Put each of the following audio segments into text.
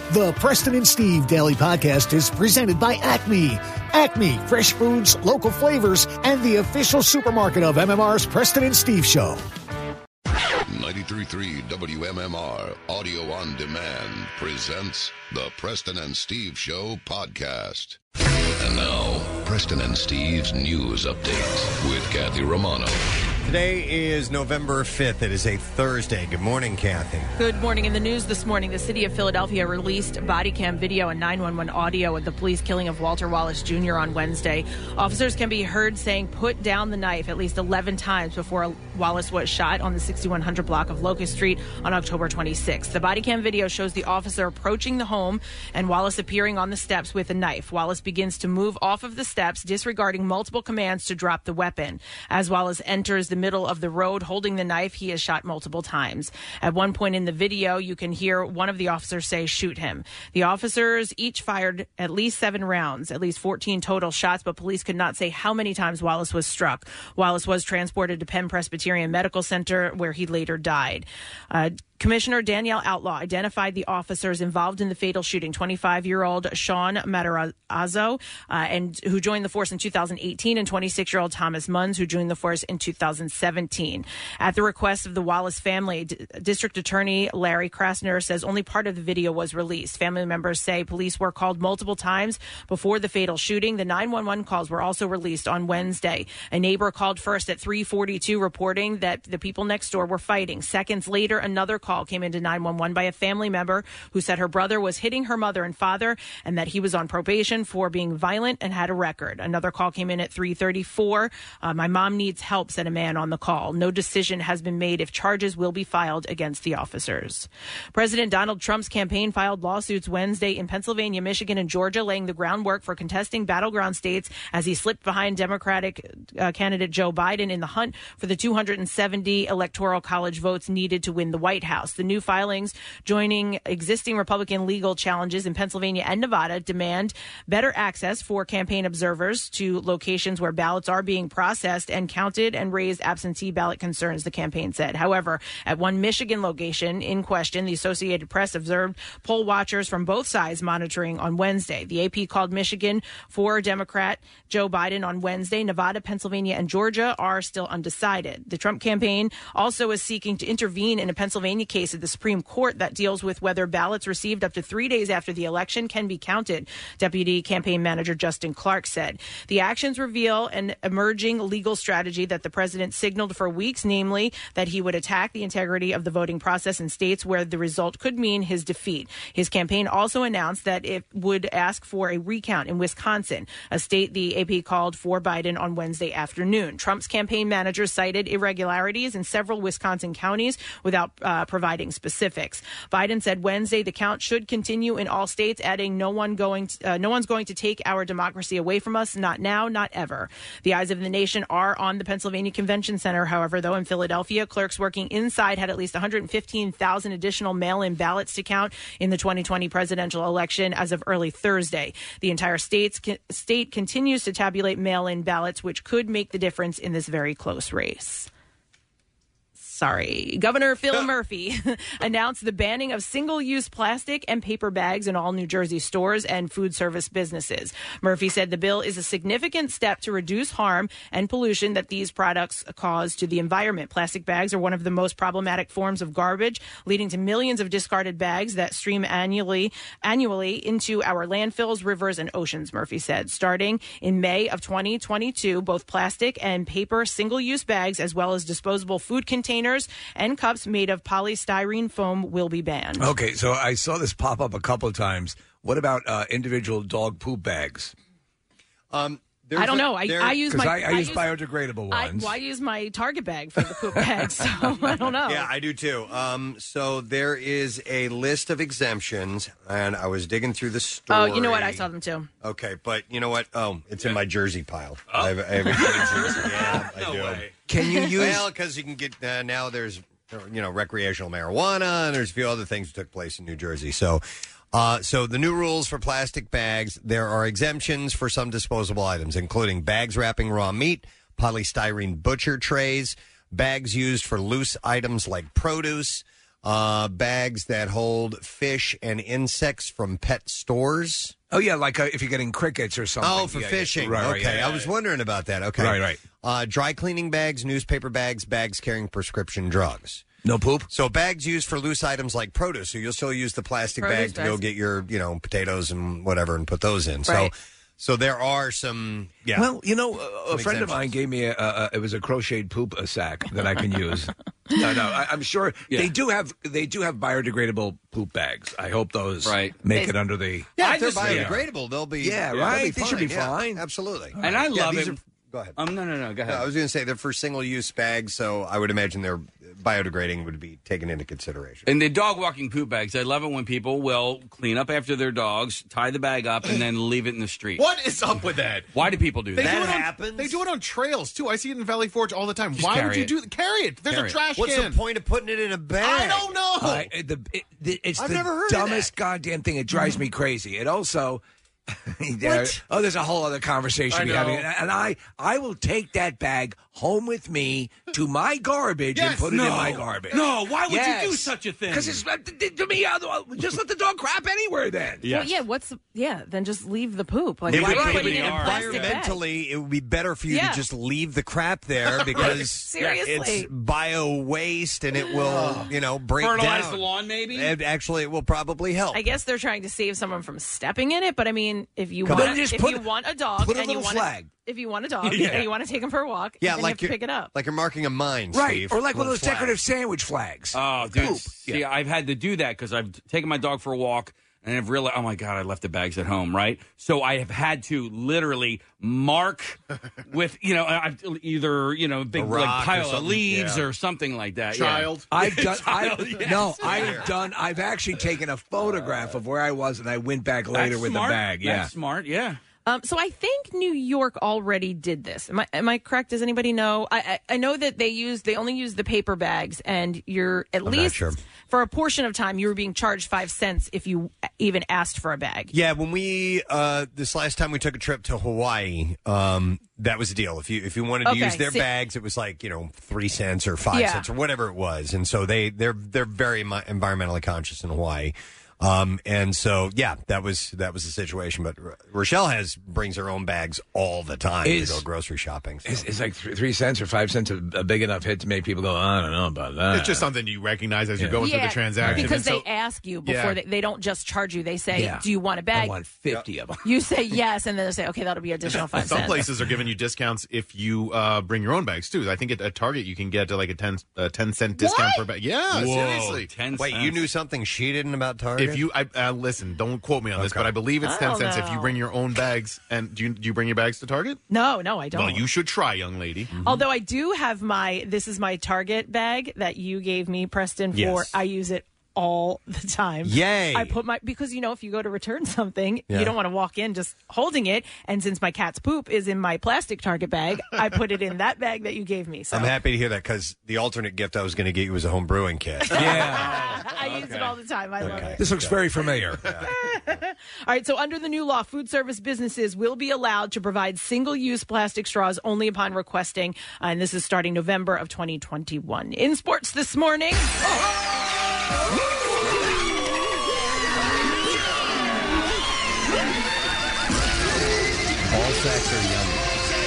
The Preston and Steve Daily Podcast is presented by Acme. Acme, fresh foods, local flavors, and the official supermarket of MMR's Preston and Steve Show. 93.3 WMMR Audio on Demand presents the Preston and Steve Show podcast. And now, Preston and Steve's news update with Kathy Romano. Today is November 5th. It is a Thursday. Good morning, Kathy. Good morning. In the news this morning, the city of Philadelphia released body cam video and 911 audio of the police killing of Walter Wallace Jr. on Wednesday. Officers can be heard saying, "Put down the knife," at least 11 times before Wallace was shot on the 6100 block of Locust Street on October 26th. The body cam video shows the officer approaching the home and Wallace appearing on the steps with a knife. Wallace begins to move off of the steps, disregarding multiple commands to drop the weapon. As Wallace enters the middle of the road holding the knife, he is shot multiple times. At one point in the video, you can hear one of the officers say, "Shoot him." The officers each fired at least 7 rounds, at least 14 total shots, but police could not say how many times Wallace was struck. Wallace was transported to Penn Presbyterian Medical Center, where he later died. Commissioner Danielle Outlaw identified the officers involved in the fatal shooting, 25-year-old Sean Matarazzo, and who joined the force in 2018, and 26-year-old Thomas Munns, who joined the force in 2017. At the request of the Wallace family, District Attorney Larry Krasner says only part of the video was released. Family members say police were called multiple times before the fatal shooting. The 911 calls were also released on Wednesday. A neighbor called first at 3:42, reporting that the people next door were fighting. Seconds later, another call came into 911 by a family member who said her brother was hitting her mother and father and that he was on probation for being violent and had a record. Another call came in at 3:34. "My mom needs help," said a man on the call. No decision has been made if charges will be filed against the officers. President Donald Trump's campaign filed lawsuits Wednesday in Pennsylvania, Michigan, and Georgia, laying the groundwork for contesting battleground states as he slipped behind Democratic candidate Joe Biden in the hunt for the 270 Electoral College votes needed to win the White House. The new filings, joining existing Republican legal challenges in Pennsylvania and Nevada, demand better access for campaign observers to locations where ballots are being processed and counted, and raise absentee ballot concerns, the campaign said. However, at one Michigan location in question, the Associated Press observed poll watchers from both sides monitoring on Wednesday. The AP called Michigan for Democrat Joe Biden on Wednesday. Nevada, Pennsylvania, and Georgia are still undecided. The Trump campaign also is seeking to intervene in a Pennsylvania case at the Supreme Court that deals with whether ballots received up to 3 days after the election can be counted, Deputy Campaign Manager Justin Clark said. The actions reveal an emerging legal strategy that the president signaled for weeks, namely that he would attack the integrity of the voting process in states where the result could mean his defeat. His campaign also announced that it would ask for a recount in Wisconsin, a state the AP called for Biden on Wednesday afternoon. Trump's campaign manager cited irregularities in several Wisconsin counties without providing specifics. Biden said Wednesday the count should continue in all states, adding, no one's going to take our democracy away from us, not now, not ever. The eyes of the nation are on the Pennsylvania Convention Center, however, though in Philadelphia, clerks working inside had at least 115,000 additional mail-in ballots to count in the 2020 presidential election as of early Thursday. The entire state continues to tabulate mail-in ballots, which could make the difference in this very close race. Governor Phil Murphy announced the banning of single-use plastic and paper bags in all New Jersey stores and food service businesses. Murphy said the bill is a significant step to reduce harm and pollution that these products cause to the environment. Plastic bags are one of the most problematic forms of garbage, leading to millions of discarded bags that stream annually into our landfills, rivers, and oceans, Murphy said. Starting in May of 2022, both plastic and paper single-use bags, as well as disposable food containers and cups made of polystyrene foam, will be banned. Okay, so I saw this pop up a couple of times. What about individual dog poop bags? I don't know. I use biodegradable ones. I use my Target bag for the poop bag, so I don't know. Yeah, I do too. So there is a list of exemptions, and I was digging through the story. Oh, you know what? I saw them too. Okay, but you know what? Oh, it's in my jersey pile. Oh. I have a jersey. Yeah, I do. Way. Can you use? Well, because you can get now. There's recreational marijuana, and there's a few other things that took place in New Jersey. So the new rules for plastic bags, there are exemptions for some disposable items, including bags wrapping raw meat, polystyrene butcher trays, bags used for loose items like produce, bags that hold fish and insects from pet stores. Oh, yeah, like if you're getting crickets or something. Oh, for fishing. Right, okay, I was wondering about that. Okay. Right. Dry cleaning bags, newspaper bags, bags carrying prescription drugs. No poop? So bags used for loose items like produce. So you'll still use the plastic bag to go get your, potatoes and whatever and put those in. Right. So there are some, Well, a friend of mine gave me it was a crocheted poop sack that I can use. I'm sure they do have biodegradable poop bags. I hope those make it under the. Yeah, if they're biodegradable, they'll be. Yeah, they'll right. be They fine. should be fine. Absolutely. And I love it. Go ahead. No, go ahead. I was going to say they're for single-use bags, so I would imagine their biodegrading would be taken into consideration. And the dog walking poop bags, I love it when people will clean up after their dogs, tie the bag up, and then leave it in the street. What is up with that? Why do people do that? That happens. They do it on trails, too. I see it in Valley Forge all the time. Just Why would carry you it. do that? Carry it. There's a trash What's can. the point of putting it in a bag? I don't know. It's I've the never heard of dumbest goddamn thing. It drives me crazy. It also. There's a whole other conversation we're having. And I will take that bag home with me to my garbage and put it in my garbage. No, why would you do such a thing? Because it's to me, just let the dog crap anywhere then. Well, then just leave the poop. Like, It why would are you be putting it in a plastic bag? environmentally, it would be better for you to just leave the crap there because Seriously. it's bio waste and it will, break fertilize down. the lawn, maybe. And actually, it will probably help. I guess they're trying to save someone from stepping in it, but I mean, if you Come want, on. if you want a dog, put a and you little want flag. if you want a dog and you want to take him for a walk, then you have to pick it up. Like you're marking a mine, Right, Steve. or like one of Little those flag. decorative sandwich flags. Oh, dude. Poop. See, I've had to do that because I've taken my dog for a walk and I've realized, oh my God, I left the bags at home, right? So I have had to literally mark with, I've either, big rock like, or pile of something. leaves Yeah. or something like that. Child. I've done. yes. I've actually taken a photograph of where I was, and I went back later That's with smart. the bag. Yeah, That's smart, yeah. So I think New York already did this. Am I correct? Does anybody know? I know that they only use the paper bags, and you're at least for a portion of time you were being charged 5 cents if you even asked for a bag. Yeah, when we this last time we took a trip to Hawaii, that was the deal. If you wanted to use their bags, it was like 3 cents or 5 cents or whatever it was, and so they're very environmentally conscious in Hawaii. And so, that was the situation. But Rochelle brings her own bags all the time to go grocery shopping. So. It's like 3 cents or 5 cents a big enough hit to make people go, I don't know about that. It's just something you recognize as you're going through the transaction. Because And they ask you before they don't just charge you. They say, do you want a I bag? want 50 of them. You say yes, and then they say, okay, that'll be additional 5 Some cents. places are giving you discounts if you bring your own bags, too. I think at Target you can get like a 10-cent discount per bag. Yeah, Whoa, seriously. 10 Wait, cents. you knew something she didn't about Target? If you listen, don't quote me on this, but I believe it's I 10 don't cents if you know. bring your own bags. And do you bring your bags to Target? No, I don't. Well, you should try, young lady. Although I do have this is my Target bag that you gave me, Preston, for. Yes. I use it all the time. Yay. I put because if you go to return something, you don't want to walk in just holding it. And since my cat's poop is in my plastic Target bag, I put it in that bag that you gave me. So I'm happy to hear that because the alternate gift I was going to get you was a home brewing kit. Yeah. I use it all the time. I love it. This looks very familiar. All right, so under the new law, food service businesses will be allowed to provide single-use plastic straws only upon requesting, and this is starting November of 2021. In sports this morning. All sacks are yummy.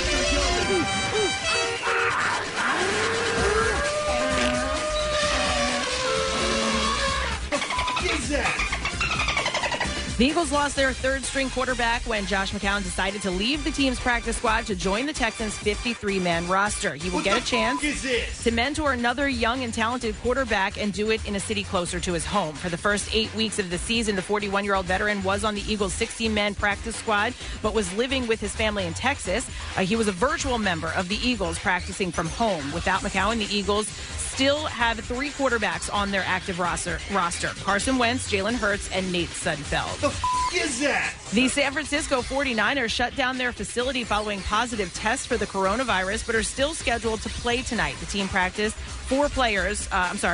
The Eagles lost their third-string quarterback when Josh McCown decided to leave the team's practice squad to join the Texans' 53-man roster. He will get a chance to mentor another young and talented quarterback and do it in a city closer to his home. For the first 8 weeks of the season, the 41-year-old veteran was on the Eagles' 16-man practice squad, but was living with his family in Texas. He was a virtual member of the Eagles, practicing from home. Without McCown, the Eagles still have 3 quarterbacks on their active roster. Carson Wentz, Jalen Hurts, and Nate Sudfeld. The is that? The San Francisco 49ers shut down their facility following positive tests for the coronavirus, but are still scheduled to play tonight. The team placed 4 players on the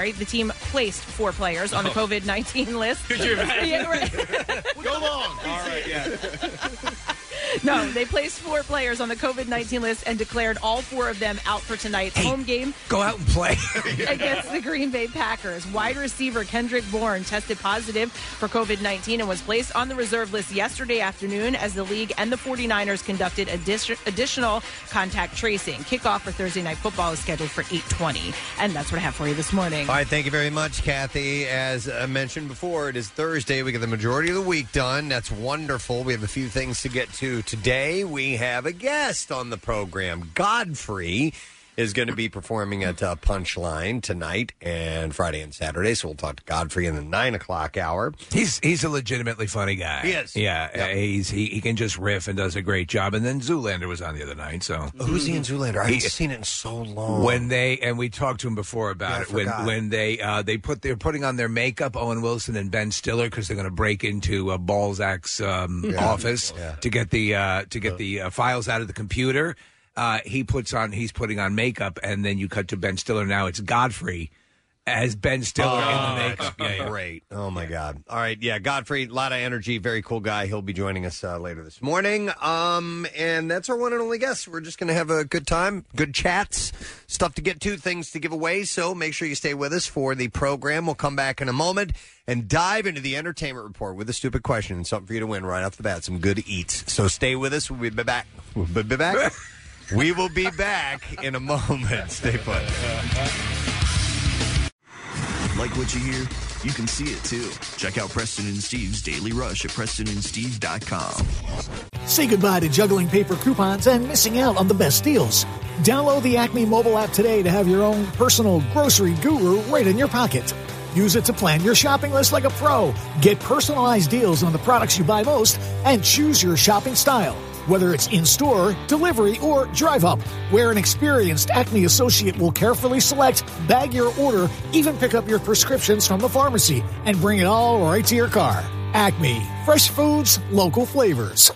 COVID-19 list. Could you imagine? Yeah, right. Go long. All right, yeah. No, they placed 4 players on the COVID-19 list and declared all 4 of them out for tonight's home game. Go out and play. Against the Green Bay Packers. Wide receiver Kendrick Bourne tested positive for COVID-19 and was placed on the reserve list yesterday afternoon as the league and the 49ers conducted additional contact tracing. Kickoff for Thursday Night Football is scheduled for 8:20. And that's what I have for you this morning. All right, thank you very much, Kathy. As I mentioned before, it is Thursday. We get the majority of the week done. That's wonderful. We have a few things to get to today. We have a guest on the program. Godfrey is going to be performing at Punchline tonight and Friday and Saturday. So we'll talk to Godfrey in the 9 o'clock hour. He's a legitimately funny guy. He is. Yeah, Yep. He can just riff and does a great job. And then Zoolander was on the other night. So who's he in Zoolander? I haven't seen it in so long. When we talked to him before about it. When they're putting on their makeup, Owen Wilson and Ben Stiller, because they're going to break into Balzac's office to get the files out of the computer. He's putting on makeup, and then you cut to Ben Stiller. Now it's Godfrey as Ben Stiller in the makeup. Yeah, great. Oh, my God. All right. Yeah, Godfrey, a lot of energy. Very cool guy. He'll be joining us later this morning. And that's our one and only guest. We're just going to have a good time, good chats, stuff to get to, things to give away. So make sure you stay with us for the program. We'll come back in a moment and dive into the entertainment report with a stupid question and something for you to win right off the bat, some good eats. So stay with us. We'll be back. We will be back in a moment. Stay put. Like what you hear? You can see it too. Check out Preston and Steve's Daily Rush at PrestonandSteve.com. Say goodbye to juggling paper coupons and missing out on the best deals. Download the Acme mobile app today to have your own personal grocery guru right in your pocket. Use it to plan your shopping list like a pro. Get personalized deals on the products you buy most and choose your shopping style. Whether it's in-store, delivery, or drive-up, where an experienced Acme associate will carefully select, bag your order, even pick up your prescriptions from the pharmacy, and bring it all right to your car. Acme. Fresh foods, local flavors.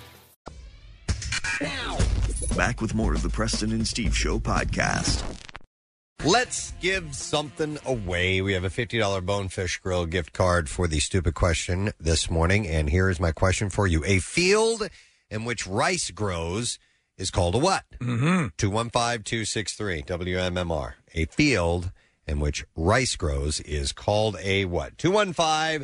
Back with more of the Preston and Steve Show podcast. Let's give something away. We have a $50 Bonefish Grill gift card for the stupid question this morning, and here is my question for you. A field in which rice grows is called a what? 215-263 WMMR. A field in which rice grows is called a what? 215-263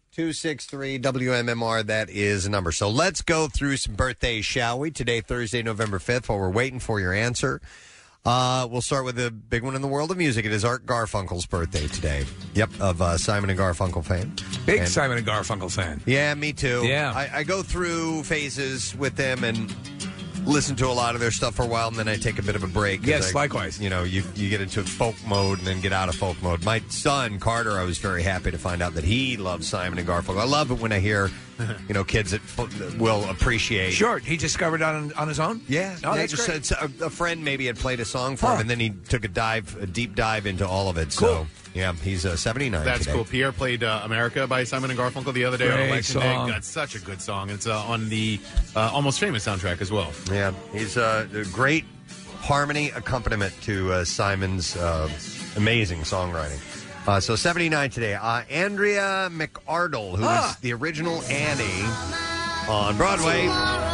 WMMR. That is a number. So let's go through some birthdays, shall we? Today, Thursday, November 5th, while we're waiting for your answer. We'll start with the big one in the world of music. It is Art Garfunkel's birthday today. Yep, of Simon and Garfunkel fan. Big Simon and Garfunkel fan. Yeah, me too. Yeah. I go through phases with them and listen to a lot of their stuff for a while, and then I take a bit of a break. Yes, likewise. You know, you get into folk mode and then get out of folk mode. My son, Carter, I was very happy to find out that he loves Simon and Garfunkel. I love it when I hear, kids that will appreciate. Sure, he discovered it on his own? Yeah. Oh, that's great. It's a friend maybe had played a song for him, and then he took a deep dive into all of it. Cool. So, yeah, he's 79 That's today. cool. Pierre played America by Simon and Garfunkel the other day on Great Election song. Day. That's such a good song. It's on the Almost Famous soundtrack as well. Yeah, he's a great harmony accompaniment to Simon's amazing songwriting. So 79 today. Andrea McArdle, who is the original Annie on Broadway.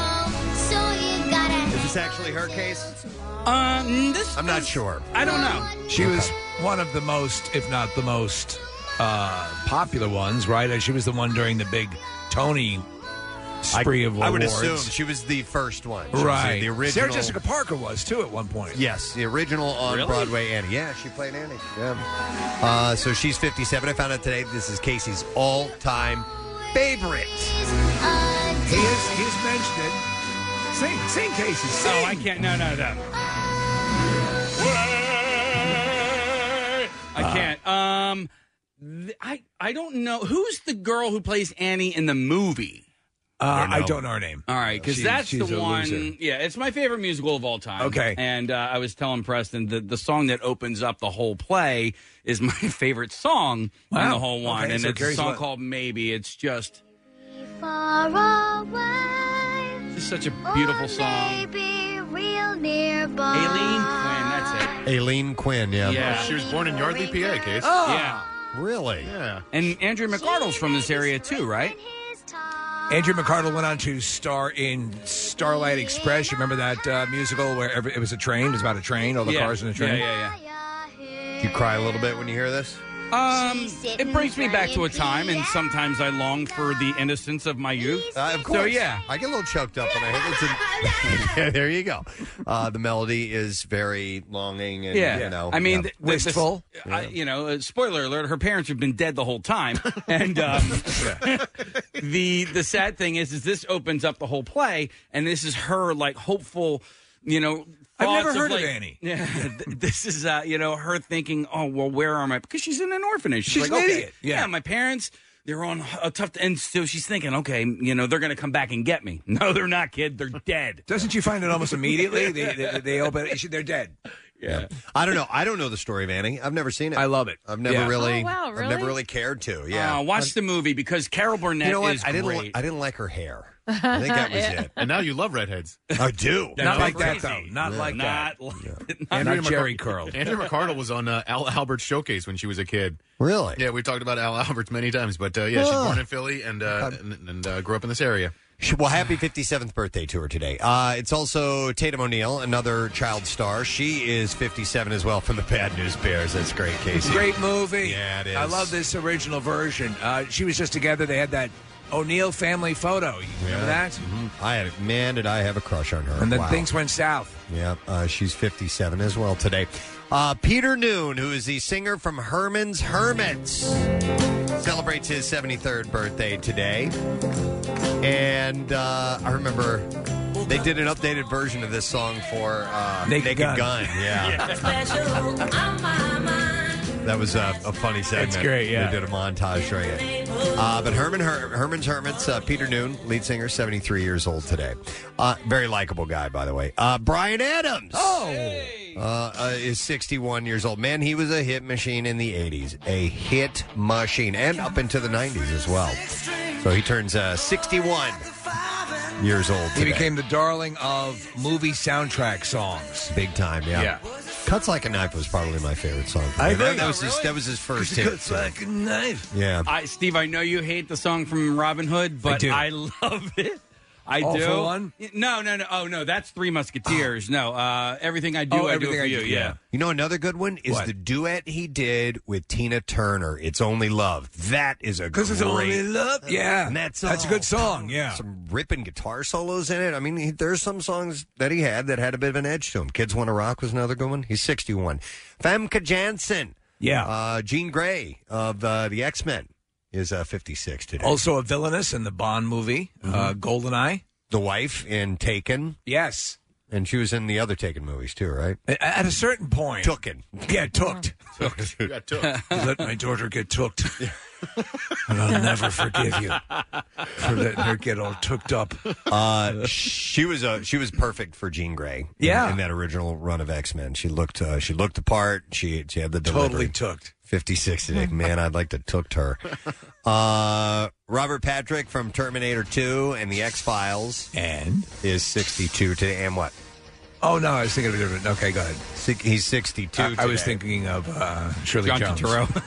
Is this actually her case? I'm not sure. I don't know. She was one of the most, if not the most, popular ones, right? She was the one during the big Tony spree of awards. I would assume she was the first one. She was Right. the original. Sarah Jessica Parker was, too, at one point. Yes, the original on Really? Broadway Annie. Yeah, she played Annie. Yeah. So she's 57. I found out today this is Casey's all-time favorite. He has mentioned it. Sing, Casey, sing. Oh, I can't. No. I can't. I don't know. Who's the girl who plays Annie in the movie? I don't know her name. All right, because that's she's the a one. loser. Yeah, it's my favorite musical of all time. Okay. And I was telling Preston the song that opens up the whole play is my favorite song in the whole one. Okay, and so it's a Carrie's song what? called Maybe. It's just Far away, it's such a beautiful song. maybe real nearby. Aileen Quinn, that's it. Aileen Quinn, yeah. Yeah. She was born in Yardley, PA, Case. Yeah. Really? Yeah. And Andrew McArdle's from this area too, right? Andrew McArdle went on to star in Starlight Express. You remember that musical where it was a train? It was about a train, all the cars in the train? Yeah. Do you cry a little bit when you hear this? It brings me back to a time, and sometimes I long for the innocence of my youth. Of course. So, yeah. I get a little choked up when I hear this. Yeah, there you go. The melody is very longing and, Yeah. you know. I mean, wistful. Spoiler alert, her parents have been dead the whole time. And the sad thing is this opens up the whole play, and this is her, like, hopeful, I've never heard of of Annie. Yeah, this is her thinking, oh well, where am I? Because she's in an orphanage. She's like, an okay, idiot. Yeah. My parents, they're on a tough, and so she's thinking, okay, they're going to come back and get me. No, they're not, kid. They're dead. Doesn't she find it almost immediately? They open. They're dead. Yeah. I don't know. I don't know the story of Annie. I've never seen it. I love it. I've never really. Oh, wow, I've really? never really cared to. Yeah. Watch the movie because Carol Burnett You know what? is I great. didn't like her hair. I think that was it. And now you love redheads. I do. Not like crazy. that, though. Not like that. Andrea Not Jerry curled. Andrea McArdle was on Al Albert's showcase when she was a kid. Really? Yeah, we talked about Al Alberts many times, but she's born in Philly and grew up in this area. Well, happy 57th birthday to her today. It's also Tatum O'Neal, another child star. She is 57 as well from the Bad News Bears. That's great, Casey. Great movie. Yeah, it is. I love this original version. She was just together. They had that O'Neal family photo. You remember that? Mm-hmm. Did I have a crush on her. And then Wow. things went south. Yeah, she's 57 as well today. Peter Noon, who is the singer from Herman's Hermits, celebrates his 73rd birthday today. And I remember they did an updated version of this song for Naked Gun. Yeah. That was a funny segment. That's great, yeah. They did a montage during it. But Herman's Hermits, Peter Noon, lead singer, 73 years old today. Very likable guy, by the way. Bryan Adams. Is 61 years old. Man, he was a hit machine in the 80s. A hit machine. And up into the 90s as well. So he turns 61 years old today. He became the darling of movie soundtrack songs. Big time, yeah. Cuts Like a Knife was probably my favorite song. I agree. That was his first hit. Cuts like a knife. Yeah. Steve, I know you hate the song from Robin Hood, but I love it. I All do. for One? No. Oh, no, that's Three Musketeers. No, Everything I Do, I Do It For You. Yeah. You know, another good one is the duet he did with Tina Turner, It's Only Love. That is a great... Because it's only love. Yeah. And that's a good song, yeah. Some ripping guitar solos in it. I mean, there's some songs that he had a bit of an edge to them. Kids Wanna Rock was another good one. He's 61. Famke Janssen. Yeah. Jean Grey of the X-Men is 56 today. Also a villainess in the Bond movie, GoldenEye. The wife in Taken. Yes. And she was in the other Taken movies, too, right? At a certain point. Tooken. Yeah, tooked. You got tooked. Let my daughter get tooked. And I'll never forgive you for letting her get all tooked up. She was perfect for Jean Grey. Yeah. In that original run of X-Men. She looked the part. She had the delivery. Totally tooked. 56 today. Man, I'd like to tooked her. Robert Patrick from Terminator 2 and the X-Files. And? Is 62 today. And what? Oh, no, I was thinking of a different... Okay, go ahead. He's 62 today. I was thinking of Shirley John Jones.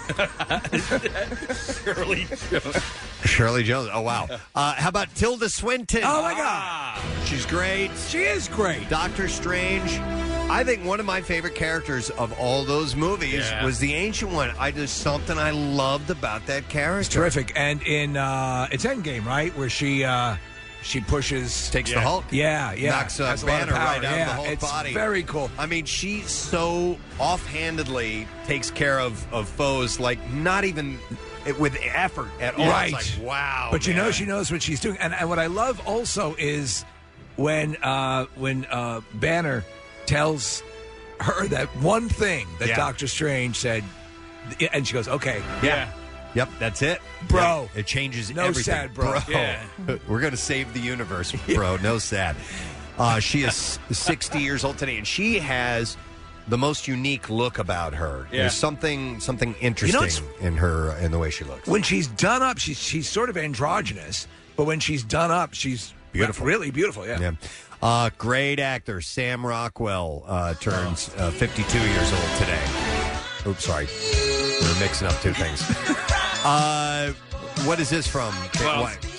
Shirley Jones. Oh, wow. How about Tilda Swinton? Oh, my God. She's great. She is great. Doctor Strange. I think one of my favorite characters of all those movies was the Ancient One. Something I loved about that character. It's terrific. And in it's Endgame, right? Where she pushes... Takes the Hulk. Yeah. Knocks Has a lot of Banner power. right out of the Hulk it's body. Very cool. I mean, she so offhandedly takes care of foes, like not even with effort at all. Right. It's like, wow. But you man. know she knows what she's doing. And what I love also is when Banner tells her that one thing that Doctor Strange said, and she goes, okay. Yeah. Yep, that's it. Bro. Yeah, it changes No everything. sad, bro. Yeah. We're going to save the universe, bro. No sad. She is 60 years old today, and she has the most unique look about her. Yeah. There's something interesting in her, in the way she looks. When she's done up, she's sort of androgynous, but when she's done up, she's Beautiful. Really beautiful, yeah. Great actor Sam Rockwell turns 52 years old today. Oops, sorry. We're mixing up two things. What is this from?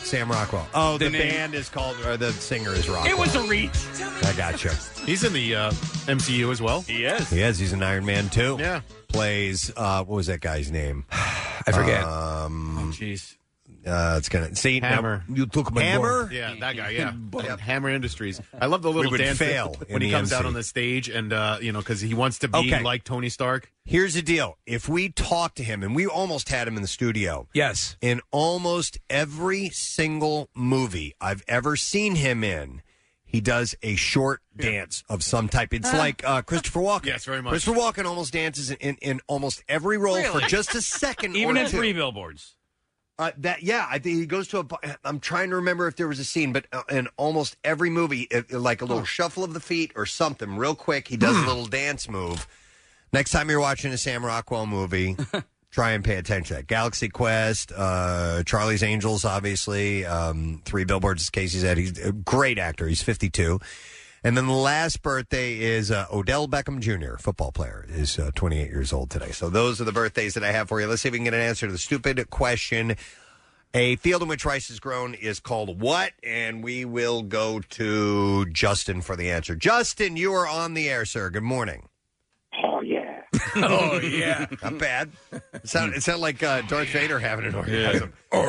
Sam Rockwell. Oh, the name. band is called, or the singer is Rockwell. It was a reach. I gotcha. He's in the MCU as well. He is. He is. He's an Iron Man too. Yeah. Plays. What was that guy's name? I forget. Oh, jeez. It's gonna see Hammer. Now, you took my Hammer. Yeah, that guy. Yeah, Hammer Industries. I love the little would dance fail when he in comes the out MC. on the stage, and because he wants to be Okay. like Tony Stark. Here's the deal: if we talk to him, and we almost had him in the studio. Yes. In almost every single movie I've ever seen him in, he does a short dance of some type. It's like Christopher Walken. Yes, very much. Christopher Walken almost dances in almost every role for just a second. Even or in two. 3 billboards. I think he goes to I'm trying to remember if there was a scene, but in almost every movie, like a little shuffle of the feet or something, real quick, he does a little dance move. Next time you're watching a Sam Rockwell movie, try and pay attention to that. Galaxy Quest, Charlie's Angels, obviously, 3 billboards, as Casey said. He's a great actor. He's 52. And then the last birthday is Odell Beckham Jr., football player, is 28 years old today. So those are the birthdays that I have for you. Let's see if we can get an answer to the stupid question. A field in which rice is grown is called what? And we will go to Justin for the answer. Justin, you are on the air, sir. Good morning. Oh, yeah. Oh, yeah. Not bad. It sounded like Darth Vader having an orgasm.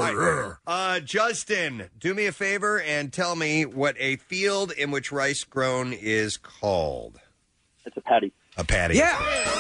Justin, do me a favor and tell me what a field in which rice grown is called. It's a patty. A patty. Yeah.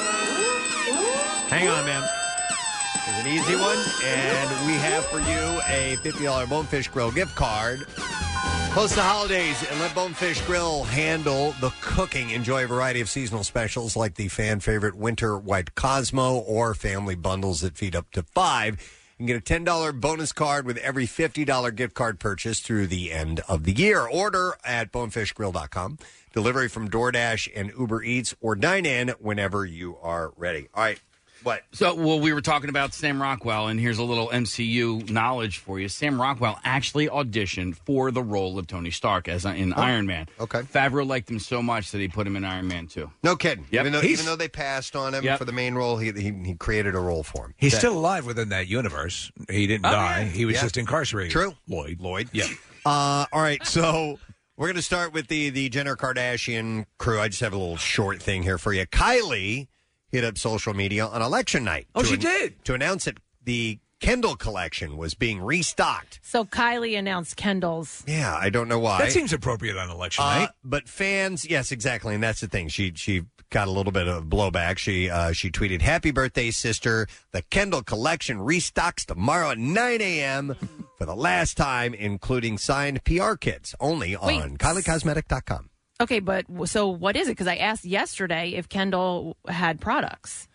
Hang on, man. It's an easy one, and we have for you a $50 Bonefish Grill gift card. Close to holidays, and let Bonefish Grill handle the cooking. Enjoy a variety of seasonal specials like the fan favorite Winter White Cosmo or family bundles that feed up to 5. You can get a $10 bonus card with every $50 gift card purchase through the end of the year. Order at bonefishgrill.com. Delivery from DoorDash and Uber Eats, or dine in whenever you are ready. All right. What? So, we were talking about Sam Rockwell, and here's a little MCU knowledge for you. Sam Rockwell actually auditioned for the role of Tony Stark in Iron Man. Okay. Favreau liked him so much that he put him in Iron Man 2. No kidding. Yep. Even though they passed on him for the main role, he created a role for him. He's still alive within that universe. He didn't die. Yeah. He was just incarcerated. True. Lloyd. Yeah. All right, so we're going to start with the Jenner Kardashian crew. I just have a little short thing here for you. Kylie hit up social media on election night. Oh, she did? To announce that the Kendall collection was being restocked. So Kylie announced Kendall's. Yeah, I don't know why. That seems appropriate on election night. But fans, yes, exactly, and that's the thing. She got a little bit of blowback. She tweeted, "Happy birthday, sister. The Kendall collection restocks tomorrow at 9 a.m. for the last time, including signed PR kits, only on KylieCosmetic.com. Okay, but so what is it? Because I asked yesterday if Kendall had products.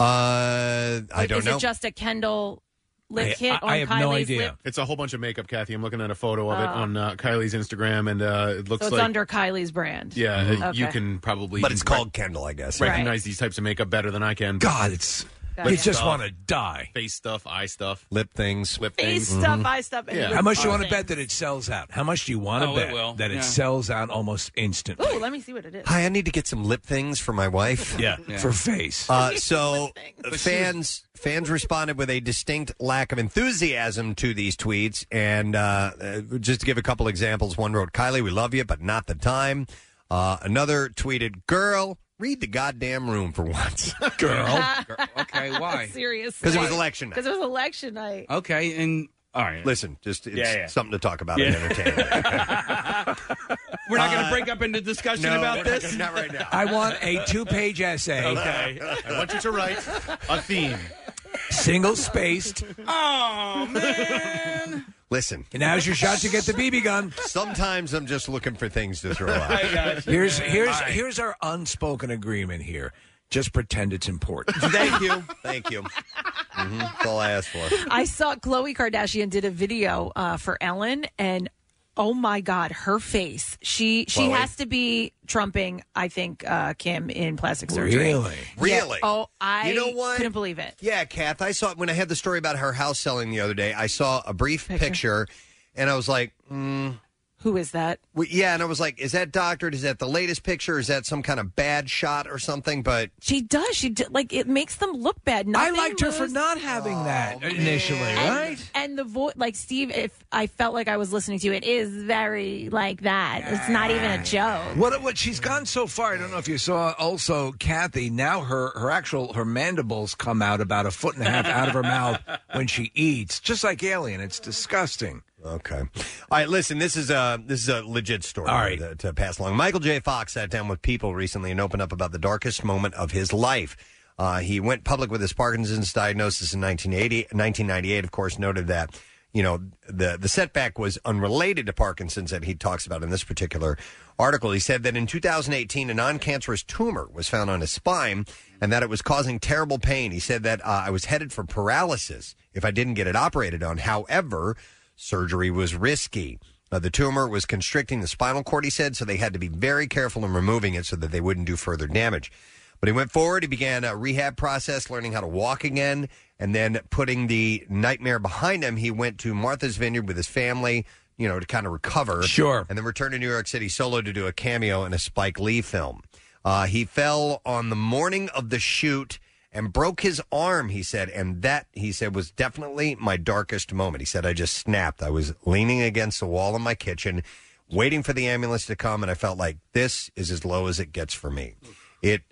I don't know. Is it just a Kendall lip kit on I have Kylie's no idea. lip? It's a whole bunch of makeup, Kathy. I'm looking at a photo of it on Kylie's Instagram, and it looks So it's like under Kylie's brand. Yeah, you Okay. can probably. But it's called Kendall, I guess. Recognize these types of makeup better than I can. God, it's Gotcha. you just Stuff. want to die. Face stuff, eye stuff, Lip things. lip Face things. stuff, eye stuff. And Yeah. lip How much do you want to things. bet that it sells out? How much do you want to Oh, it bet will. that Yeah. it sells out almost instantly? Ooh, let me see what it is. Hi, I need to get some lip things for my wife. Yeah, for face. So fans responded with a distinct lack of enthusiasm to these tweets, and just to give a couple examples, one wrote, "Kylie, we love you, but not the time." Another tweeted, "Girl, read the goddamn room for once." Girl. Okay, why? Seriously. Because it was election night. Because it was election night. Okay, and all right. Listen, it's something to talk about and entertain. We're not going to break up into discussion about this? Not right now. I want a 2-page essay, Okay, I want you to write a theme. single-spaced. Oh, man. Listen, Now's your shot to get the BB gun. sometimes I'm just looking for things to throw out. Here's our unspoken agreement here. Just pretend it's important. Thank you. That's all I asked for. I saw Khloe Kardashian did a video for Ellen, and oh my God, her face. She Khloe? has to be trumping, I think, Kim in plastic surgery. Really? Really? Yeah. Oh, I You know what? couldn't believe it. Yeah, Kath, I saw when I had the story about her house selling the other day, I saw a brief picture and I was like, Who is that? Well, yeah, and I was like, is that doctored? Is that the latest picture? Is that some kind of bad shot or something? But she does. Like, it makes them look bad. I liked her for not having that initially, right? And the voice, like, Steve, if I felt like I was listening to it, is very like that. It's not even a joke. What she's gone so far, I don't know if you saw also, Kathy, now her mandibles come out about 1.5 feet out of her mouth when she eats, just like Alien. It's disgusting. Okay. All right, listen, this is a legit story. All right. To pass along. Michael J. Fox sat down with People recently and opened up about the darkest moment of his life. He went public with his Parkinson's diagnosis in 1998, of course, noted that, the setback was unrelated to Parkinson's that he talks about in this particular article. He said that in 2018, a non-cancerous tumor was found on his spine and that it was causing terrible pain. He said that I was headed for paralysis if I didn't get it operated on. However, surgery was risky. The tumor was constricting the spinal cord, he said, so they had to be very careful in removing it so that they wouldn't do further damage. But he went forward. He began a rehab process, learning how to walk again, and then putting the nightmare behind him. He went to Martha's Vineyard with his family, to kind of recover. Sure. And then returned to New York City solo to do a cameo in a Spike Lee film. He fell on the morning of the shoot and broke his arm, he said, and that, he said, was definitely my darkest moment. He said, I just snapped. I was leaning against the wall in my kitchen, waiting for the ambulance to come, and I felt like this is as low as it gets for me. It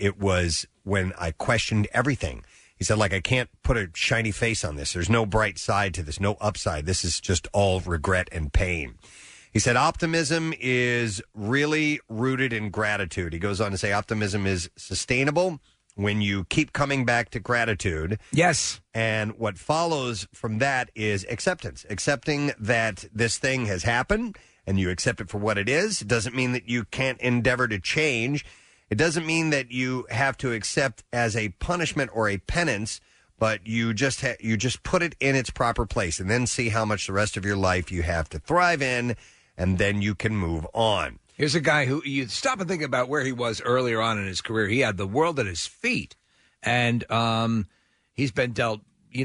was when I questioned everything. He said, I can't put a shiny face on this. There's no bright side to this, no upside. This is just all regret and pain. He said, optimism is really rooted in gratitude. He goes on to say, optimism is sustainable when you keep coming back to gratitude. Yes. And what follows from that is acceptance. Accepting that this thing has happened and you accept it for what it is. It doesn't mean that you can't endeavor to change. It doesn't mean that you have to accept as a punishment or a penance, but you just put it in its proper place and then see how much the rest of your life you have to thrive in, and then you can move on. Here's a guy who, you stop and think about where he was earlier on in his career. He had the world at his feet, and he's been dealt,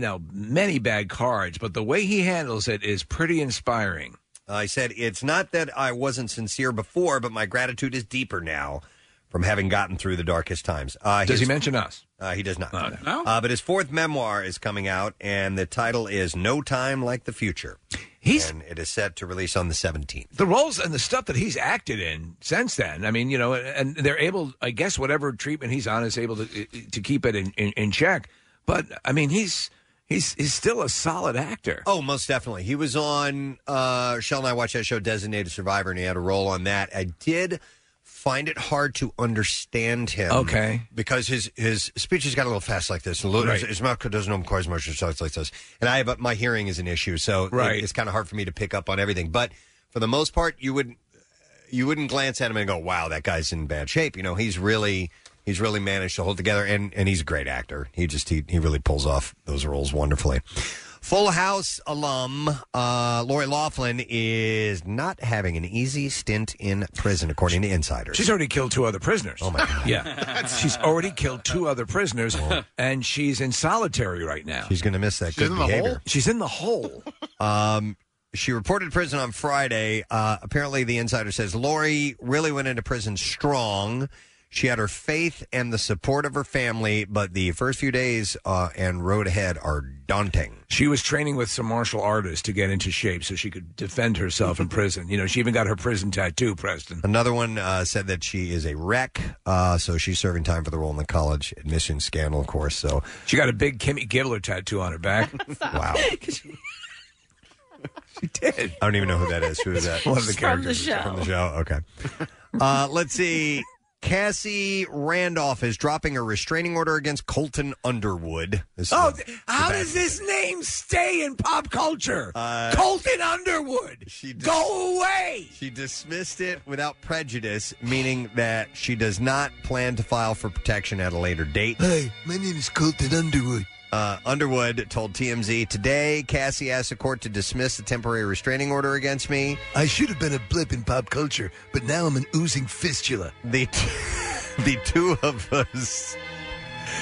many bad cards, but the way he handles it is pretty inspiring. I said, it's not that I wasn't sincere before, but my gratitude is deeper now from having gotten through the darkest times. Does he mention us? He does not. No? But his fourth memoir is coming out, and the title is No Time Like the Future. And it is set to release on the 17th. The roles and the stuff that he's acted in since then, I mean, and they're able, I guess, whatever treatment he's on is able to keep it in check. But, I mean, he's still a solid actor. Oh, most definitely. He was on, Shell and I watched that show, Designated Survivor, and he had a role on that. I did find it hard to understand him. Okay. Because his speeches got a little fast like this. Right. His mouth doesn't know as much as like this. And my hearing is an issue, so it's kind of hard for me to pick up on everything. But for the most part, you wouldn't glance at him and go, wow, that guy's in bad shape. He's really managed to hold together, and he's a great actor. He really pulls off those roles wonderfully. Full House alum Lori Loughlin is not having an easy stint in prison, according to insiders. She's already killed 2 other prisoners. Oh, my God. Yeah. She's already killed 2 other prisoners, and she's in solitary right now. She's going to miss that good behavior. She's in the hole. She reported to prison on Friday. Apparently, the insider says Lori really went into prison strong. She had her faith and the support of her family, but the first few days and road ahead are daunting. She was training with some martial artists to get into shape so she could defend herself in prison. She even got her prison tattoo, Preston. Another one said that she is a wreck, so she's serving time for the role in the college admission scandal, of course. So she got a big Kimmy Gibbler tattoo on her back. Wow. She did. I don't even know who that is. Who is that? One of the characters. From the show. Okay. Let's see. Cassie Randolph is dropping a restraining order against Colton Underwood. How does this name stay in pop culture? Colton Underwood. Go away. She dismissed it without prejudice, meaning that she does not plan to file for protection at a later date. Hi, my name is Colton Underwood. Underwood told TMZ, today, Cassie asked the court to dismiss the temporary restraining order against me. I should have been a blip in pop culture, but now I'm an oozing fistula. The two of us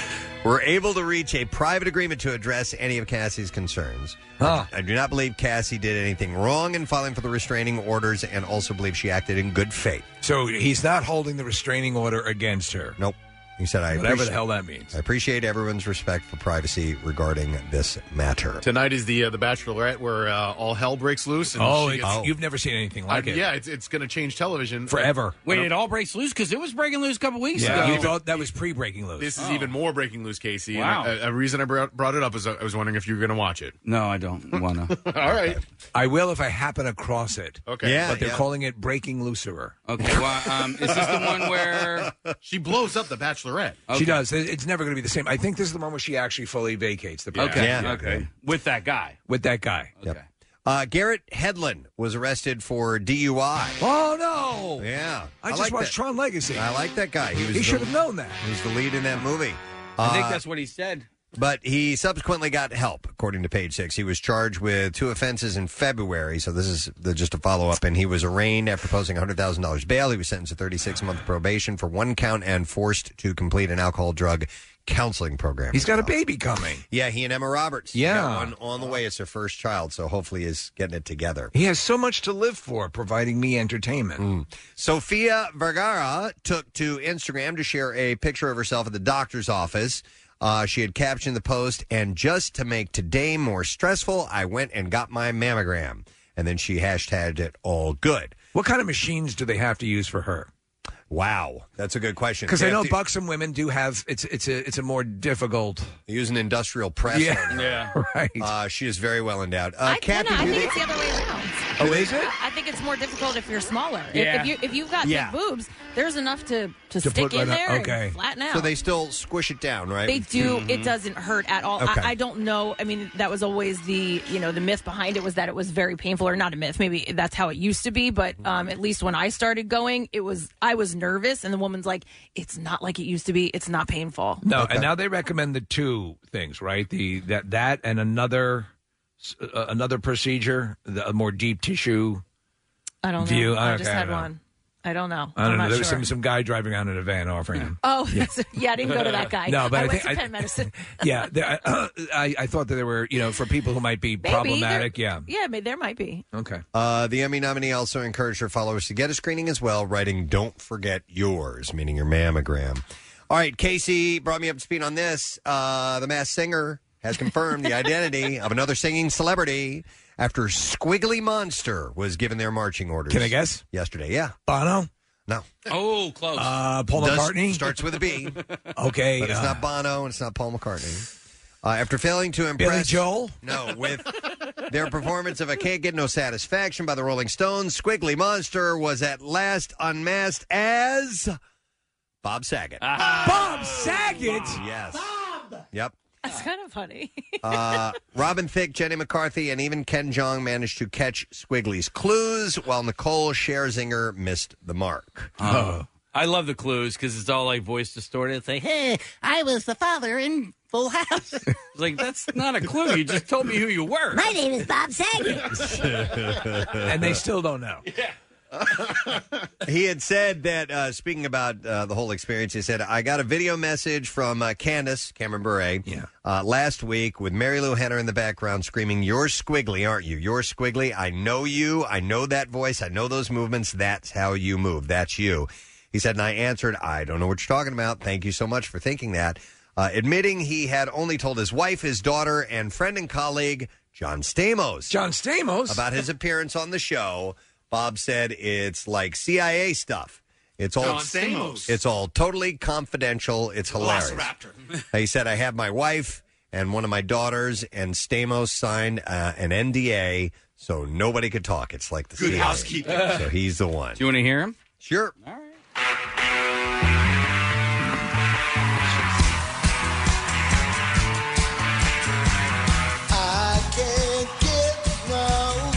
were able to reach a private agreement to address any of Cassie's concerns. I do not believe Cassie did anything wrong in filing for the restraining orders and also believe she acted in good faith. So he's not holding the restraining order against her? Nope. He said, whatever the hell that means. I appreciate everyone's respect for privacy regarding this matter. Tonight is the Bachelorette, where all hell breaks loose. And You've never seen anything like it. Yeah, it's going to change television forever. Wait, it all breaks loose? Because it was breaking loose a couple weeks ago. You thought that was pre-breaking loose. This is even more breaking loose, Casey. Wow. And a reason I brought it up is I was wondering if you were going to watch it. No, I don't want to. All right. I will if I happen across it. Okay. Yeah, But they're calling it Breaking Looserer. Okay, well, is this the one where... She blows up the Bachelorette. She does. It's never going to be the same. I think this is the one where she actually fully vacates the package. Okay. With that guy. With that guy. Okay. Garrett Hedlund was arrested for DUI. Oh, no. Yeah. I just watched Tron Legacy. I like that guy. He should have known that. He was the lead in that movie. I think that's what he said. But he subsequently got help, according to Page Six. He was charged with 2 offenses in February, so this is just a follow-up, and he was arraigned after posting $100,000 bail. He was sentenced to 36-month probation for 1 count and forced to complete an alcohol drug counseling program. He's got a baby coming. Yeah, he and Emma Roberts. Yeah. Got one on the way. It's their first child, so hopefully he's getting it together. He has so much to live for, providing me entertainment. Sofia Vergara took to Instagram to share a picture of herself at the doctor's office. She had captioned the post, and just to make today more stressful, I went and got my mammogram. And then she hashtagged it all good. What kind of machines do they have to use for her? Wow, that's a good question. Because I know buxom women do have it's a more difficult. They use an industrial press. on her. Right. She is very well endowed. I Kathy, think it's the other way around. Oh, is it? I think it's more difficult if you're smaller. Yeah. If you've got big boobs, there's enough to stick put in right there on- okay. and flatten out. So they still squish it down, right? They do. It doesn't hurt at all. Okay. I don't know. I mean, that was always the myth behind it was that it was very painful, or not a myth. Maybe that's how it used to be. But at least when I started going, I was nervous, and the woman's like, "It's not like it used to be. It's not painful." No, and now they recommend the 2 things, right? That and another procedure, a more deep tissue. I don't view. know. I Okay, just had I don't know. one. I don't know. I don't I'm know. not There was sure. some guy driving around in a van offering him. Oh, yeah. I didn't go to that guy. No, but I I went think to Penn Medicine. Yeah, I thought that there were, for people who might be problematic. Yeah, there might be. Okay. The Emmy nominee also encouraged her followers to get a screening as well, writing, "Don't forget yours," meaning your mammogram. All right, Casey brought me up to speed on this. The Masked Singer has confirmed the identity of another singing celebrity after Squiggly Monster was given their marching orders. Can I guess? Yesterday, yeah. Bono? No. Oh, close. Paul McCartney? Starts with a B. Okay. But it's not Bono and it's not Paul McCartney. After failing to impress... Billy Joel? No, with their performance of I Can't Get No Satisfaction by the Rolling Stones, Squiggly Monster was at last unmasked as Bob Saget. Bob Saget? Yes. Bob! Yep. That's kind of funny. Robin Thicke, Jenny McCarthy, and even Ken Jeong managed to catch Squiggly's clues, while Nicole Scherzinger missed the mark. I love the clues because it's all like voice distorted. It's like, hey, I was the father in Full House. It's like, that's not a clue. You just told me who you were. My name is Bob Saget. And they still don't know. Yeah. He had said that, speaking about the whole experience, he said, I got a video message from Candace Cameron Bure last week with Mary Lou Henner in the background screaming, "You're Squiggly, aren't you? You're Squiggly. I know you. I know that voice. I know those movements. That's how you move. That's you." He said, and I answered, "I don't know what you're talking about. Thank you so much for thinking that." Admitting he had only told his wife, his daughter, and friend and colleague, John Stamos. John Stamos? About his appearance on the show. Bob said it's like CIA stuff. It's all John Stamos. It's all totally confidential. It's hilarious. He said, I have my wife and one of my daughters, and Stamos signed an NDA, so nobody could talk. It's like the Good CIA. housekeeping. So he's the one. Do you want to hear him? Sure. All right. I can't get no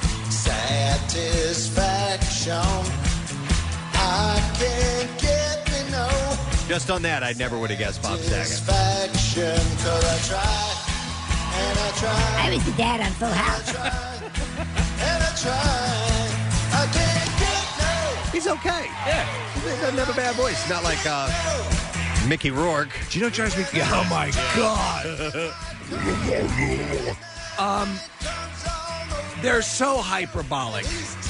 satisfaction. I can't get me no Just on that, I never would have guessed Bob Saget. satisfaction. 'Cause I try and I try. I was the dad on Full House. And I try. I can't get no. He's okay. Yeah. He doesn't have a bad voice. Not like Mickey Rourke. Do you know what drives me? Oh my God! They're so hyperbolic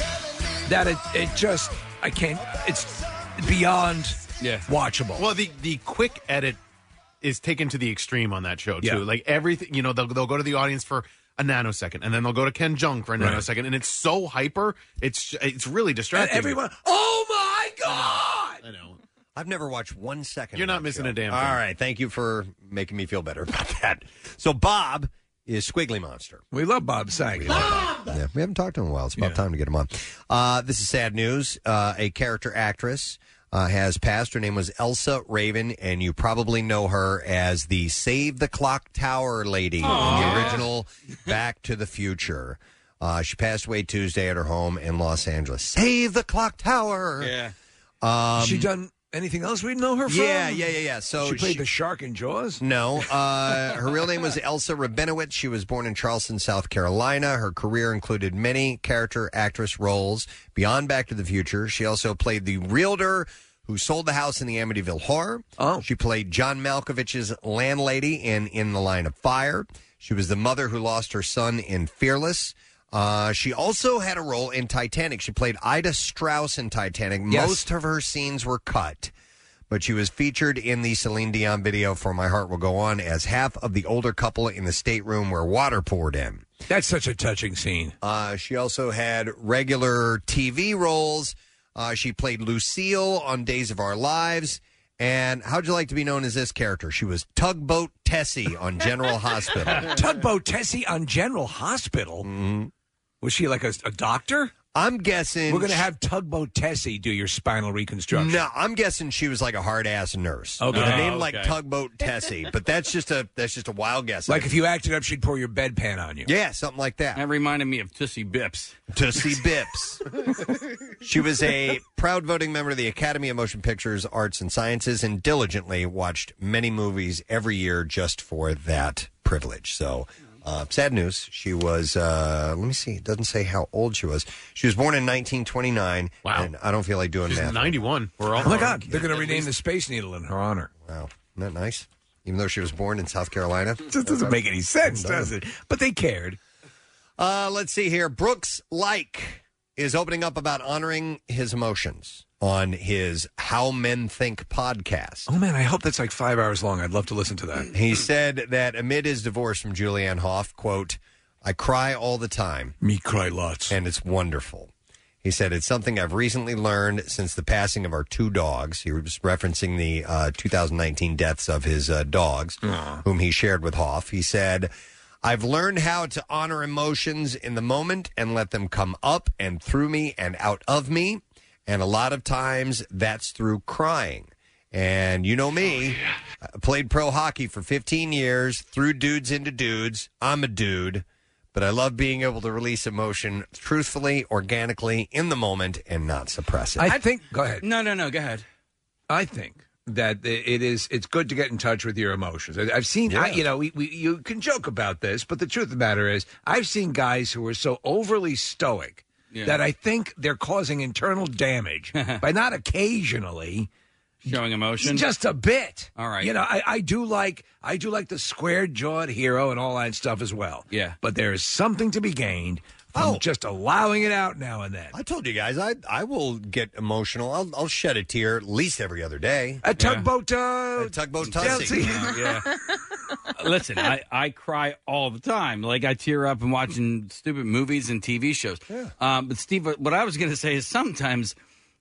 that it just I can't. It's beyond watchable. Well, the quick edit is taken to the extreme on that show too. Yeah. Like everything, they'll go to the audience for a nanosecond, and then they'll go to Ken Jeong for a nanosecond, and it's so hyper. It's really distracting. And everyone, oh my God! I know. I've never watched 1 second. You're of not that missing show. a damn thing. All right, thank you for making me feel better about that. So Bob is Squiggly Monster. We love Bob Saget. Yeah, we haven't talked to him in a while. It's about time to get him on. This is sad news. A character actress has passed. Her name was Elsa Raven, and you probably know her as the Save the Clock Tower lady in the original Back to the Future. She passed away Tuesday at her home in Los Angeles. Save the Clock Tower! Yeah. She done anything else we know her from? Yeah. So she played the shark in Jaws? No. Her real name was Elsa Rabinowitz. She was born in Charleston, South Carolina. Her career included many character actress roles beyond Back to the Future. She also played the realtor who sold the house in the Amityville Horror. Oh. She played John Malkovich's landlady in The Line of Fire. She was the mother who lost her son in Fearless. She also had a role in Titanic. She played Ida Strauss in Titanic. Yes. Most of her scenes were cut, but she was featured in the Celine Dion video For My Heart Will Go On as half of the older couple in the stateroom where water poured in. That's such a touching scene. She also had regular TV roles. She played Lucille on Days of Our Lives. And how'd you like to be known as this character? She was Tugboat Tessie on General Hospital. Tugboat Tessie on General Hospital? Mm-hmm. Was she like a doctor? I'm guessing we're going to have Tugboat Tessie do your spinal reconstruction. No, I'm guessing she was like a hard ass nurse. Okay. With a name like Okay. Tugboat Tessie, but that's just a wild guess. Like if you acted up, she'd pour your bedpan on you. Yeah, something like that. That reminded me of Tussie Bips. Tussie Bips. She was a proud voting member of the Academy of Motion Pictures, Arts, and Sciences, and diligently watched many movies every year just for that privilege. So. Sad news. She was, let me see. It doesn't say how old she was. She was born in 1929. Wow. And I don't feel like doing She's math. 91. We're all Oh my God, they're going to rename the Space Needle in her honor. Wow. Isn't that nice? Even though she was born in South Carolina. It just doesn't make any sense, does it? But they cared. Let's see here. Brooks Like is opening up about honoring his emotions on his How Men Think podcast. Oh, man, I hope that's like 5 hours long. I'd love to listen to that. He said that amid his divorce from Julianne Hough, quote, I cry all the time. Me cry lots. And it's wonderful. He said, it's something I've recently learned since the passing of our two dogs. He was referencing the 2019 deaths of his dogs, whom he shared with Hough. He said, I've learned how to honor emotions in the moment and let them come up and through me and out of me. And a lot of times that's through crying. And you know me, I played pro hockey for 15 years, threw dudes into dudes. I'm a dude. But I love being able to release emotion truthfully, organically, in the moment, and not suppress it. I think. Go ahead. No, go ahead. I think that it's good to get in touch with your emotions. I've seen, Yeah. you can joke about this, but the truth of the matter is, I've seen guys who are so overly stoic that I think they're causing internal damage by not occasionally showing emotion, just a bit. All right. I do like the square-jawed hero and all that stuff as well. Yeah. But there is something to be gained from just allowing it out now and then. I told you guys, I will get emotional. I'll shed a tear at least every other day. A tugboat, tugboat Tussie. Yeah. Listen, I cry all the time. Like, I tear up and watching stupid movies and TV shows. Yeah. But, Steve, what I was going to say is sometimes,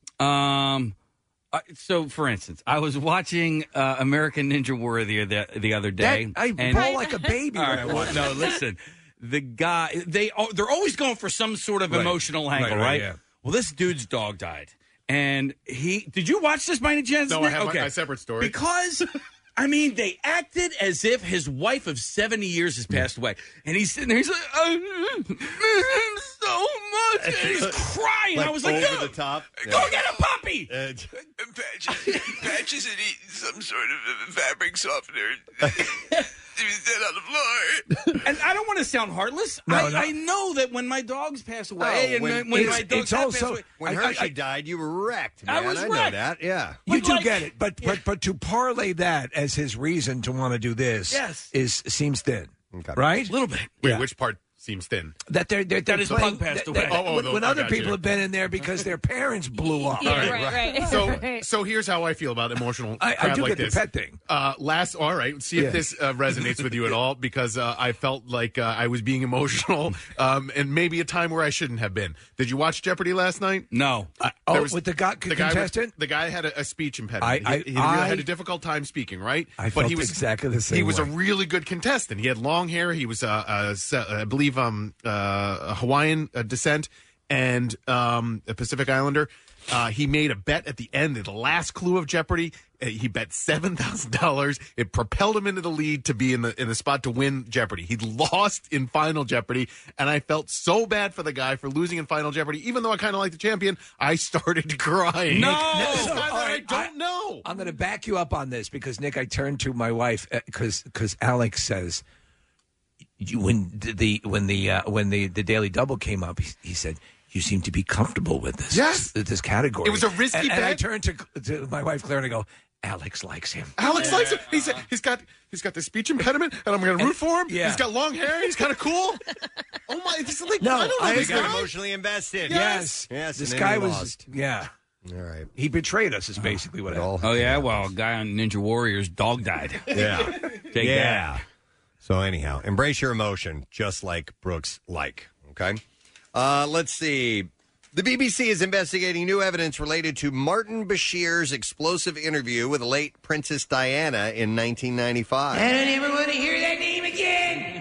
so, for instance, I was watching American Ninja Warrior the other day. I bawl like a baby when I watch it. No, listen. The guy, they're always going for some sort of emotional angle, right? Yeah. Well, this dude's dog died. And did you watch this by any chance? No, I have my separate story. Because, I mean, they acted as if his wife of 70 years has passed away. And he's sitting there, he's like, I miss him so much. And he's crying. Like I was like, over no, the top. go get a puppy. Patches had eaten some sort of fabric softener. And I don't want to sound heartless. I know that when my dogs pass away, when my dogs pass away, when Hershey died, you were wrecked. Man. I was know wrecked. that. Yeah, You do get it, but to parlay that as his reason to want to do this seems thin, right? A little bit. Wait, which part seems thin? That they're his pug passed away. When other people have been in there because their parents blew up. Yeah, right. So here's how I feel about emotional crap I do like get this. the pet thing. All right. See if this resonates with you at all, because I felt like I was being emotional, and maybe a time where I shouldn't have been. Did you watch Jeopardy last night? No. With the contestant? The guy had a speech impediment. He I had a difficult time speaking, right? But he was exactly the same. He was way. a really good contestant. He had long hair. He was, I believe, Hawaiian descent and a Pacific Islander. He made a bet at the end of the last clue of Jeopardy. He bet $7,000. It propelled him into the lead to be in the spot to win Jeopardy. He lost in Final Jeopardy, and I felt so bad for the guy for losing in Final Jeopardy. Even though I kind of like the champion, I started crying. No, I don't know. I'm going to back you up on this because, Nick, I turned to my wife because Alex says when the Daily Double came up, he said, "You seem to be comfortable with this. Yes, this category." It was a risky bet. And I turned to my wife Claire and I go, "Alex likes him. Alex likes him. He said he's got the speech impediment, and I'm going to root for him. Yeah. He's got long hair. He's kind of cool. Oh my! It's like, No, I don't know. I This got guy. emotionally invested. Yes. Yes. This and guy then he was. lost. Yeah. All right. He betrayed us. Is basically what happened. Oh yeah, well, a guy on Ninja Warrior's dog died. Yeah. Take that. So anyhow, embrace your emotion, just like Brooks like. Okay. Let's see. The BBC is investigating new evidence related to Martin Bashir's explosive interview with the late Princess Diana in 1995. I don't ever want to hear that name again.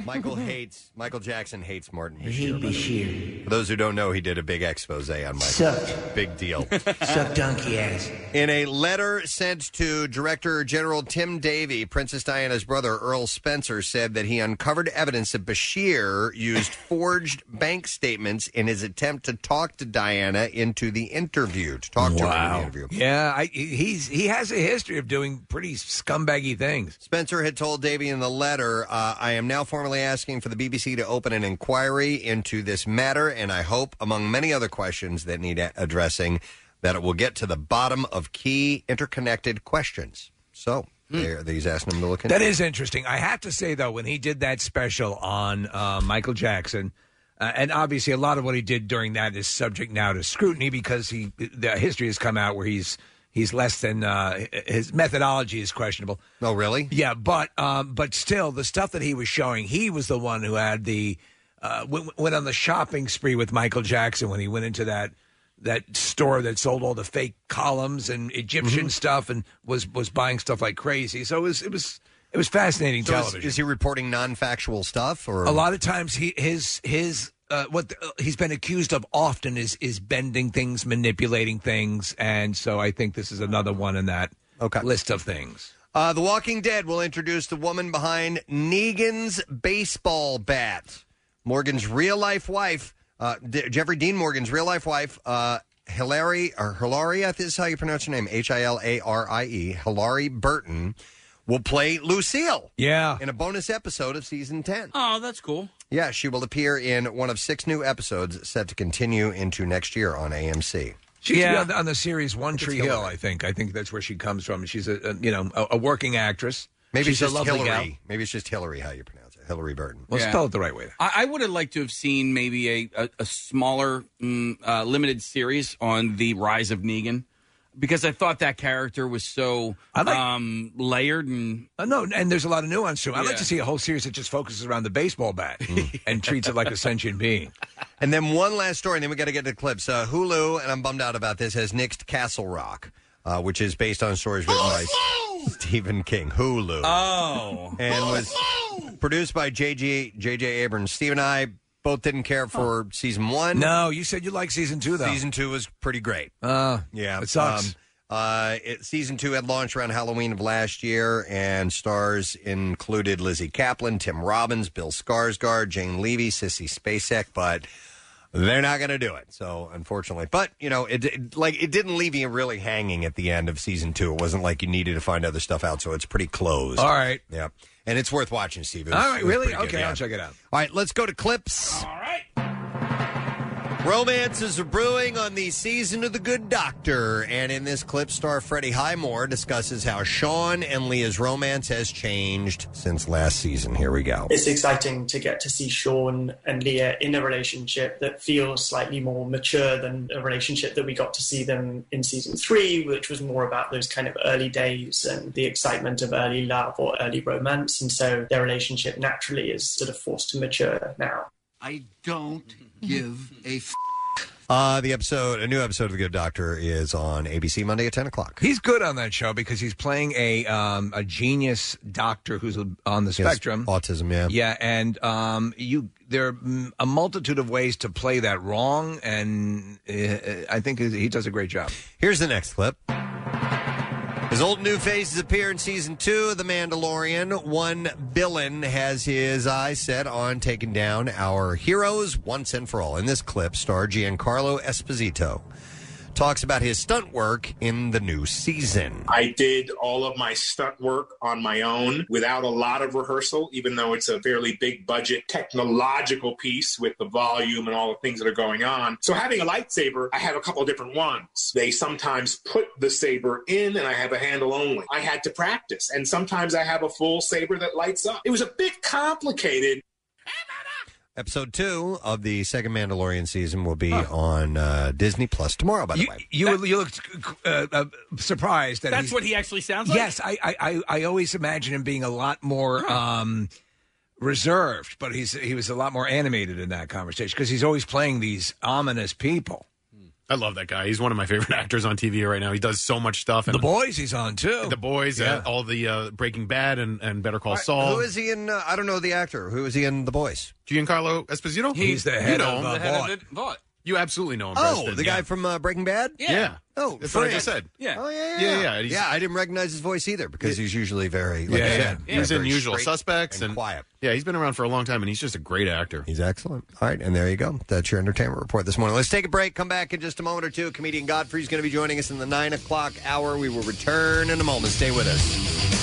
Michael Jackson hates Martin Bashir. For those who don't know, he did a big expose on Michael. Sucked. Big deal. Suck donkey ass. In a letter sent to Director General Tim Davie, Princess Diana's brother Earl Spencer said that he uncovered evidence that Bashir used forged bank statements in his attempt to talk to Diana into the interview. To her in the interview. Yeah, he has a history of doing pretty scumbaggy things. Spencer had told Davie in the letter, I am now formally asking for the BBC to open an inquiry into this matter, and I hope, among many other questions that need addressing, that it will get to the bottom of key interconnected questions. So, he's asking him to look into That is interesting. I have to say, though, when he did that special on Michael Jackson, and obviously a lot of what he did during that is subject now to scrutiny because the history has come out where he's less than his methodology is questionable. Oh, really? Yeah, but still, the stuff that he was showing, he was the one who had went on the shopping spree with Michael Jackson when he went into that store that sold all the fake columns and Egyptian stuff and was buying stuff like crazy. So it was fascinating television. Is he reporting non-factual stuff, or a lot of times he's been accused of often is bending things, manipulating things, and so I think this is another one in that list of things. The Walking Dead will introduce the woman behind Negan's baseball bat. Morgan's real-life wife, Jeffrey Dean Morgan's real-life wife, Hilary, this is how you pronounce her name, Hilarie, Hilary Burton, will play Lucille. Yeah. In a bonus episode of Season 10. Oh, that's cool. Yeah, she will appear in one of 6 new episodes set to continue into next year on AMC. She's on the series One Tree Hill, I think. I think that's where she comes from. She's a working actress. Maybe she's it's just a lovely Hillary. gal. Maybe it's just Hillary, how you pronounce it. Hillary Burton. Well, spell it the right way. I would have liked to have seen maybe a smaller limited series on the rise of Negan. Because I thought that character was so layered and no, and there's a lot of nuance to it. I'd like to see a whole series that just focuses around the baseball bat and treats it like a sentient being. And then one last story, and then we got to get to the clips. Hulu, and I'm bummed out about this, has nixed Castle Rock, which is based on stories written by Stephen King. Hulu. Oh. And was produced by J.J. Abrams. Steve and I both didn't care for season 1. No, you said you liked season 2, though. Season 2 was pretty great. Yeah. It sucks. Season 2 had launched around Halloween of last year, and stars included Lizzie Kaplan, Tim Robbins, Bill Skarsgård, Jane Levy, Sissy Spacek, but they're not going to do it. So, unfortunately. But, it didn't leave you really hanging at the end of season 2. It wasn't like you needed to find other stuff out, so it's pretty closed. All right. Yeah. And it's worth watching, Steve. All right, really? Okay, good, I'll check it out. All right, let's go to clips. All right. Romances are brewing on the season of The Good Doctor. And in this clip, star Freddie Highmore discusses how Sean and Leah's romance has changed since last season. Here we go. It's exciting to get to see Sean and Leah in a relationship that feels slightly more mature than a relationship that we got to see them in season 3, which was more about those kind of early days and the excitement of early love or early romance. And so their relationship naturally is sort of forced to mature now. I don't give a a new episode of The Good Doctor is on ABC Monday at 10 o'clock. He's good on that show because he's playing a genius doctor who's on the spectrum. Autism, yeah. Yeah, and there are a multitude of ways to play that wrong, and I think he does a great job. Here's the next clip. As old new faces appear in season 2 of The Mandalorian, one villain has his eyes set on taking down our heroes once and for all. In this clip, star Giancarlo Esposito talks about his stunt work in the new season. I did all of my stunt work on my own without a lot of rehearsal, even though it's a fairly big budget technological piece with the volume and all the things that are going on. So having a lightsaber, I have a couple of different ones. They sometimes put the saber in and I have a handle only. I had to practice. And sometimes I have a full saber that lights up. It was a bit complicated. Episode 2 of the second Mandalorian season will be on Disney Plus tomorrow, by the way. You looked surprised that that's what he actually sounds like? Yes, I always imagine him being a lot more reserved, but he was a lot more animated in that conversation because he's always playing these ominous people. I love that guy. He's one of my favorite actors on TV right now. He does so much stuff. And The Boys he's on, too. The Boys, all the Breaking Bad and Better Call Saul. Who is he in? I don't know the actor. Who is he in The Boys? Giancarlo Esposito? He's the head of Vought. You absolutely know him, Oh, Preston. the guy from Breaking Bad? Yeah. Oh, that's what I just said. Yeah. Oh, yeah. Yeah. I didn't recognize his voice either because he's usually very, He's in very Usual straight Suspects and quiet. Yeah, he's been around for a long time, and he's just a great actor. He's excellent. All right, and there you go. That's your entertainment report this morning. Let's take a break. Come back in just a moment or two. Comedian Godfrey's going to be joining us in the 9 o'clock hour. We will return in a moment. Stay with us.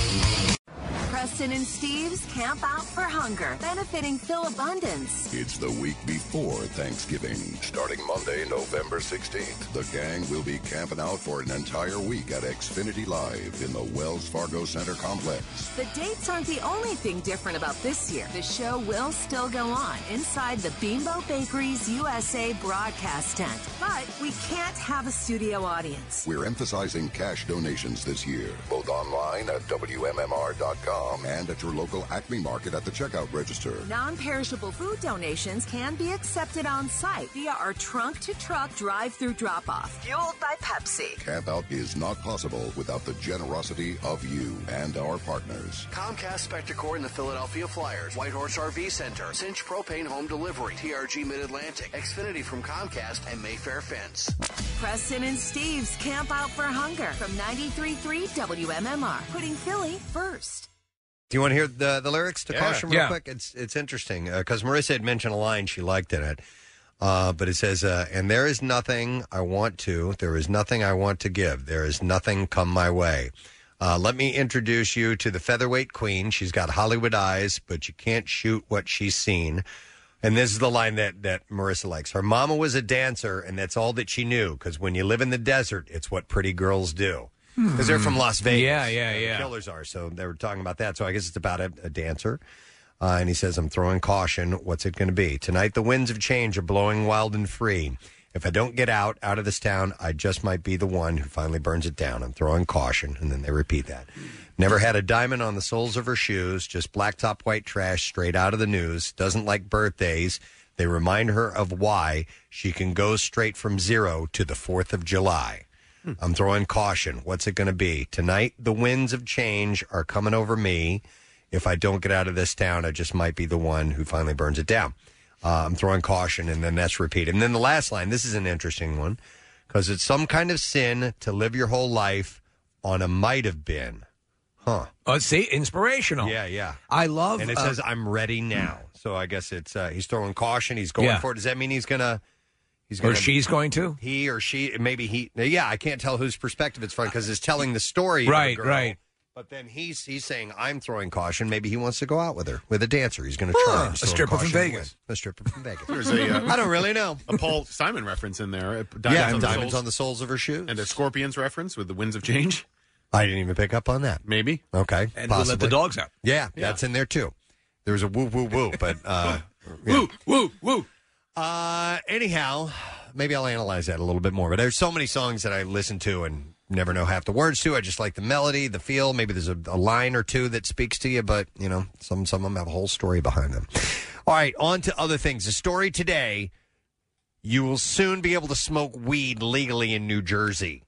Preston and Steve's Camp Out for Hunger, benefiting Phil Abundance. It's the week before Thanksgiving. Starting Monday, November 16th, the gang will be camping out for an entire week at Xfinity Live in the Wells Fargo Center complex. The dates aren't the only thing different about this year. The show will still go on inside the Bimbo Bakeries USA broadcast tent, but we can't have a studio audience. We're emphasizing cash donations this year, both online at WMMR.com and at your local Acme Market at the checkout register. Non-perishable food donations can be accepted on site via our trunk-to-truck drive-through drop-off, fueled by Pepsi. Camp Out is not possible without the generosity of you and our partners. Comcast Spectacor in the Philadelphia Flyers, Whitehorse RV Center, Cinch Propane Home Delivery, TRG Mid-Atlantic, Xfinity from Comcast, and Mayfair Fence. Preston and Steve's Camp Out for Hunger from 93.3 WMMR, putting Philly first. Do you want to hear the lyrics to Caution real quick? It's interesting because Marissa had mentioned a line she liked in it. But it says, and there is nothing I want to give. There is nothing come my way. Let me introduce you to the featherweight queen. She's got Hollywood eyes, but you can't shoot what she's seen. And this is the line that Marissa likes. Her mama was a dancer, and that's all that she knew, because when you live in the desert, it's what pretty girls do. Because they're from Las Vegas. Yeah. The killers are. So they were talking about that. So I guess it's about a dancer. And he says, I'm throwing caution. What's it going to be? Tonight, the winds of change are blowing wild and free. If I don't get out of this town, I just might be the one who finally burns it down. I'm throwing caution. And then they repeat that. Never had a diamond on the soles of her shoes. Just blacktop white trash straight out of the news. Doesn't like birthdays. They remind her of why she can go straight from 0 to the 4th of July. I'm throwing caution. What's it going to be? Tonight, the winds of change are coming over me. If I don't get out of this town, I just might be the one who finally burns it down. I'm throwing caution, and then that's repeated. And then the last line, this is an interesting one, because it's some kind of sin to live your whole life on a might have been. Huh. Oh, see, inspirational. Yeah. I love. And it says, "I'm ready now." So I guess it's he's throwing caution. He's going for it. Does that mean he's gonna? Or she's going to? He or she? Maybe he. Yeah, I can't tell whose perspective it's from because it's telling the story. Right, of the girl. right. But then he's saying, "I'm throwing caution." Maybe he wants to go out with her, with a dancer. He's going to try and a throw stripper from caution Vegas. with. A stripper from Vegas. There's a, I don't really know. A Paul Simon reference in there. Diamonds on the soles of her shoes. And a Scorpions reference with the Winds of Change. I didn't even pick up on that. Maybe. Okay. And we'll let the dogs out. Yeah, that's in there too. There was a woo, woo, woo, but... Woo. Anyhow, maybe I'll analyze that a little bit more. But there's so many songs that I listen to and never know half the words to. I just like the melody, the feel. Maybe there's a line or two that speaks to you, but, some of them have a whole story behind them. All right, on to other things. The story today, you will soon be able to smoke weed legally in New Jersey.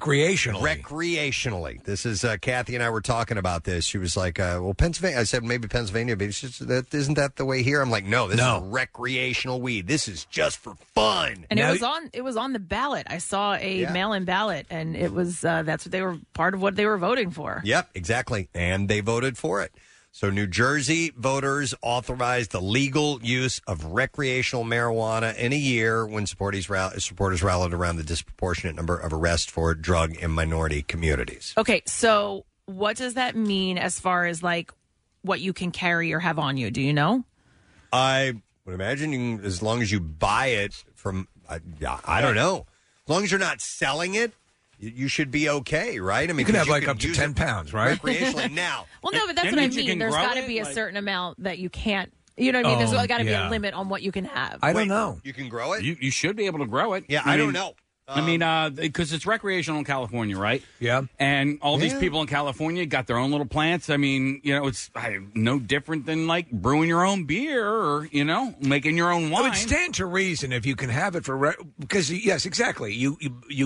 Recreationally. This is Kathy and I were talking about this. She was like, well, Pennsylvania. I said, maybe Pennsylvania, but isn't that the way here? I'm like, no, this is recreational weed. This is just for fun. And it was on the ballot. I saw a mail-in ballot, and it was that's what they were part of what they were voting for. Yep, exactly. And they voted for it. So New Jersey voters authorized the legal use of recreational marijuana in a year when supporters rallied around the disproportionate number of arrests for drug and minority communities. Okay, so what does that mean as far as like what you can carry or have on you? Do you know? I would imagine as long as you buy it from, I don't know. As long as you're not selling it, you should be okay, right? I mean, you can have like up to 10 pounds, right? Recreationally now. Well, no, but that's what I mean. There's got to be a certain amount that you can't. You know what I mean? There's got to be a limit on what you can have. I don't know. You can grow it? You should be able to grow it. Yeah, I don't know. I mean, because it's recreational in California, right? Yeah. And all these people in California got their own little plants. I mean, it's no different than like brewing your own beer or, making your own wine. It would stand to reason if you can have it for because yes, exactly. You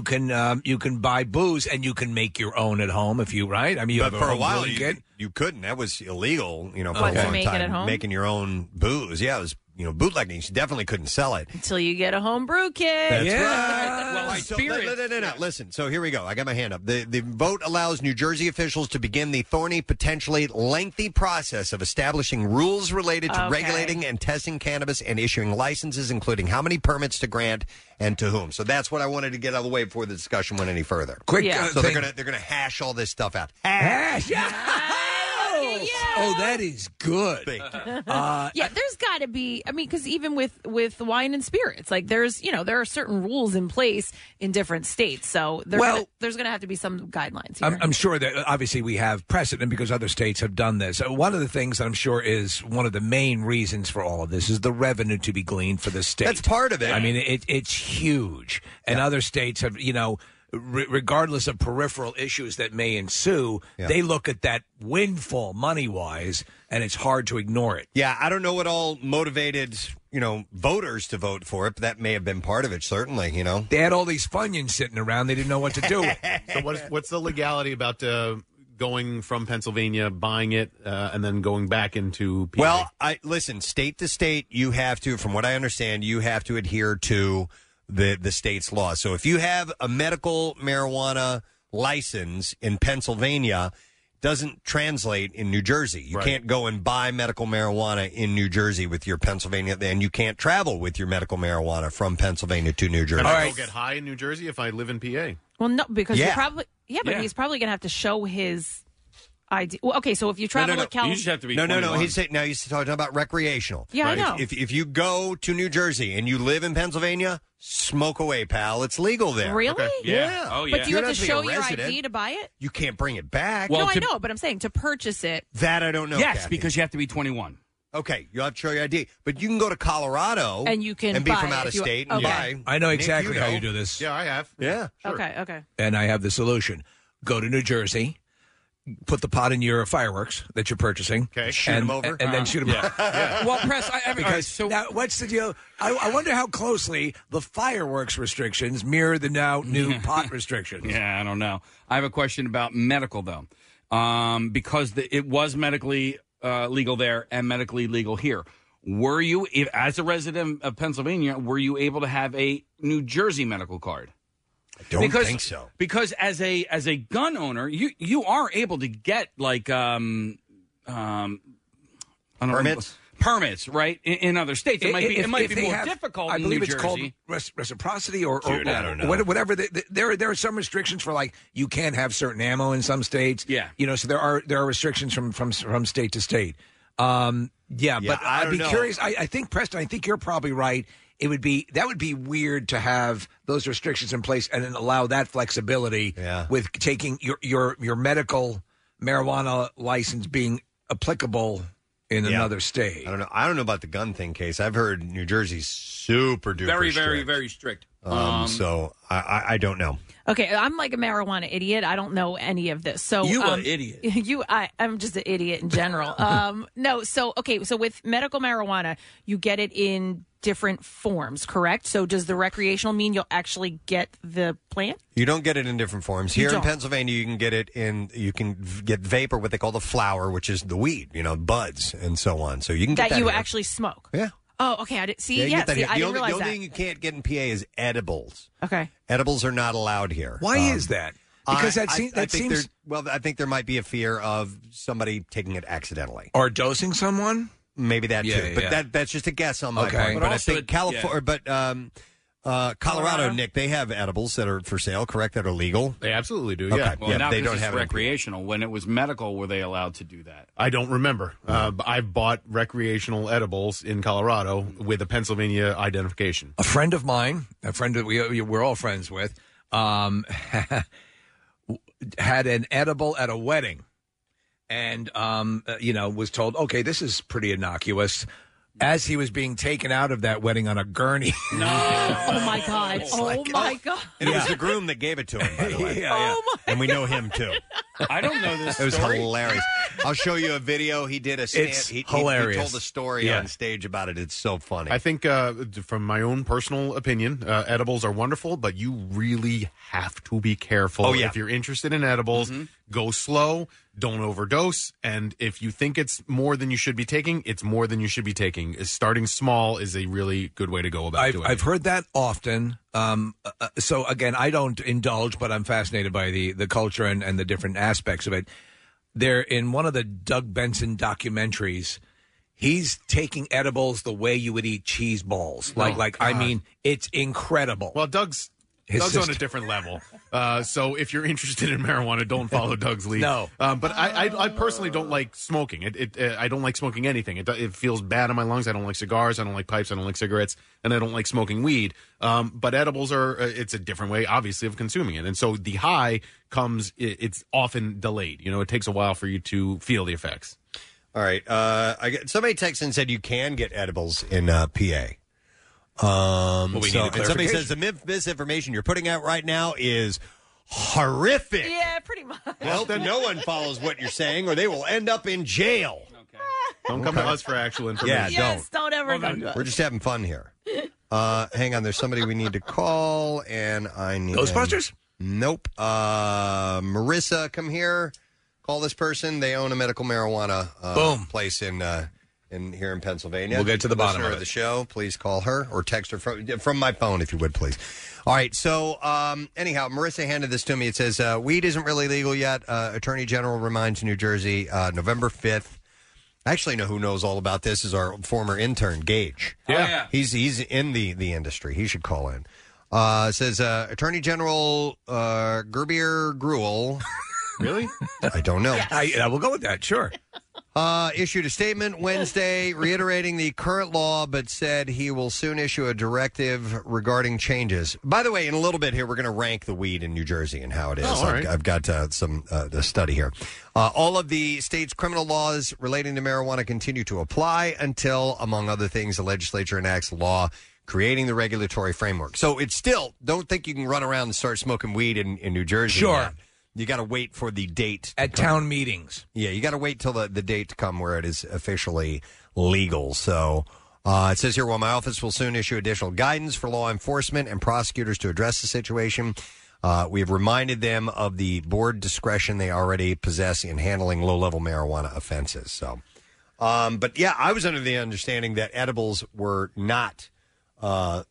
can buy booze and you can make your own at home if you right. I mean, but for a while you couldn't. That was illegal. For a long time. Make it at home? Making your own booze. Yeah, it was. Bootlegging. You definitely couldn't sell it until you get a home brew kit. That's right. Well, no. Listen. So here we go. I got my hand up. The vote allows New Jersey officials to begin the thorny, potentially lengthy process of establishing rules related to regulating and testing cannabis and issuing licenses, including how many permits to grant and to whom. So that's what I wanted to get out of the way before the discussion went any further. So they're gonna hash all this stuff out. Hash. Oh, that is good. There's got to be. I mean, because even with wine and spirits, like there are certain rules in place in different states. So there's going to have to be some guidelines here. I'm sure that obviously we have precedent because other states have done this. One of the things that I'm sure is one of the main reasons for all of this is the revenue to be gleaned for the state. That's part of it. I mean, it's huge, and other states have regardless of peripheral issues that may ensue, they look at that windfall money-wise, and it's hard to ignore it. Yeah, I don't know what all motivated, voters to vote for it, but that may have been part of it, certainly, They had all these Funyuns sitting around. They didn't know what to do. So what's the legality about going from Pennsylvania, buying it, and then going back into PA? Well, listen, state to state, you have to, from what I understand, you have to adhere to the state's law. So if you have a medical marijuana license in Pennsylvania, it doesn't translate in New Jersey. You can't go and buy medical marijuana in New Jersey with your Pennsylvania, and you can't travel with your medical marijuana from Pennsylvania to New Jersey. Can I go get high in New Jersey if I live in PA? Well, no, because you're probably he's probably going to have to show his ID. Well, okay, so if you travel to California, you just have to be no. He's talking about recreational. Yeah, I know. If you go to New Jersey and you live in Pennsylvania, smoke away, pal. It's legal there. Really? Okay. Yeah. Oh, yeah. But do you have to show your ID to buy it? You can't bring it back. Well, I know, but I'm saying to purchase it. That I don't know. Yes, Kathy. because you have to be 21. Okay, you'll have to show your ID. But you can go to Colorado and you can be buy from out of state and buy. I know exactly how you do this. Yeah, I have. Yeah. Sure. Okay. And I have the solution. Go to New Jersey. Put the pot in your fireworks that you're purchasing. Okay, shoot them over. And then shoot them over. Yeah. Well, Press, now, what's the deal? I wonder how closely the fireworks restrictions mirror the now new pot restrictions. Yeah, I don't know. I have a question about medical, though. Because it was medically legal there and medically legal here. Were you, as a resident of Pennsylvania, were you able to have a New Jersey medical card? don't think so. Because as a gun owner, you are able to get like I don't permits, right? In other states, it might be more difficult. I in believe New it's Jersey. called reciprocity, or Dude, I don't know. whatever. There are some restrictions for like you can't have certain ammo in some states. Yeah, so there are restrictions from state to state. But I'd be curious. I think Preston, I think you're probably right. That would be weird to have those restrictions in place and then allow that flexibility with taking your medical marijuana license being applicable in another state. I don't know about the gun thing, Case. I've heard New Jersey's super duper very, strict. very, very strict. So I don't know. Okay, I'm like a marijuana idiot. I don't know any of this. So an idiot. I'm just an idiot in general. So with medical marijuana, you get it in different forms, correct? So does the recreational mean you'll actually get the plant? You don't get it in different forms. Here in Pennsylvania, you can get it you can get vapor, what they call the flower, which is the weed, buds and so on. So you can get that you here. actually smoke. Yeah. Oh, okay. I didn't see. Yeah, you get that here. I didn't The realize only that. thing you can't get in PA is edibles. Okay. Edibles are not allowed here. Why is that? Because I think there might be a fear of somebody taking it accidentally or dosing someone. Maybe that too, but that's just a guess on my part. But I think California, Colorado, Nick, they have edibles that are for sale, correct? That are legal. They absolutely do. Okay. Yeah, Well, now they this don't is have it in recreational. When it was medical, were they allowed to do that? I don't remember. I've bought recreational edibles in Colorado with a Pennsylvania identification. A friend of mine, a friend that we're all friends with, had an edible at a wedding. And, was told, okay, this is pretty innocuous. As he was being taken out of that wedding on a gurney. No. Oh, my God. Oh, my God. And it was the groom that gave it to him, by the way. And we know him, too. I don't know this It was story. hilarious. I'll show you a video. He did a stand. It's he hilarious. told a story on stage about it. It's so funny. I think, from my own personal opinion, edibles are wonderful, but you really have to be careful. Oh, yeah. If you're interested in edibles, go slow, don't overdose, and if you think it's more than you should be taking, it's more than you should be taking. Starting small is a really good way to go about doing it. I've heard that often. So, again, I don't indulge, but I'm fascinated by the culture and the different aspects of it. There, in one of the Doug Benson documentaries, he's taking edibles the way you would eat cheese balls. I mean, it's incredible. Well, Doug's on a different level. So if you're interested in marijuana, don't follow Doug's lead. No. But I personally don't like smoking. I don't like smoking anything. It feels bad in my lungs. I don't like cigars. I don't like pipes. I don't like cigarettes. And I don't like smoking weed. But edibles it's a different way, obviously, of consuming it. And so the high comes, it's often delayed. It takes a while for you to feel the effects. All right. Somebody texted and said you can get edibles in PA. And somebody says the misinformation you're putting out right now is horrific. Yeah, pretty much. Well, no one follows what you're saying, or they will end up in jail. Don't come to us for actual information. Yeah, don't ever come to us. We're just having fun here. Hang on, there's somebody we need to call, and I need Ghostbusters? Nope. Marissa, come here. Call this person. They own a medical marijuana place in here in Pennsylvania. We'll get to the bottom Listener of it. the show. Please call her or text her from my phone, if you would, please. All right. So, anyhow, Marissa handed this to me. It says, weed isn't really legal yet. Attorney General reminds New Jersey, November 5th. I actually know who knows all about this is our former intern, Gage. Yeah. He's in the industry. He should call in. It says, Attorney General Gerbier Gruel. Really? I don't know. I will go with that, sure. Issued a statement Wednesday reiterating the current law, but said he will soon issue a directive regarding changes. By the way, in a little bit here, we're going to rank the weed in New Jersey and how it is. Oh, all right. I've got the study here. All of the state's criminal laws relating to marijuana continue to apply until, among other things, the legislature enacts a law creating the regulatory framework. So it's still, don't think you can run around and start smoking weed in New Jersey. Sure. Yet. You got to wait for the date. At town meetings. Yeah, you got to wait till the date to come where it is officially legal. So it says here, while my office will soon issue additional guidance for law enforcement and prosecutors to address the situation, we have reminded them of the board discretion they already possess in handling low-level marijuana offenses. So, but yeah, I was under the understanding that edibles were not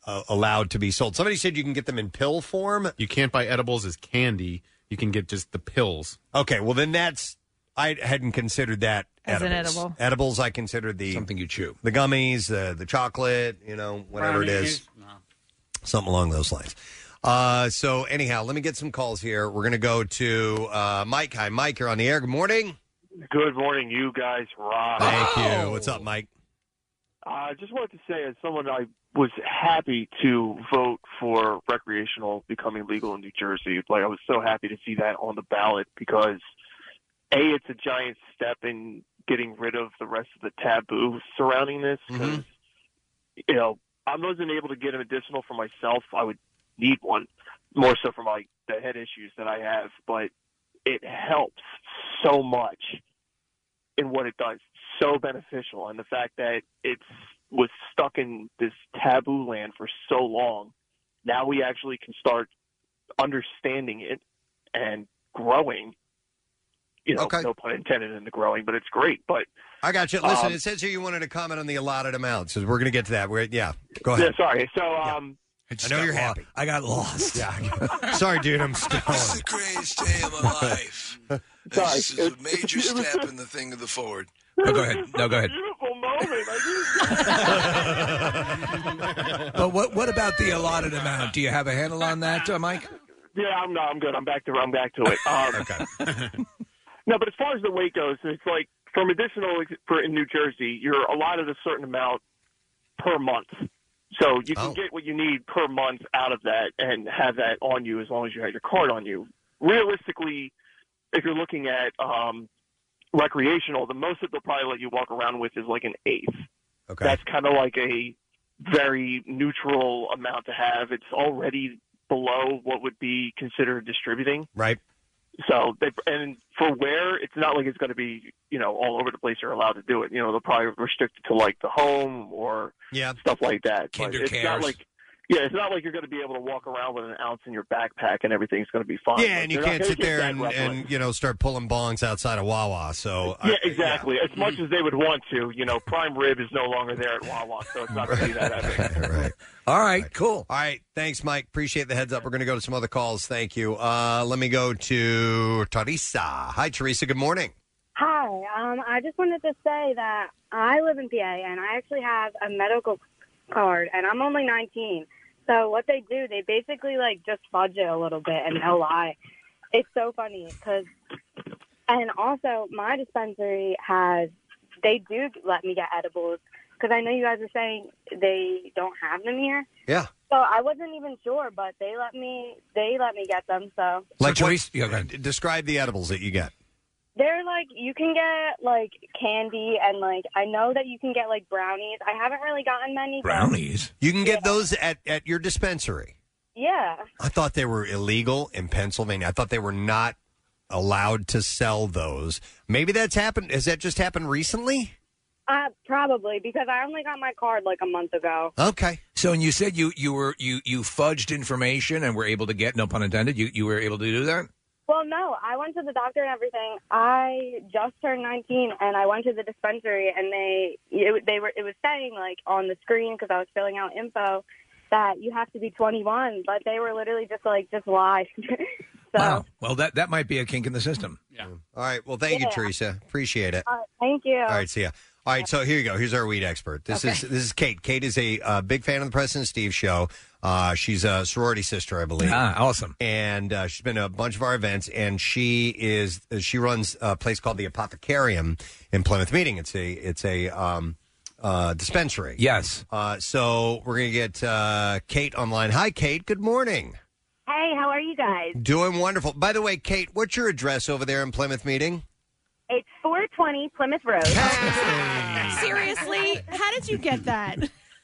allowed to be sold. Somebody said you can get them in pill form. You can't buy edibles as candy. You can get just the pills. Okay, well then I hadn't considered that As an edibles. edible. Edibles, I considered something you chew. The gummies, the chocolate, whatever it is. Something along those lines. So anyhow, let me get some calls here. We're going to go to Mike. Hi, Mike. You're on the air. Good morning. Good morning. You guys rock. Thank you. What's up, Mike? I just wanted to say, as someone, I was happy to vote for recreational becoming legal in New Jersey. Like, I was so happy to see that on the ballot because, A, it's a giant step in getting rid of the rest of the taboo surrounding this. Because, I wasn't able to get a medicinal for myself. I would need one, more so for the head issues that I have. But it helps so much in what it does. So beneficial. And the fact that it was stuck in this taboo land for so long, now we actually can start understanding it and growing. No pun intended in the growing, but it's great. But I got you. Listen, it says here you wanted to comment on the allotted amounts. So we're going to get to that. Go ahead. Yeah, sorry. So, I know you're happy. I got lost. Yeah. Sorry, dude. I'm stoned. This is the greatest day of my life. This is a major step in the thing of the forward. No, go ahead. No, go ahead. Beautiful moment. But what about the allotted amount? Do you have a handle on that, Mike? Yeah, I'm good. I'm back to it. Okay. No, but as far as the weight goes, it's like for medicinal in New Jersey, you're allotted a certain amount per month. So you can get what you need per month out of that and have that on you as long as you have your card on you. Realistically, if you're looking at recreational, the most that they'll probably let you walk around with is like an eighth. Okay. That's kind of like a very neutral amount to have. It's already below what would be considered distributing. Right. So, and for where, it's not like it's going to be, all over the place you're allowed to do it. They'll probably restrict it to like the home or stuff like that. Kinder But it's not like, it's not like you're going to be able to walk around with an ounce in your backpack and everything's going to be fine. Yeah, and you can't sit there and start pulling bongs outside of Wawa. So yeah, exactly. As much as they would want to, prime rib is no longer there at Wawa, so it's not going to be that epic. Right. All right, cool. All right, thanks, Mike. Appreciate the heads up. We're going to go to some other calls. Thank you. Let me go to Teresa. Hi, Teresa. Good morning. Hi. I just wanted to say that I live in PA, and I actually have a medical card, and I'm only 19. So what they do, they basically just fudge it a little bit and they'll lie. It's so funny and also my dispensary they do let me get edibles because I know you guys are saying they don't have them here. Yeah. So I wasn't even sure, but they let me get them. So describe the edibles that you get. They're you can get candy and I know that you can get brownies. I haven't really gotten many. Brownies? You can get those at your dispensary. Yeah. I thought they were illegal in Pennsylvania. I thought they were not allowed to sell those. Maybe that's happened. Has that just happened recently? Probably because I only got my card a month ago. Okay. So, and you said you fudged information and were able to get, no pun intended, you were able to do that? Well, no, I went to the doctor and everything. I just turned 19, and I went to the dispensary, and it was saying on the screen because I was filling out info that you have to be 21, but they were literally just lie. So, wow. Well, that might be a kink in the system. Yeah. All right. Well, thank you, Teresa. Appreciate it. Thank you. All right. See ya. All right, so here you go. Here's our weed expert. This is Kate. Kate is a big fan of the Preston and Steve show. She's a sorority sister, I believe. Awesome. And she's been to a bunch of our events, and she runs a place called the Apothecarium in Plymouth Meeting. It's a dispensary. Yes. So we're gonna get Kate online. Hi, Kate. Good morning. Hey, how are you guys? Doing wonderful. By the way, Kate, what's your address over there in Plymouth Meeting? It's 420 Plymouth Road. Seriously? How did you get that?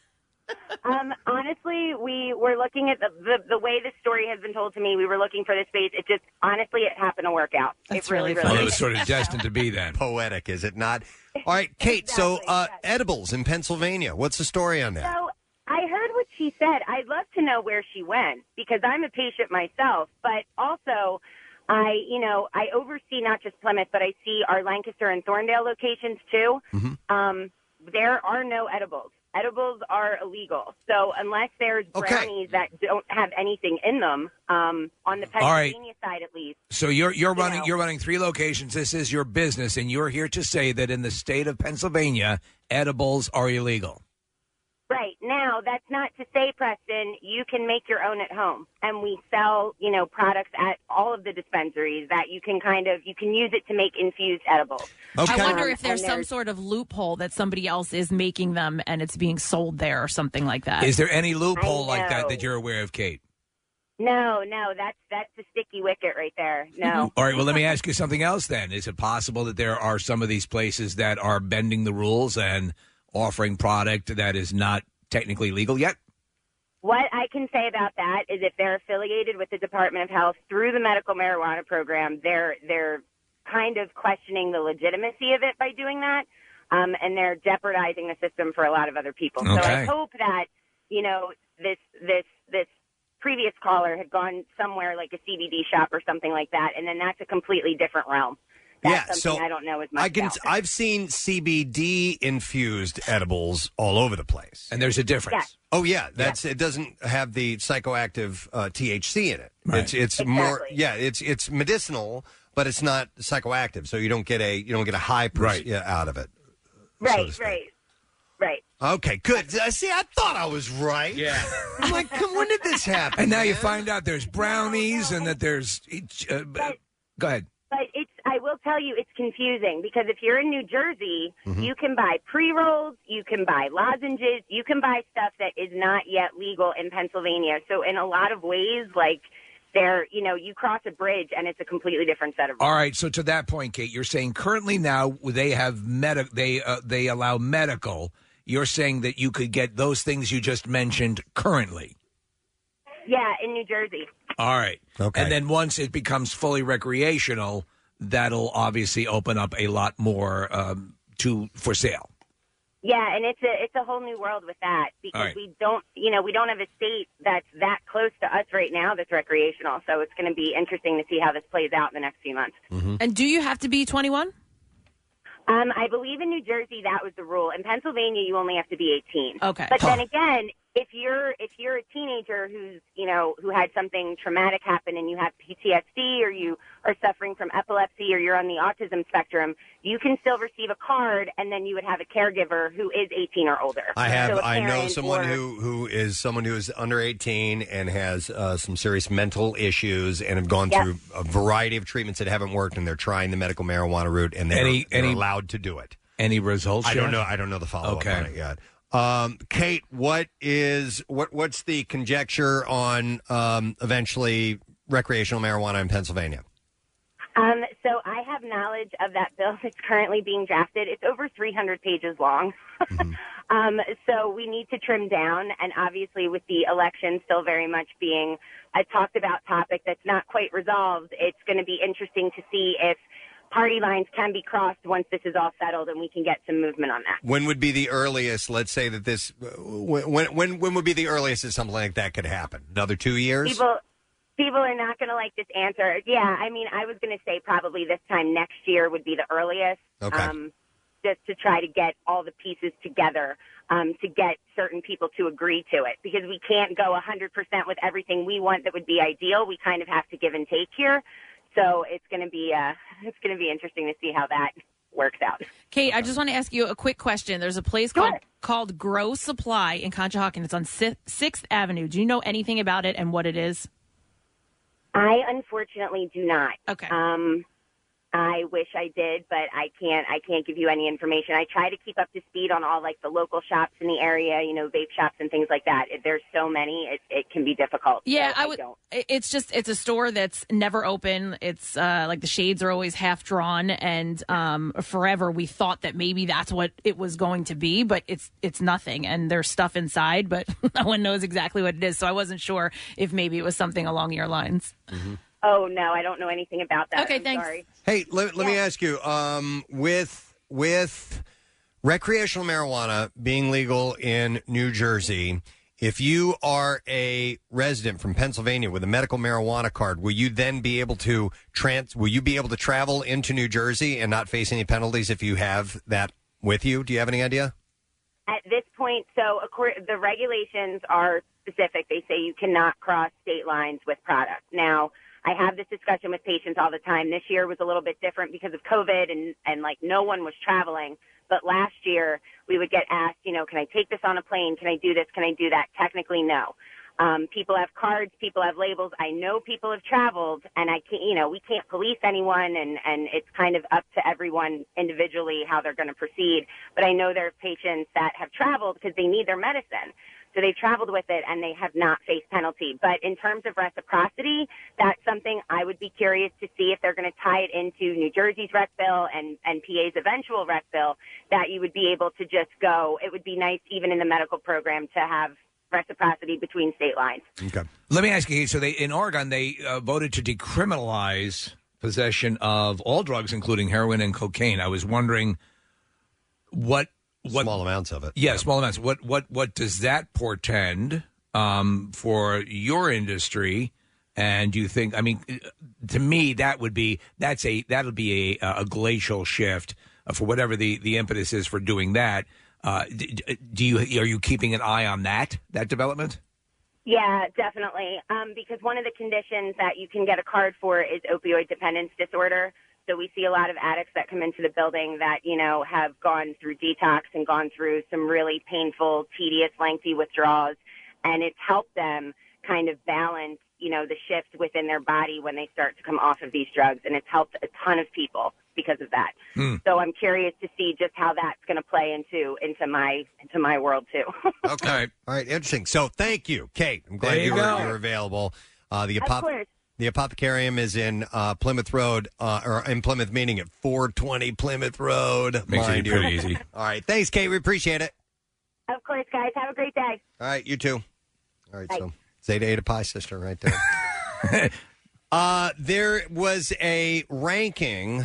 Honestly, we were looking at the way this story has been told to me. We were looking for this space. It just, honestly, it happened to work out. That's it really Well, it was sort of destined to be then. Poetic, is it not? All right, Kate, Exactly, so edibles in Pennsylvania. What's the story on that? So I heard what she said. I'd love to know where she went because I'm a patient myself, but also I oversee not just Plymouth, but I see our Lancaster and Thorndale locations too. Mm-hmm. There are no edibles. edibles are illegal. So unless there's brownies that don't have anything in them, on the Pennsylvania side at least. So you're running 3 locations. This is your business, and you're here to say that in the state of Pennsylvania, edibles are illegal. Right. Now, that's not to say, Preston, you can make your own at home. And we sell, products at all of the dispensaries that you can use it to make infused edibles. Okay. I wonder if there's some sort of loophole that somebody else is making them and it's being sold there or something like that. Is there any loophole like that you're aware of, Kate? No, that's the sticky wicket right there. No. All right, well, let me ask you something else then. Is it possible that there are some of these places that are bending the rules and offering product that is not technically legal yet? What I can say about that is if they're affiliated with the Department of Health through the medical marijuana program, they're kind of questioning the legitimacy of it by doing that, and they're jeopardizing the system for a lot of other people. Okay. So I hope that, this previous caller had gone somewhere like a CBD shop or something like that, and then that's a completely different realm. That's something I don't know as much about. I've seen CBD infused edibles all over the place, and there's a difference. Yes. Oh yeah, it doesn't have the psychoactive THC in it. Right. It's more it's medicinal, but it's not psychoactive, so you don't get a high out of it. Right. Okay, good. See, I thought I was right. Yeah. I'm like, when did this happen? And now you find out there's brownies and that there's. Go ahead. But I will tell you, it's confusing because if you're in New Jersey, Mm-hmm. you can buy pre-rolls, you can buy lozenges, you can buy stuff that is not yet legal in Pennsylvania. So in a lot of ways, you cross a bridge and it's a completely different set of rules. All right. So to that point, Kate, you're saying currently now they have they allow medical. You're saying that you could get those things you just mentioned currently. Yeah, in New Jersey. All right. Okay. And then once it becomes fully recreational, that'll obviously open up a lot more for sale. Yeah, and it's a whole new world with that because right. we don't have a state that's that close to us right now that's recreational. So it's going to be interesting to see how this plays out in the next few months. Mm-hmm. And do you have to be 21? I believe in New Jersey that was the rule. In Pennsylvania, you only have to be 18. Okay. But then again, if you're a teenager who had something traumatic happen and you have PTSD or you are suffering from epilepsy or you're on the autism spectrum, you can still receive a card and then you would have a caregiver who is 18 or older. I know someone who is under 18 and has some serious mental issues and have gone through a variety of treatments that haven't worked, and they're trying the medical marijuana route, and they're allowed to do it. Any results? I don't know. I don't know the follow up on it yet. Kate, what's the conjecture on eventually recreational marijuana in Pennsylvania? So I have knowledge of that bill that's currently being drafted. It's over 300 pages long. Mm-hmm. So we need to trim down. And obviously with the election still very much being a talked about topic that's not quite resolved, it's going to be interesting to see if party lines can be crossed once this is all settled and we can get some movement on that. When would be the earliest, let's say that this, when would be the earliest that something like that could happen? Another 2 years? People are not going to like this answer. Yeah, I mean, I was going to say probably this time next year would be the earliest. Okay. Just to try to get all the pieces together to get certain people to agree to it. Because we can't go 100% with everything we want that would be ideal. We kind of have to give and take here. So it's going to be interesting to see how that works out. Kate, I just want to ask you a quick question. There's a place called Grow Supply in Conshohocken. It's on 6th Avenue. Do you know anything about it and what it is? I unfortunately do not. Okay. I wish I did, but I can't give you any information. I try to keep up to speed on all like the local shops in the area, vape shops and things like that. There's so many, it can be difficult. Yeah, so it's a store that's never open. It's like the shades are always half drawn, and forever we thought that maybe that's what it was going to be, but it's nothing. And there's stuff inside, but no one knows exactly what it is. So I wasn't sure if maybe it was something along your lines. Mm-hmm. Oh, no, I don't know anything about that. Okay, I'm thanks. Sorry. Hey, let me ask you, with recreational marijuana being legal in New Jersey, if you are a resident from Pennsylvania with a medical marijuana card, will you then be able to travel into New Jersey and not face any penalties if you have that with you? Do you have any idea? At this point, so the regulations are specific. They say you cannot cross state lines with product. Now, I have this discussion with patients all the time. This year was a little bit different because of COVID and like no one was traveling. But last year we would get asked, you know, can I take this on a plane? Can I do this? Can I do that? Technically, no. People have cards, people have labels. I know people have traveled, and I can't, you know, we can't police anyone, and it's kind of up to everyone individually how they're going to proceed. But I know there are patients that have traveled because they need their medicine. So they've traveled with it, and they have not faced penalty. But in terms of reciprocity, that's something I would be curious to see if they're going to tie it into New Jersey's rec bill and PA's eventual rec bill, that you would be able to just go. It would be nice, even in the medical program, to have reciprocity between state lines. Okay. Let me ask you, so in Oregon, they voted to decriminalize possession of all drugs, including heroin and cocaine. I was wondering what small amounts of it. Yeah, small amounts. What does that portend for your industry? And do you think? I mean, to me, that'll be a glacial shift for whatever the impetus is for doing that. Are you keeping an eye on that development? Yeah, definitely. Because one of the conditions that you can get a card for is opioid dependence disorder. So we see a lot of addicts that come into the building that, you know, have gone through detox and gone through some really painful, tedious, lengthy withdrawals. And it's helped them kind of balance, you know, the shift within their body when they start to come off of these drugs. And it's helped a ton of people because of that. So I'm curious to see just how that's going to play into my world too. Okay. All right. Interesting. So thank you, Kate. I'm glad There you go. you're available. Of course. The Apothecarium is in Plymouth Road, or in Plymouth, meaning at 420 Plymouth Road. Makes it Mind you. pretty easy. All right. Thanks, Kate. We appreciate it. Of course, guys. Have a great day. All right. You too. All right. Bye. So Zeta Eta Pi sister right there. There was a ranking.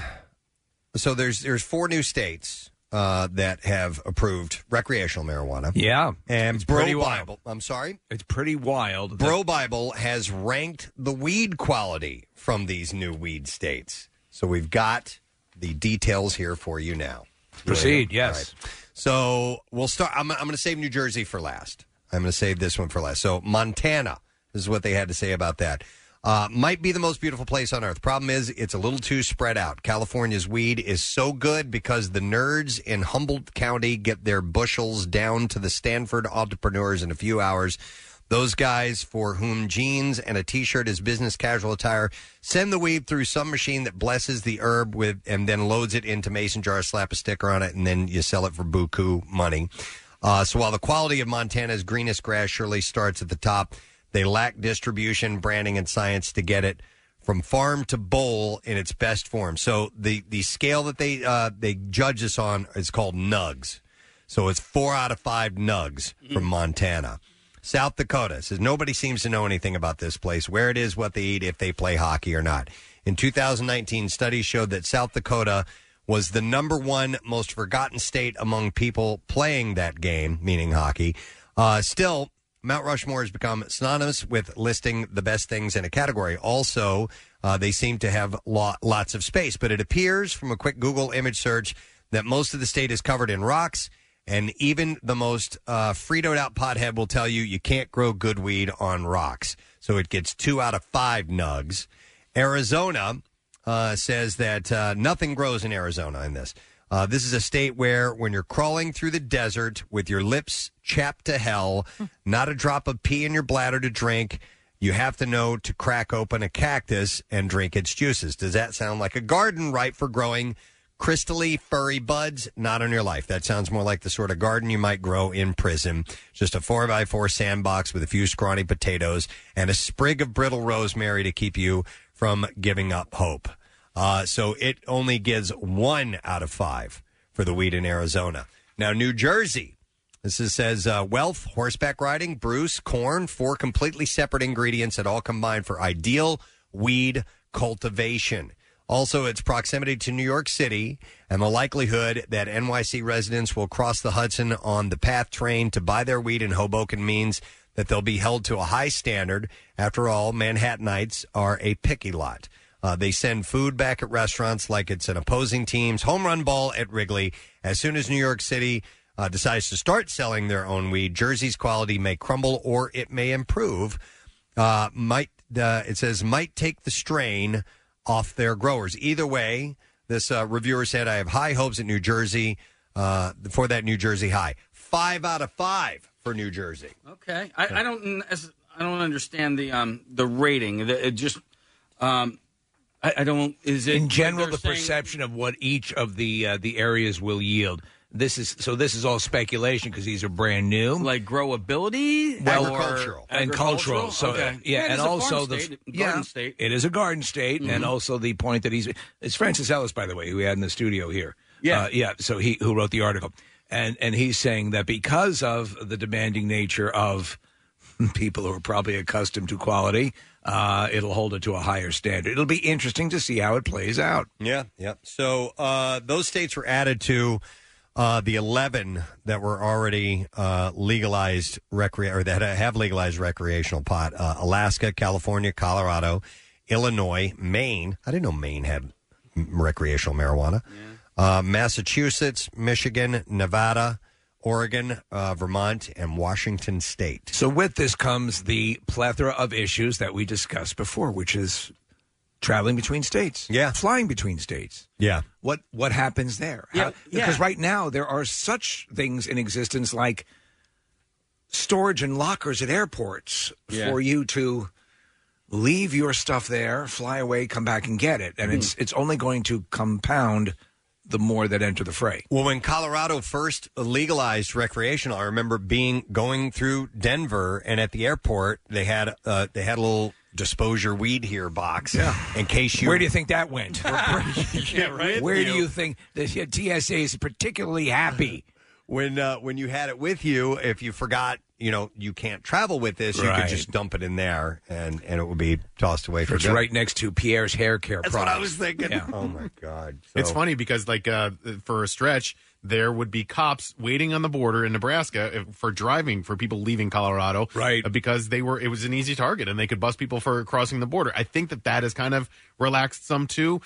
So there's 4 new states that have approved recreational marijuana. Yeah. And It's Bro pretty Bible. wild. I'm sorry? It's pretty wild. Bro Bible has ranked the weed quality from these new weed states. So we've got the details here for you now. Proceed, yes. All right. So we'll start. I'm going to save New Jersey for last. I'm going to save this one for last. So Montana, this is what they had to say about that. Might be the most beautiful place on earth. Problem is, it's a little too spread out. California's weed is so good because the nerds in Humboldt County get their bushels down to the Stanford entrepreneurs in a few hours. Those guys for whom jeans and a T-shirt is business casual attire send the weed through some machine that blesses the herb with and then loads it into mason jars, slap a sticker on it, and then you sell it for buku money. So while the quality of Montana's greenest grass surely starts at the top, they lack distribution, branding, and science to get it from farm to bowl in its best form. So the scale that they judge this on is called nugs. So it's 4 out of 5 nugs from Montana. South Dakota says nobody seems to know anything about this place, where it is, what they eat, if they play hockey or not. In 2019, studies showed that South Dakota was the number 1 most forgotten state among people playing that game, meaning hockey. Still, Mount Rushmore has become synonymous with listing the best things in a category. Also, they seem to have lots of space. But it appears from a quick Google image search that most of the state is covered in rocks, and even the most Fritoed-out pothead will tell you can't grow good weed on rocks. So it gets 2 out of 5 nugs. Arizona says that nothing grows in Arizona in this. This is a state where when you're crawling through the desert with your lips chapped to hell, not a drop of pee in your bladder to drink, you have to know to crack open a cactus and drink its juices. Does that sound like a garden ripe for growing crystally furry buds? Not in your life. That sounds more like the sort of garden you might grow in prison. Just a 4x4 sandbox with a few scrawny potatoes and a sprig of brittle rosemary to keep you from giving up hope. So it only gives 1 out of 5 for the weed in Arizona. Now, New Jersey, this says wealth, horseback riding, Bruce, corn, 4 completely separate ingredients that all combine for ideal weed cultivation. Also, its proximity to New York City and the likelihood that NYC residents will cross the Hudson on the PATH train to buy their weed in Hoboken means that they'll be held to a high standard. After all, Manhattanites are a picky lot. They send food back at restaurants like it's an opposing team's home run ball at Wrigley. As soon as New York City decides to start selling their own weed, Jersey's quality may crumble or it may improve. It says might take the strain off their growers. Either way, this reviewer said, I have high hopes at New Jersey for that New Jersey high. 5 out of 5 for New Jersey. Okay, I don't understand the rating. It just I don't. Is it in general the saying, perception of what each of the areas will yield? This is all speculation because these are brand new, like growability, agricultural, and cultural. So okay. and also garden state. It is a garden state, and also the point that it's Francis Ellis, by the way, who we had in the studio here. Yeah, So who wrote the article, and he's saying that because of the demanding nature of people who are probably accustomed to quality, it'll hold it to a higher standard. It'll be interesting to see how it plays out. Yeah. So those states were added to the 11 that were already legalized or that have legalized recreational pot: Alaska, California, Colorado, Illinois, Maine. I didn't know Maine had recreational marijuana. Massachusetts, Michigan, Nevada, Oregon, Vermont, and Washington State. So with this comes the plethora of issues that we discussed before, which is traveling between states. Yeah. Flying between states. Yeah. What happens there? Because right now there are such things in existence like storage and lockers at airports for you to leave your stuff there, fly away, come back and get it. And it's only going to compound the more that enter the fray. Well, when Colorado first legalized recreational, I remember going through Denver, and at the airport they had a little dispose your weed here box in case you. Where do you think that went? Yeah, right. Where do you think the TSA is particularly happy? When you had it with you, if you forgot, you can't travel with this, you could just dump it in there, and it would be tossed away for It's good. right next to Pierre's hair care That's products. what I was thinking. Yeah. Oh, my God. It's funny because, for a stretch, there would be cops waiting on the border in Nebraska for driving for people leaving Colorado, right? Because it was an easy target and they could bust people for crossing the border. I think that has kind of relaxed some too,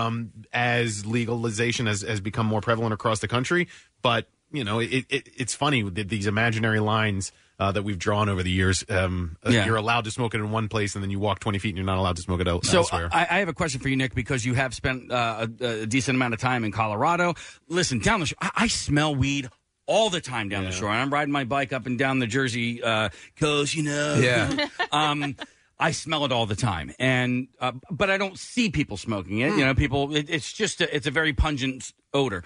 as legalization has become more prevalent across the country. But it's funny with these imaginary lines that we've drawn over the years. You're allowed to smoke it in one place, and then you walk 20 feet, and you're not allowed to smoke it elsewhere. I have a question for you, Nick, because you have spent a decent amount of time in Colorado. Listen, down the shore, I smell weed all the time down the shore, and I'm riding my bike up and down the Jersey coast, I smell it all the time, and but I don't see people smoking it. People. It's a very pungent odor.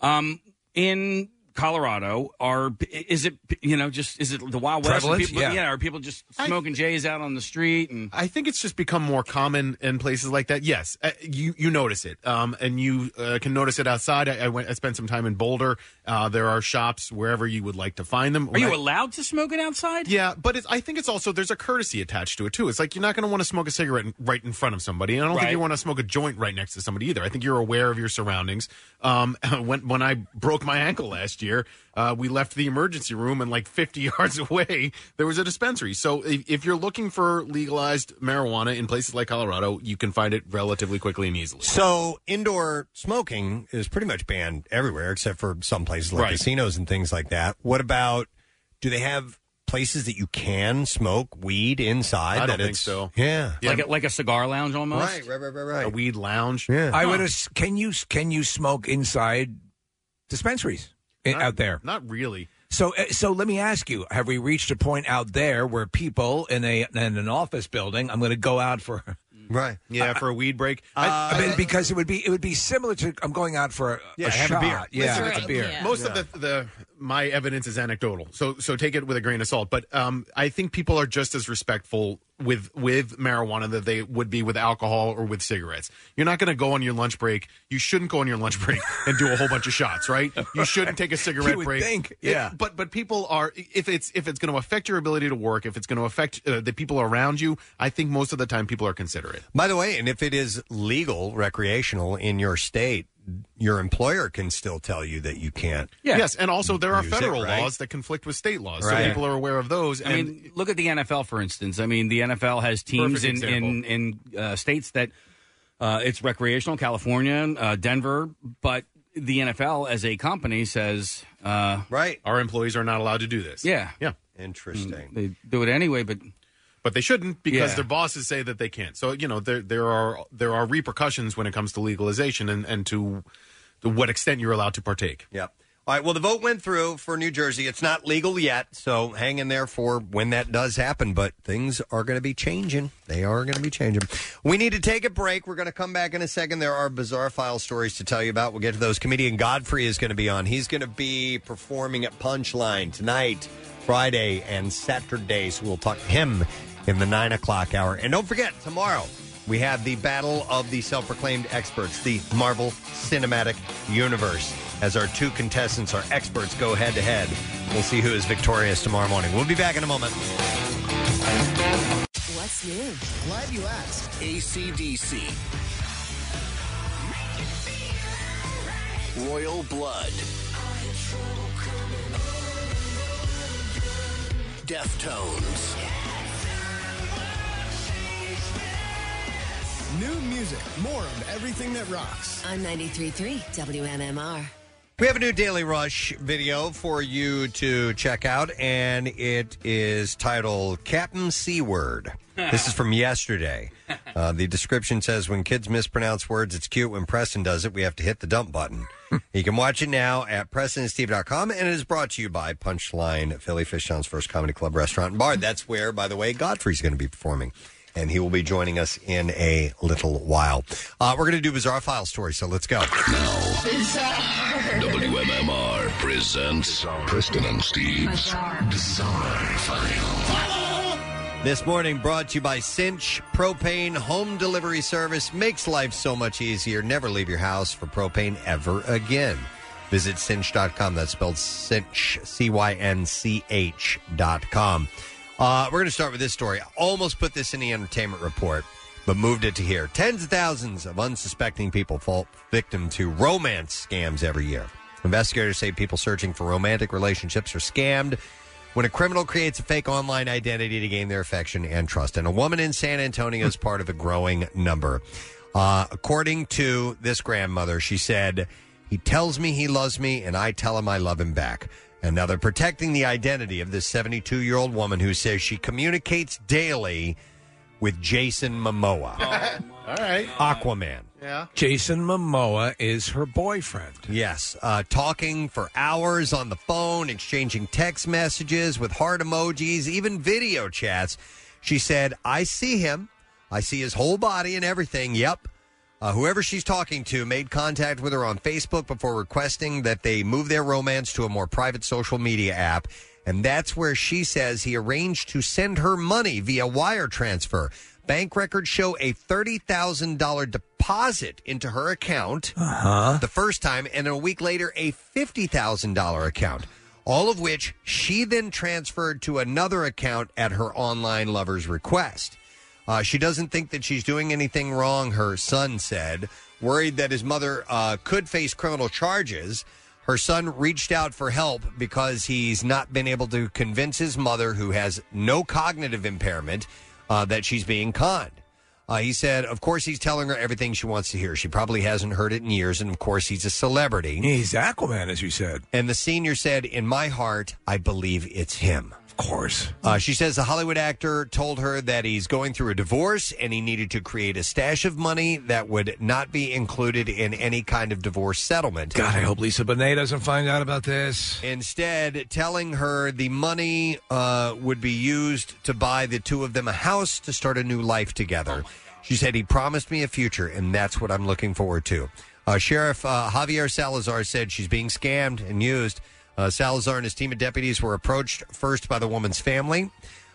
In Colorado, is it the Wild West? Prevalent? People, are people just smoking J's out on the street? And I think it's just become more common in places like that. Yes, you notice it, and you can notice it outside. I spent some time in Boulder. There are shops wherever you would like to find them. Are you allowed to smoke it outside? Yeah, but I think it's also there's a courtesy attached to it too. It's like you're not going to want to smoke a cigarette right in front of somebody, and I don't think you want to smoke a joint right next to somebody either. I think you're aware of your surroundings. When I broke my ankle last year, we left the emergency room, and like 50 yards away there was a dispensary. So if you're looking for legalized marijuana in places like Colorado, you can find it relatively quickly and easily. So indoor smoking is pretty much banned everywhere except for some places like casinos and things like that. What about, do they have places that you can smoke weed inside? I don't think so. Yeah. Like a cigar lounge almost? Right. A weed lounge. Yeah. I would. Can you smoke inside dispensaries out there? Not really. So let me ask you: have we reached a point out there where people in an office building? I'm going to go out for for a weed break. Because it would be similar to I'm going out for a have shot. a beer. Yeah, a beer. Most of my evidence is anecdotal, so take it with a grain of salt. But I think people are just as respectful with marijuana that they would be with alcohol or with cigarettes. You're not going to go on your lunch break. You shouldn't go on your lunch break and do a whole bunch of shots, right? You shouldn't take a cigarette You would break. think, But people are, if it's going to affect your ability to work, if it's going to affect the people around you, I think most of the time people are considerate. By the way, and if it is legal, recreational in your state, your employer can still tell you that you can't. Yes, and also there are use federal it, right? laws that conflict with state laws, so Right. people are aware of those. I mean, look at the NFL, for instance. I mean, the NFL has teams Perfect in states that it's recreational, California, Denver, but the NFL as a company says, right, our employees are not allowed to do this. Yeah. Interesting. They do it anyway, but they shouldn't because Yeah. their bosses say that they can't. So there are repercussions when it comes to legalization and to what extent you're allowed to partake. Yep. All right, well, the vote went through for New Jersey. It's not legal yet, so hang in there for when that does happen, but things are going to be changing. They are going to be changing. We need to take a break. We're going to come back in a second. There are bizarre file stories to tell you about. We'll get to those. Comedian Godfrey is going to be on. He's going to be performing at Punchline tonight, Friday, and Saturday, so we'll talk to him in the 9 o'clock hour. And don't forget, tomorrow, we have the Battle of the Self-Proclaimed Experts, the Marvel Cinematic Universe. As our two contestants, our experts, go head-to-head. We'll see who is victorious tomorrow morning. We'll be back in a moment. What's new? Glad you asked. AC/DC. Royal Blood. Deftones. New music, more of everything that rocks. On 93.3 WMMR. We have a new Daily Rush video for you to check out, and it is titled Captain C-Word. This is from yesterday. The description says, when kids mispronounce words, it's cute. When Preston does it, we have to hit the dump button. You can watch it now at PrestonandSteve.com, and it is brought to you by Punchline, Philly Fish Town's first comedy club, restaurant, and bar. That's where, by the way, Godfrey's going to be performing. And he will be joining us in a little while. We're going to do Bizarre File stories, so let's go. WMMR presents Preston and Steve's Bizarre File. This morning brought to you by Cinch Propane Home Delivery Service. Makes life so much easier. Never leave your house for propane ever again. Visit cinch.com. That's spelled Cinch, CYNCH.com. We're going to start with this story. I almost put this in the entertainment report, but moved it to here. Tens of thousands of unsuspecting people fall victim to romance scams every year. Investigators say people searching for romantic relationships are scammed when a criminal creates a fake online identity to gain their affection and trust. And a woman in San Antonio is part of a growing number. According to this grandmother, she said, "He tells me he loves me, and I tell him I love him back." And now they're protecting the identity of this 72-year-old woman who says she communicates daily with Jason Momoa. All right. Aquaman. Yeah. Jason Momoa is her boyfriend. Yes. Talking for hours on the phone, exchanging text messages with heart emojis, even video chats. She said, I see him. I see his whole body and everything. Yep. Whoever she's talking to made contact with her on Facebook before requesting that they move their romance to a more private social media app. And that's where she says he arranged to send her money via wire transfer. Bank records show a $30,000 deposit into her account the first time, and a week later, a $50,000 account, all of which she then transferred to another account at her online lover's request. She doesn't think that she's doing anything wrong, her son said. Worried that his mother could face criminal charges, her son reached out for help because he's not been able to convince his mother, who has no cognitive impairment, that she's being conned. He said, of course, he's telling her everything she wants to hear. She probably hasn't heard it in years, and of course, he's a celebrity. He's Aquaman, as you said. And the senior said, in my heart, I believe it's him. Of course. She says the Hollywood actor told her that he's going through a divorce and he needed to create a stash of money that would not be included in any kind of divorce settlement. God, I hope Lisa Bonet doesn't find out about this. Instead, telling her the money would be used to buy the two of them a house to start a new life together. She said, he promised me a future, and that's what I'm looking forward to. Sheriff Javier Salazar said she's being scammed and used. Salazar and his team of deputies were approached first by the woman's family.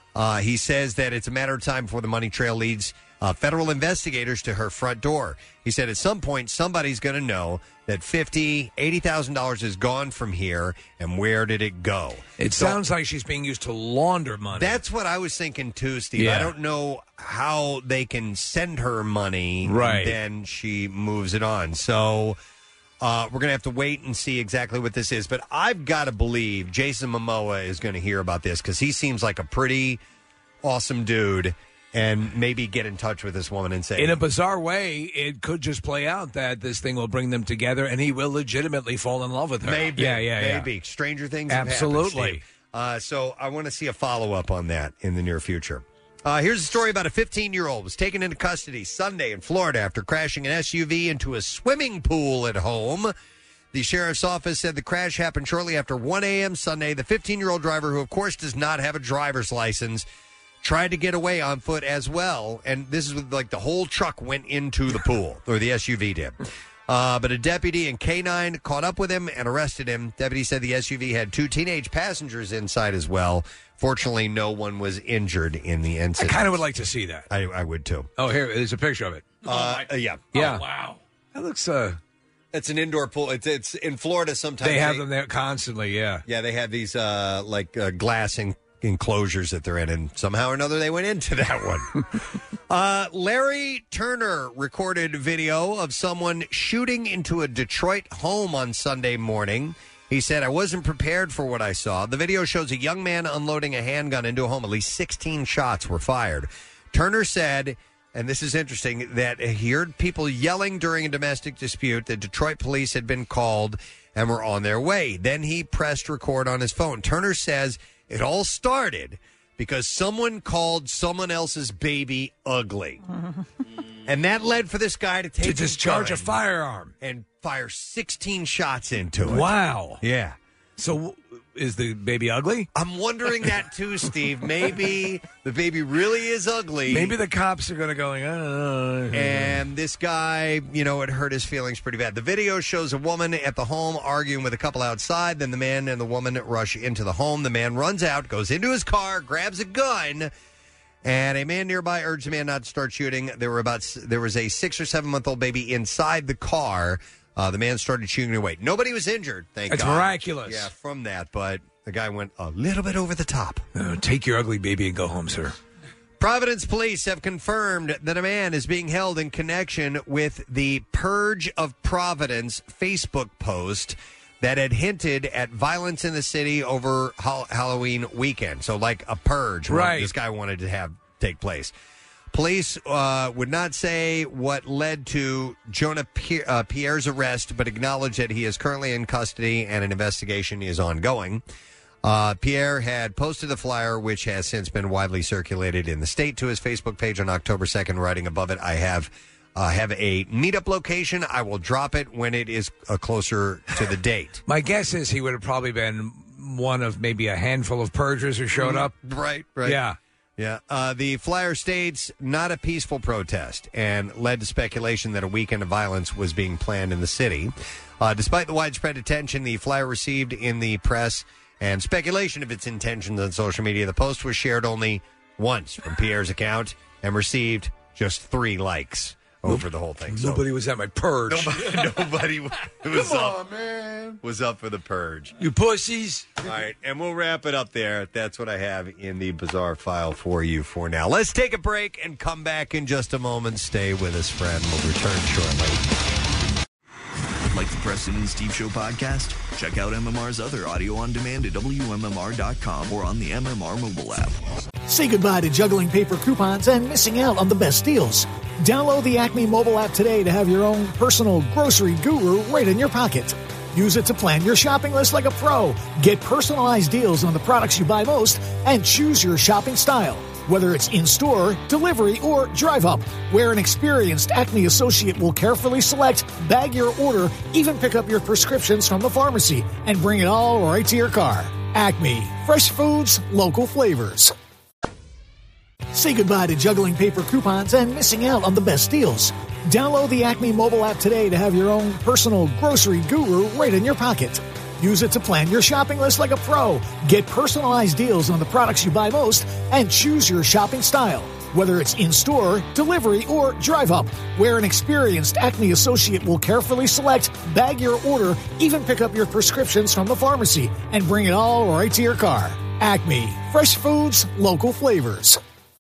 He says that it's a matter of time before the money trail leads federal investigators to her front door. He said at some point somebody's going to know that $50,000, $80,000 is gone from here, and where did it go? It sounds like she's being used to launder money. That's what I was thinking too, Steve. Yeah. I don't know how they can send her money, Right. and then she moves it on. So we're going to have to wait and see exactly what this is. But I've got to believe Jason Momoa is going to hear about this because he seems like a pretty awesome dude. and maybe get in touch with this woman and say, in a bizarre way, it could just play out that this thing will bring them together, and he will legitimately fall in love with her. Maybe, yeah. maybe. Stranger things have Absolutely. happened, Steve. So I want to see a follow-up on that in the near future. Here's a story about a 15-year-old was taken into custody Sunday in Florida after crashing an SUV into a swimming pool at home. The sheriff's office said the crash happened shortly after 1 a.m. Sunday. The 15-year-old driver, who of course does not have a driver's license, tried to get away on foot as well. And this is like the whole truck went into the pool, or the SUV did. But a deputy and K-9 caught up with him and arrested him. Deputy said the SUV had 2 teenage passengers inside as well. Fortunately, no one was injured in the incident. I kind of would like to see that. I would too. Oh, here, there's a picture of it. Yeah. Yeah. Oh, wow. That looks... It's an indoor pool. It's in Florida sometimes. They have them there constantly, yeah. Yeah, they have these glass enclosures that they're in, and somehow or another they went into that one. Larry Turner recorded video of someone shooting into a Detroit home on Sunday morning. He said, "I wasn't prepared for what I saw." The video shows a young man unloading a handgun into a home. At least 16 shots were fired. Turner said, and this is interesting, that he heard people yelling during a domestic dispute. The Detroit police had been called and were on their way. Then he pressed record on his phone. Turner says it all started because someone called someone else's baby ugly. And that led for this guy to discharge a firearm and fire 16 shots into it. Wow. Yeah. So is the baby ugly? I'm wondering that too, Steve. Maybe the baby really is ugly. Maybe the cops are going to go, I don't know. And this guy, it hurt his feelings pretty bad. The video shows a woman at the home arguing with a couple outside. Then the man and the woman rush into the home. The man runs out, goes into his car, grabs a gun, and a man nearby urged the man not to start shooting. There was a 6 or 7 month old baby inside the car. The man started shooting away. Nobody was injured, thank God. It's miraculous. Yeah, from that, but the guy went a little bit over the top. Take your ugly baby and go home, sir. Providence police have confirmed that a man is being held in connection with the Purge of Providence Facebook post that had hinted at violence in the city over Halloween weekend. So like a purge, right? This guy wanted to have take place. Police would not say what led to Jonah Pierre's arrest, but acknowledged that he is currently in custody and an investigation is ongoing. Pierre had posted the flyer, which has since been widely circulated in the state, to his Facebook page on October 2nd, writing above it, "I have a meetup location. I will drop it when it is closer to the date." My guess is he would have probably been one of maybe a handful of purgers who showed up. Right. Yeah. Yeah. The flyer states, "Not a peaceful protest," and led to speculation that a weekend of violence was being planned in the city. Despite the widespread attention the flyer received in the press and speculation of its intentions on social media, the post was shared only once from Pierre's account and received just 3 likes over the whole thing. Nobody was at my purge. Nobody was up for the purge. You pussies. All right, and we'll wrap it up there. That's what I have in the bizarre file for you for now. Let's take a break and come back in just a moment. Stay with us, friend. We'll return shortly. Like the Preston and Steve Show podcast? Check out MMR's other audio on demand at WMMR.com or on the MMR mobile app. Say goodbye to juggling paper coupons and missing out on the best deals. Download the Acme mobile app today to have your own personal grocery guru right in your pocket. Use it to plan your shopping list like a pro. Get personalized deals on the products you buy most and choose your shopping style. Whether it's in-store, delivery, or drive-up, where an experienced Acme associate will carefully select, bag your order, even pick up your prescriptions from the pharmacy, and bring it all right to your car. Acme. Fresh foods, local flavors. Say goodbye to juggling paper coupons and missing out on the best deals. Download the Acme mobile app today to have your own personal grocery guru right in your pocket. Use it to plan your shopping list like a pro. Get personalized deals on the products you buy most and choose your shopping style. Whether it's in-store, delivery, or drive-up, where an experienced Acme associate will carefully select, bag your order, even pick up your prescriptions from the pharmacy, and bring it all right to your car. Acme. Fresh foods, local flavors.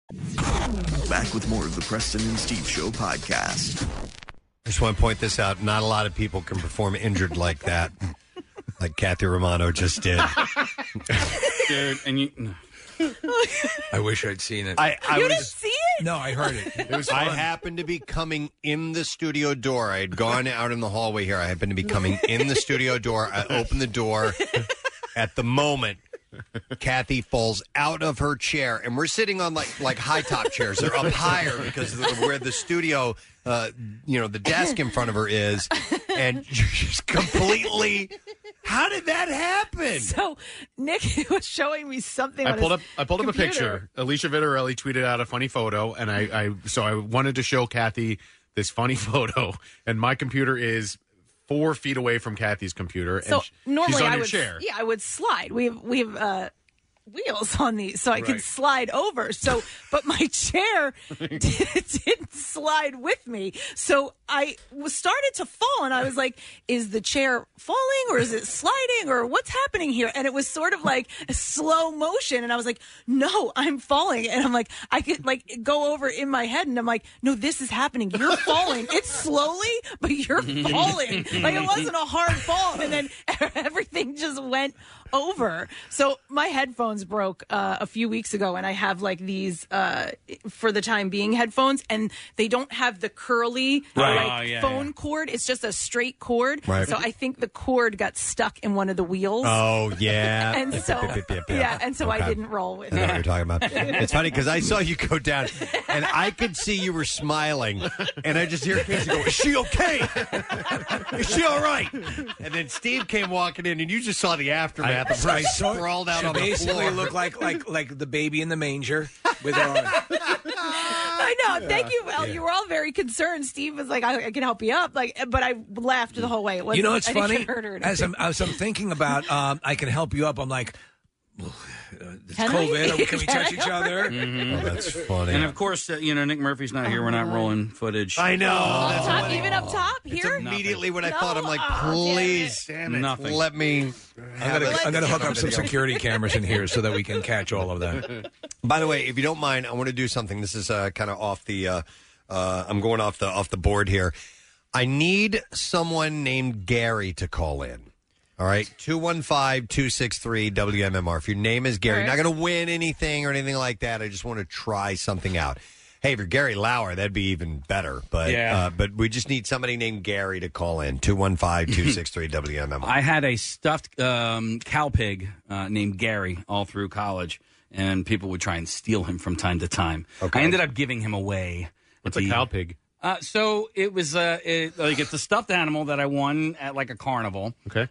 Back with more of the Preston and Steve Show podcast. I just want to point this out. Not a lot of people can perform injured like that. Like Kathy Romano just did. Dude, and you... I wish I'd seen it. You didn't see it? No, I heard it. It was I fun. happened to be coming in the studio door. I had gone out in the hallway here. I happened to be coming in the studio door. I opened the door. At the moment, Kathy falls out of her chair, and we're sitting on like high top chairs. They're up higher because of where the studio, the desk in front of her is, and she's completely. How did that happen? So Nick was showing me something. I on pulled his up a computer. picture. Alicia Vitarelli tweeted out a funny photo, and I wanted to show Kathy this funny photo, and my computer is 4 feet away from Kathy's computer, So and normally she's on I your would, chair. yeah, I would slide. We have wheels on these, so I could slide over. So, but my chair didn't slide with me. So I started to fall, and I was like, "Is the chair falling, or is it sliding, or what's happening here?" And it was sort of like a slow motion, and I was like, "No, I'm falling." And I'm like, I could like go over in my head, and I'm like, "No, this is happening. You're falling. It's slowly, but you're falling. Like it wasn't a hard fall." And then everything just went over. So my headphones broke a few weeks ago, and I have like these for the time being headphones, and they don't have the curly phone cord. It's just a straight cord. Right. So I think the cord got stuck in one of the wheels. Oh yeah, And so and so I Okay. didn't roll with I know what it. you're talking about. It's funny because I saw you go down, and I could see you were smiling, and I just hear Casey go, "Is she okay? Is she all right?" And then Steve came walking in, and you just saw the aftermath. of her sprawled out she on the basically floor. looked like the baby in the manger with her arm. I know. Thank you. Well, you were all very concerned. Steve was like, "I can help you up." But I laughed the whole way. It wasn't, You know what's I didn't funny? get hurt or As anything. I'm thinking about, I can help you up. I'm like, it's Can I? COVID. Can we Can touch I? each other? Oh, that's funny. And of course, Nick Murphy's not here. We're not rolling footage. I know. Up top, even up top It's here. immediately what I No. thought. I'm like, Oh, please, Damn it. Nothing. let me. I'm gonna hook up some security cameras in here so that we can catch all of that. By the way, if you don't mind, I want to do something. This is kind of off the. I'm going off the board here. I need someone named Gary to call in. All right, 215-263-WMMR. If your name is Gary, you're not going to win anything or anything like that. I just want to try something out. Hey, if you're Gary Lauer, that'd be even better. But but we just need somebody named Gary to call in. 215-263-WMMR. I had a stuffed cow pig named Gary all through college, and people would try and steal him from time to time. Okay. I ended up giving him away. What's a cow pig? So it was it's a stuffed animal that I won at like a carnival. Okay.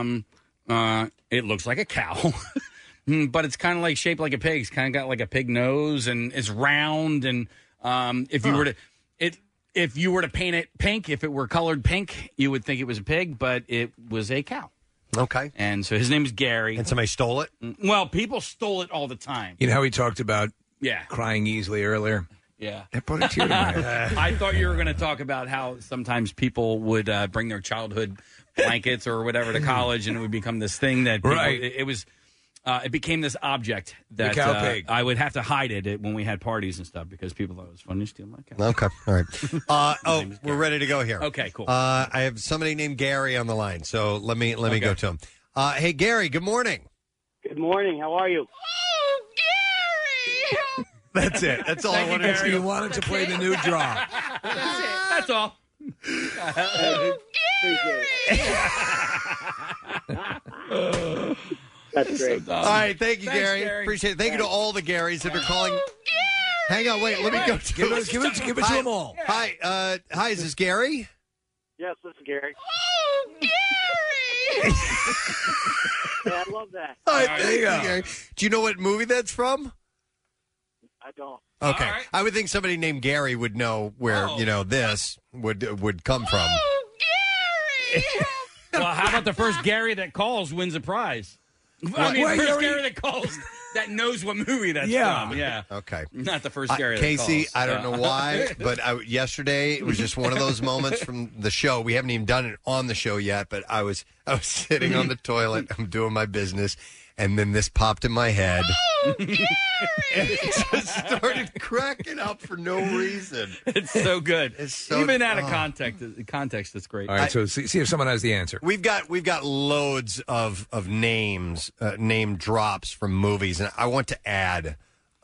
It looks like a cow, but it's kind of like shaped like a pig. It's kind of got like a pig nose, and it's round. And if you were to paint it pink, if it were colored pink, you would think it was a pig, but it was a cow. Okay. And so his name is Gary. And somebody stole it? Well, people stole it all the time. You know how we talked about Yeah. crying easily earlier? Yeah. That brought a tear to my eye. I thought you were going to talk about how sometimes people would bring their childhood blankets or whatever to college, and it would become this thing that people, Right. it became this object that The cow pig. I would have to hide it when we had parties and stuff because people thought it was funny to steal my cow. Okay. All right. We're ready to go here. Okay, cool. I have somebody named Gary on the line, so let me go to him. Hey, Gary. Good morning. Good morning. How are you? That's it. That's all I wanted to do. You wanted to play the new drop. That's all. That's great. All right. Thank you, Thanks, Gary. Gary. Appreciate it. Thank you to all the Garys that are calling. Hang on. Wait. Let me go to Give it to them all. Hi. Hi. Is this Gary? Yes, this is Gary. Yeah, I love that. All right. there Thank you go. Gary. Do you know what movie that's from? I don't. Okay. All right. I would think somebody named Gary would know where this would come from. Well, how about the first Gary that calls wins a prize? I mean, Wait, first Gary- Gary that calls that knows what movie that's Yeah. from. Yeah. Okay. Not the first Gary that Casey, calls. I don't know why, but yesterday it was just one of those moments from the show. We haven't even done it on the show yet, but I was sitting on the toilet. I'm doing my business, and then this popped in my head. And it just started cracking up for no reason. It's so good. It's so Even out of context, it's great. All right, so see if someone has the answer. We've got loads of names, name drops from movies, and I want to add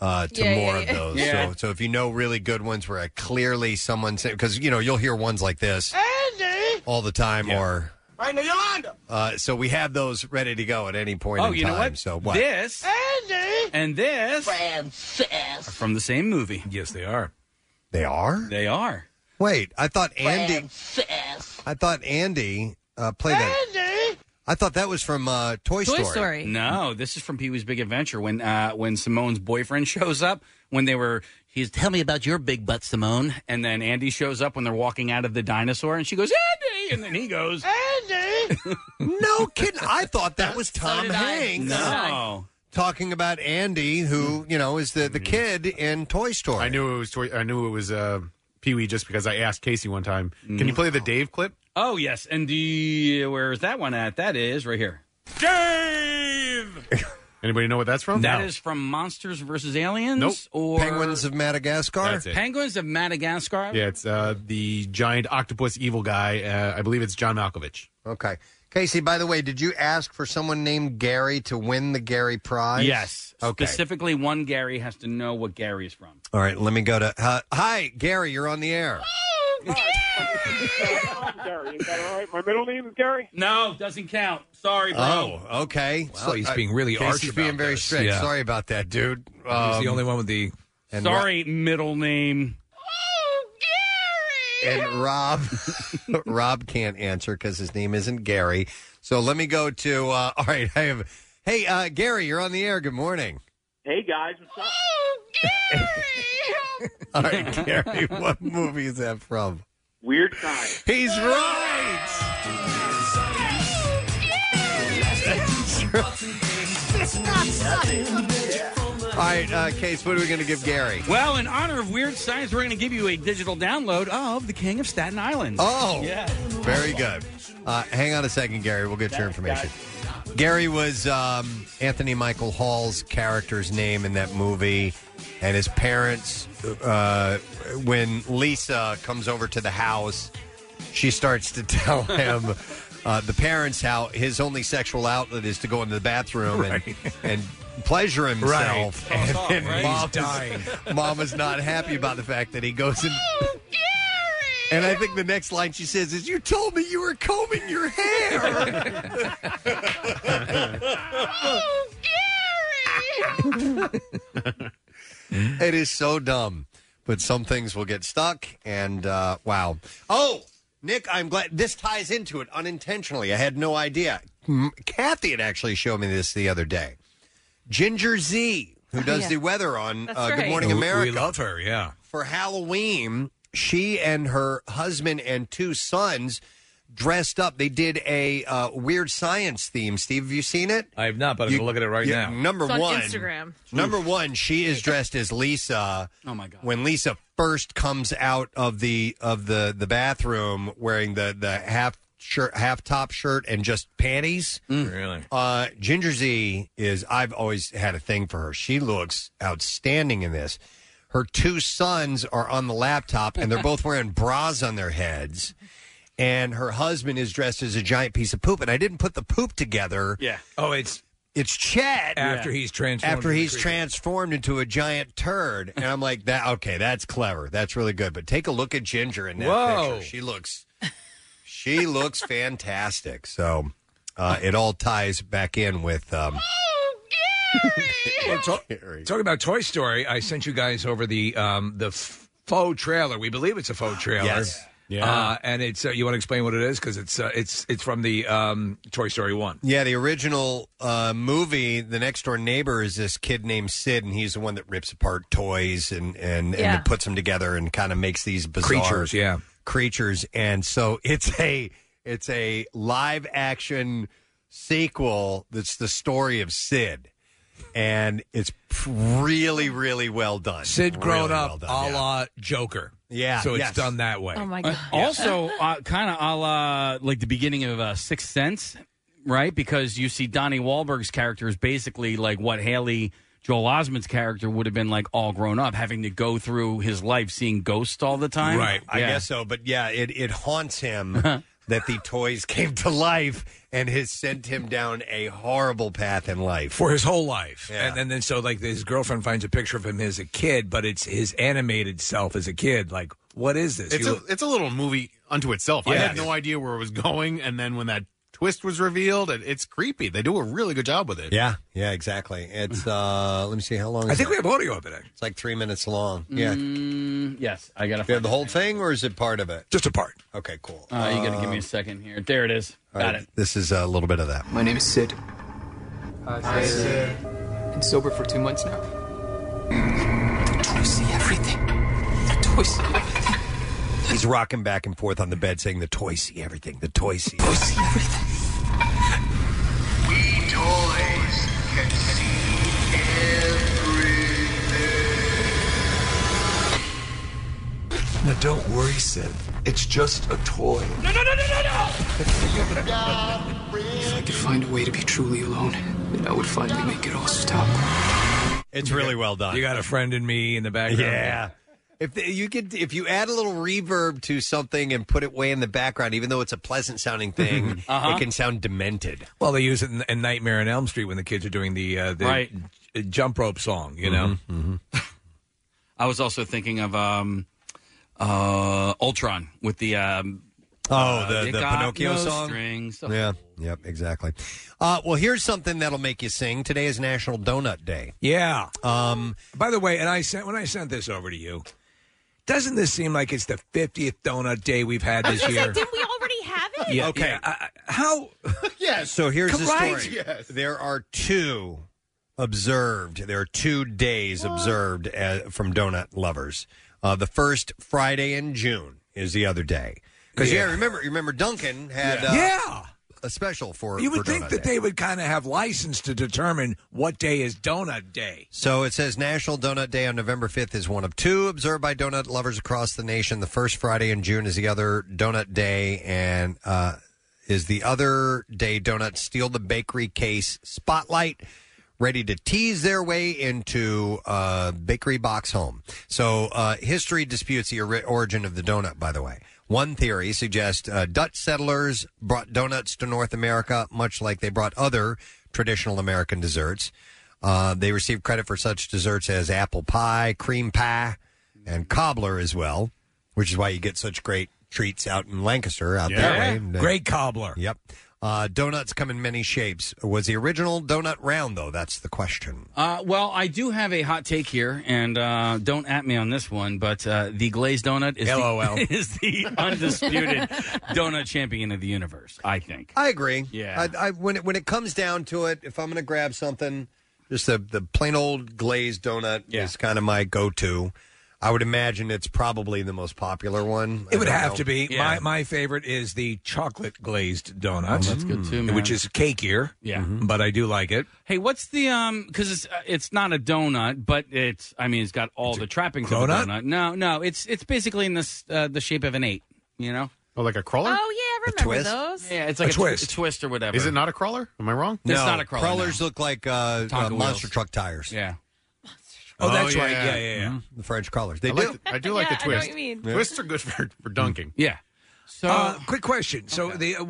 to Yeah, more yeah, of yeah. those. Yeah. So if you know really good ones where clearly someone said, because you'll hear ones like this all the time, or Right now, Yolanda. so we have those ready to go at any point in time. you know what? So what? This and this Francis. are from the same movie. Yes, they are. They are. They are. Wait, I thought Andy. Francis. I thought Andy played that. I thought that was from Toy Story. No, this is from Pee-wee's Big Adventure when Simone's boyfriend shows up when he's tell me about your big butt, Simone, and then Andy shows up when they're walking out of the dinosaur and she goes, Andy, and then he goes, Andy. No kidding. I thought that was Tom Hanks. No. Talking about Andy, who is the kid in Toy Story. I knew it was Pee-wee just because I asked Casey one time. Can you play the Dave clip? Oh, yes. And where is that one at? That is right here. Dave! Anybody know what that's from? That is from Monsters vs. Aliens? Nope. Or Penguins of Madagascar? That's it. Penguins of Madagascar? Yeah, it's the giant octopus evil guy. I believe it's John Malkovich. Okay. Casey, by the way, did you ask for someone named Gary to win the Gary Prize? Yes. Okay. Specifically, one Gary has to know what Gary is from. All right, let me go to... hi, Gary, you're on the air. I'm Gary. Is that all right? My middle name is Gary? No, doesn't count. Sorry, bro. Oh, okay. Wow, he's being really Casey's arch about being very this. strict. Yeah. Sorry about that, dude. He's the only one with the... And Sorry, middle name. And Rob can't answer because his name isn't Gary. So let me go to... all right, I have... Hey, Gary, you're on the air. Good morning. Hey, guys, what's up? All right, Gary, what movie is that from? Weird Science. He's right! All right, Case, what are we going to give Gary? Well, in honor of Weird Science, we're going to give you a digital download of The King of Staten Island. Oh, yeah. Very good. Hang on a second, Gary. We'll get your information. Gary was Anthony Michael Hall's character's name in that movie, and his parents, when Lisa comes over to the house, she starts to tell him, the parents, how his only sexual outlet is to go into the bathroom and pleasure himself. Right. And Right. Mom He's dying. Mom is not happy about the fact that he goes in. And I think the next line she says is, "You told me you were combing your hair." It is so dumb, but some things will get stuck. And wow. Oh, Nick, I'm glad this ties into it unintentionally. I had no idea. Kathy had actually showed me this the other day. Ginger Z, who does the weather on Good Morning America. We love her, yeah. For Halloween, she and her husband and two sons dressed up. They did a Weird Science theme. Steve, have you seen it? I have not, but I'm going to look at it right now. Number It's on one, Instagram. Number one, she is dressed as Lisa. Oh my God! When Lisa first comes out of the bathroom wearing the half top shirt and just panties. Really? Ginger Z is. I've always had a thing for her. She looks outstanding in this. Her two sons are on the laptop, and they're both wearing bras on their heads. And her husband is dressed as a giant piece of poop. And I didn't put the poop together. Yeah. Oh, it's Chet after he's transformed. After he's transformed into a giant turd. And I'm like, okay, that's clever. That's really good. But take a look at Ginger in that Whoa. picture. She looks fantastic. So it all ties back in with Well, talking about Toy Story, I sent you guys over the faux trailer. We believe it's a faux trailer. Yes. Yeah. And it's you want to explain what it is because it's from the Toy Story 1. Yeah, the original movie, The Next Door Neighbor, is this kid named Sid, and he's the one that rips apart toys and puts them together and kind of makes these bizarre creatures. And so it's a live action sequel that's the story of Sid. And it's really, really well done. Sid grown Really up well done, a la Joker. Yeah. So it's yes. done that way. Oh, my God. Also, kind of a la like the beginning of Sixth Sense, right? Because you see Donnie Wahlberg's character is basically like what Haley Joel Osment's character would have been like all grown up, having to go through his life seeing ghosts all the time. Right. I guess so. But yeah, it haunts him that the toys came to life and has sent him down a horrible path in life. For his whole life. Yeah. And then so, like, his girlfriend finds a picture of him as a kid, but it's his animated self as a kid. Like, what is this? It's a little movie unto itself. I had no idea where it was going, and then when that twist was revealed, it's creepy. They do a really good job with it. Yeah, exactly. It's, let me see, how long I think we have audio of it, actually. It's like 3 minutes long. Yeah. Yes, I got to Do you have the whole thing, or is it part of it? Just a part. Okay, cool. You got to give me a second here. There it is. Got it. This is a little bit of that. My name is Sid. Hi, Sid. Been sober for 2 months now. The toys see everything. The toys see everything. He's rocking back and forth on the bed saying, the toys see everything. The toys see everything. We toys can see everything. Now don't worry, Sid. It's just a toy. No! If I could find a way to be truly alone, then I would finally make it all stop. It's really well done. You got a friend in me in the background. Yeah. If you add a little reverb to something and put it way in the background, even though it's a pleasant sounding thing, it can sound demented. Well, they use it in Nightmare on Elm Street when the kids are doing the jump rope song, you know? I was also thinking of Ultron with the the got Pinocchio no song. Strings. Yep, exactly. Well, here's something that'll make you sing. Today is National Donut Day. Yeah. By the way, when I sent this over to you, doesn't this seem like it's the 50th donut day we've had this year? Didn't we already have it? Yeah. Okay. How? Yes. So here's the story. Right? Yes. There are 2 observed. There are 2 days observed from donut lovers. The first Friday in June is the other day. Because remember Duncan had a special for. You would for think Donut that Day. they would kind of have license to determine what day is Donut Day. So it says National Donut Day on November 5th is one of 2 observed by donut lovers across the nation. The first Friday in June is the other donut day, and is the other day donuts steal the bakery case spotlight, ready to tease their way into bakery box home. So history disputes the origin of the donut, by the way. One theory suggests Dutch settlers brought donuts to North America, much like they brought other traditional American desserts. They received credit for such desserts as apple pie, cream pie, and cobbler as well, which is why you get such great treats out in Lancaster that way. Great cobbler. Yep. Donuts come in many shapes. Was the original donut round, though? That's the question. Well, I do have a hot take here, and don't at me on this one, but the glazed donut is is the undisputed donut champion of the universe, I think. I agree. Yeah. When it comes down to it, if I'm going to grab something, just the plain old glazed donut is kind of my go-to. I would imagine it's probably the most popular one. It would have to be. Yeah. My favorite is the chocolate glazed donut. Oh, that's good too, man. Which is cakier. Yeah. But I do like it. Hey, what's the because it's not a donut, but it's got all the trappings of a donut. No, it's basically in the shape of an 8, you know? Oh, like a crawler? Oh, yeah, I remember those. Yeah, it's like a twist or whatever. Is it not a crawler? Am I wrong? It's not a crawler. Crawlers look like monster truck tires. Yeah. Oh, that's right. Yeah. The French crawlers. They I do like the twist. I know what you mean. Twists are good for dunking. Yeah. So, quick question. So,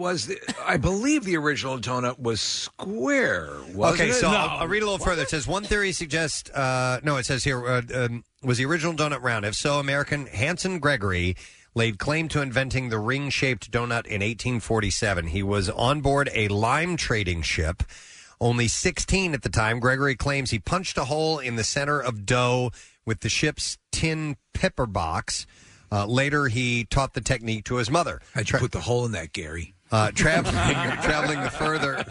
I believe the original donut was square. Wasn't it? So I'll read a little further. It says one theory suggests. It says here was the original donut round. If so, American Hanson Gregory laid claim to inventing the ring-shaped donut in 1847. He was on board a lime trading ship. Only 16 at the time, Gregory claims he punched a hole in the center of dough with the ship's tin pepper box. Later, he taught the technique to his mother. How'd you put the hole in that, Gary? Traveling the further...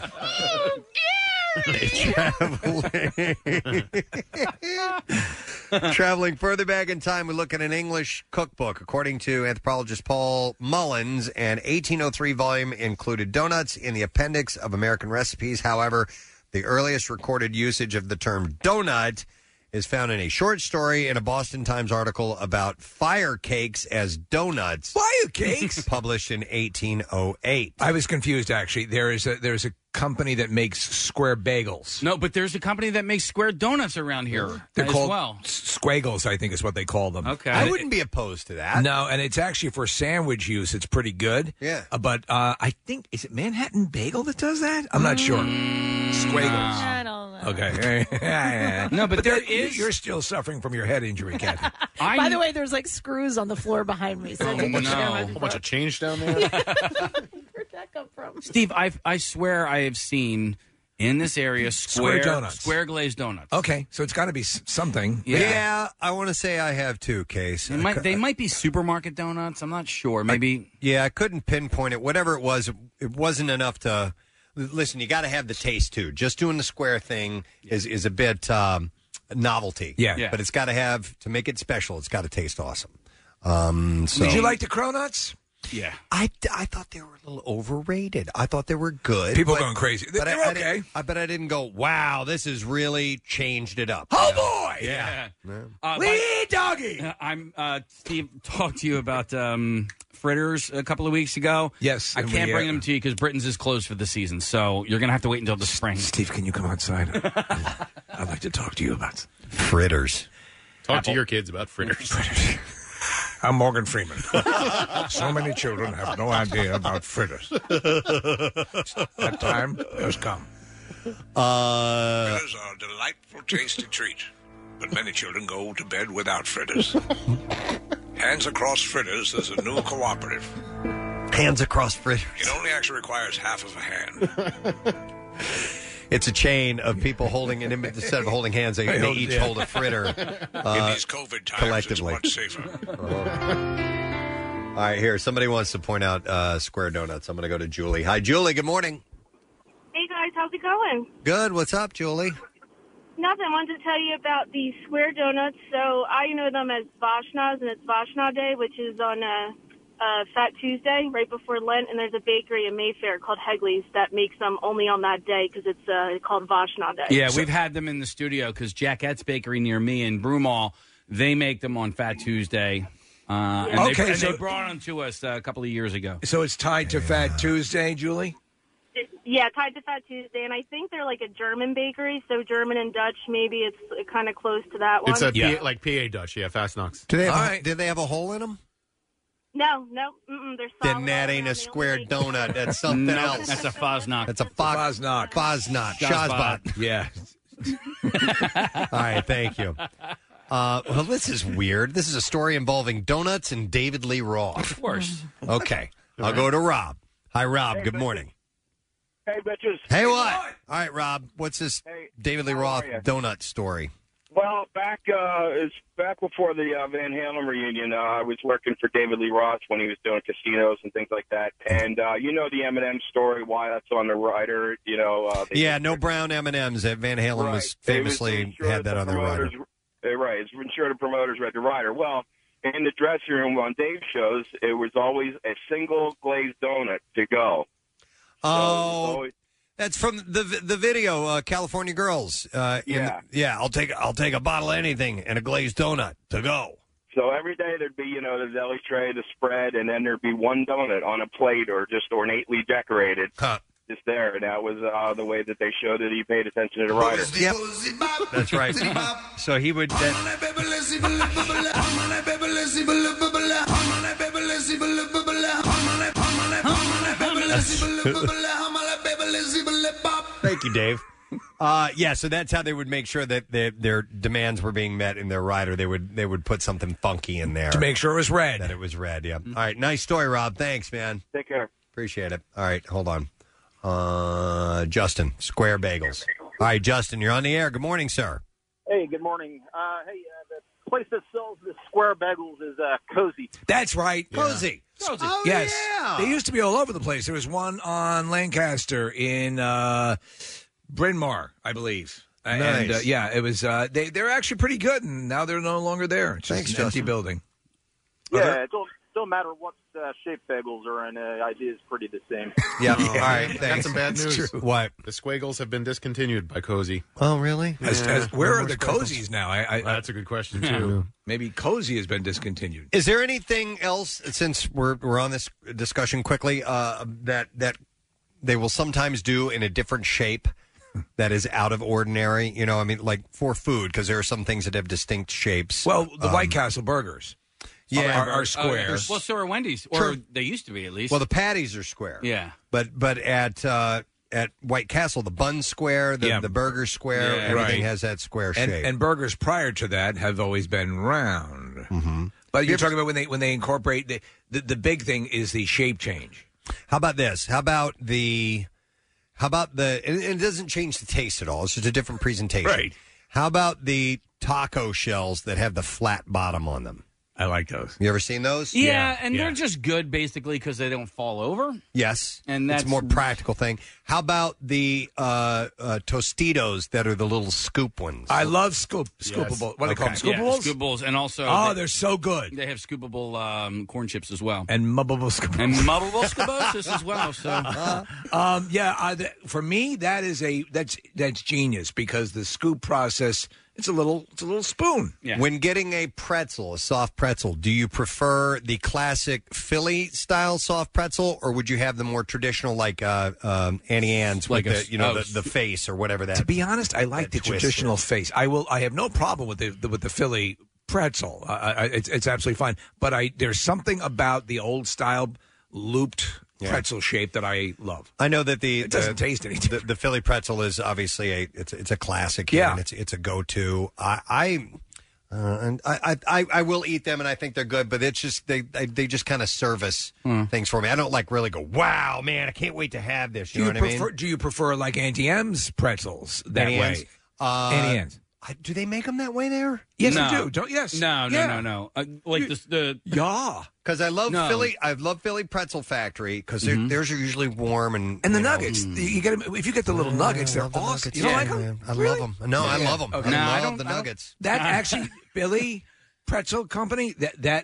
Traveling further back in time, we look at an English cookbook. According to anthropologist Paul Mullins, an 1803 volume included donuts in the appendix of American recipes. However, the earliest recorded usage of the term donut is found in a short story in a Boston Times article about fire cakes as donuts. Fire cakes? Published in 1808. I was confused, actually. There is a company that makes square bagels. No, but there's a company that makes square donuts around here They're as called well. Squagles, I think is what they call them. Okay. I wouldn't be opposed to that. No, and it's actually for sandwich use. It's pretty good. Yeah. But I think, is it Manhattan Bagel that does that? I'm not sure. Squagles. I don't know. Okay. No, but there is. You're still suffering from your head injury, Kathy. By the way, there's like screws on the floor behind me. So I think A whole bunch of change down there. Where'd that come from? Steve, I swear I have seen in this area Square donuts. square glazed donuts. Okay, so it's got to be something. Yeah, I want to say I have too, Case. They might be supermarket donuts. I'm not sure. Maybe. I couldn't pinpoint it. Whatever it was, it wasn't enough to. Listen, you got to have the taste too. Just doing the square thing is a bit novelty. Yeah. But it's got to have, to make it special, it's got to taste awesome. So. Did you like the Cronuts? Yeah. I thought they were a little overrated. I thought they were good. People going crazy. But They're okay. But I didn't go, wow, this has really changed it up. Oh, boy! Yeah. Doggy! I'm Steve talked to you about fritters a couple of weeks ago. Yes. I and can't we, bring them to you because Britain's is closed for the season, so you're going to have to wait until the spring. Steve, can you come outside? I'd like to talk to you about fritters. Talk to your kids about fritters. I'm Morgan Freeman. So many children have no idea about fritters. That time has come. Fritters are a delightful, tasty treat, but many children go to bed without fritters. Hands Across Fritters is a new cooperative. Hands Across Fritters. It only actually requires half of a hand. It's a chain of people holding, and instead of holding hands, they each hold a fritter. In these COVID times, collectively. it's much safer. All right, here. Somebody wants to point out square donuts. I'm going to go to Julie. Hi, Julie. Good morning. Hey guys, how's it going? Good. What's up, Julie? Nothing. I wanted to tell you about the square donuts. So I know them as Vashnas, and it's Vashna Day, which is on Fat Tuesday, right before Lent. And there's a bakery in Mayfair called Hegley's that makes them only on that day because it's called Vashna Day. Yeah, we've had them in the studio because Jacquette's Bakery near me in Broomall, they make them on Fat Tuesday. And they brought them to us a couple of years ago. So it's tied to Fat Tuesday, Julie? Yeah, tied to Fat Tuesday, and I think they're like a German bakery, so German and Dutch, maybe it's kind of close to that one. It's a like PA Dutch, Fast Knocks. Do they have did they have a hole in them? No, they're solid. Then that ain't a square donut. That's something else. That's a Fosnock. That's a Fosnock. Fosnock. Shazbot. Yeah. All right, thank you. Well, this is weird. This is a story involving donuts and David Lee Roth. Of course. Okay. I'll go to Rob. Hi, Rob. Good morning. Hey, bitches. Hey, what? All right, Rob. What's this David Lee Roth donut story? Well, it's back before the Van Halen reunion. I was working for David Lee Roth when he was doing casinos and things like that. And you know the M&M story, why that's on the rider. No brown M&Ms. Van Halen was famously had that on their rider. Right, it's ensured the promoters read the rider. Well, in the dressing room on Dave's shows, it was always a single glazed donut to go. Oh, that's from the video, California Girls. I'll take a bottle of anything and a glazed donut to go. So every day there'd be, the deli tray, the spread, and then there'd be one donut on a plate or just ornately decorated. Just there. And that was the way that they showed that he paid attention to the rider. Yep. That's right. So he would... Thank you, Dave. So that's how they would make sure that their demands were being met in their rider. They would put something funky in there to make sure it was red. That it was red. Yeah. All right. Nice story, Rob. Thanks, man. Take care. Appreciate it. All right. Hold on. Justin, Square Bagels. All right, Justin, you're on the air. Good morning, sir. Hey, good morning. The place that sells the Square Bagels is Cozy. That's right. Yeah. Cozy. Oh, yes. Yeah. They used to be all over the place. There was one on Lancaster in Bryn Mawr, I believe. Nice. And, it was. They're actually pretty good, and now they're no longer there. It's just an empty building. Yeah, it don't matter what shape bagels are in. The idea is pretty the same. Yeah. All right. Got Thanks. some bad news. True. What? The Squagles have been discontinued by Cozy. Oh, really? Where are the Cozies now? That's a good question too. Maybe Cozy has been discontinued. Is there anything else, since we're on this discussion quickly, that they will sometimes do in a different shape that is out of ordinary. You know, I mean, like for food, because there are some things that have distinct shapes. Well, the White Castle burgers are square. Well, so are Wendy's, or they used to be at least. Well, the patties are square. Yeah. But at White Castle, the bun's square, the burger's square, everything has that square shape. And burgers prior to that have always been round. Mm-hmm. But you're talking about when they incorporate the big thing is the shape change. How about this? How about the and it doesn't change the taste at all. It's just a different presentation. Right. How about the taco shells that have the flat bottom on them? I like those. You ever seen those? Yeah, and they're just good basically because they don't fall over. Yes, and that's that's a more practical thing. How about the Tostitos that are the little scoop ones? I love scoopable. What do they call them? Scoopables? Yeah, scoopables, and also they're so good. They have scoopable corn chips as well, and mubbable scoopables, and mubbable scoopables as well. So, for me, that's genius because the scoop process. It's a little spoon. Yeah. When getting a pretzel, a soft pretzel, do you prefer the classic Philly style soft pretzel, or would you have the more traditional like Annie Ann's with the face or whatever that? To be honest, I like the traditional face. I have no problem with the Philly pretzel. It's absolutely fine. But there's something about the old style looped pretzel shape that I love. I know that it doesn't taste anything. The Philly pretzel is obviously it's a classic. Here, and it's a go-to. I will eat them, and I think they're good. But it's just they just kind of service things for me. I don't like really go, wow, man, I can't wait to have this. You know what I mean? Do you prefer like Auntie M's pretzels that Auntie way? M's? Auntie M's. Do they make them that way there? Yes, No. they do. Don't yes. No. Like the because I love No. Philly. I love Philly Pretzel Factory because theirs are usually warm and the you know. nuggets. You get 'em- if you get the little nuggets, they're the awesome. nuggets. You don't Yeah, like them? man. I love them. No, I love them. Okay. I love the nuggets. That actually, Philly Pretzel Company.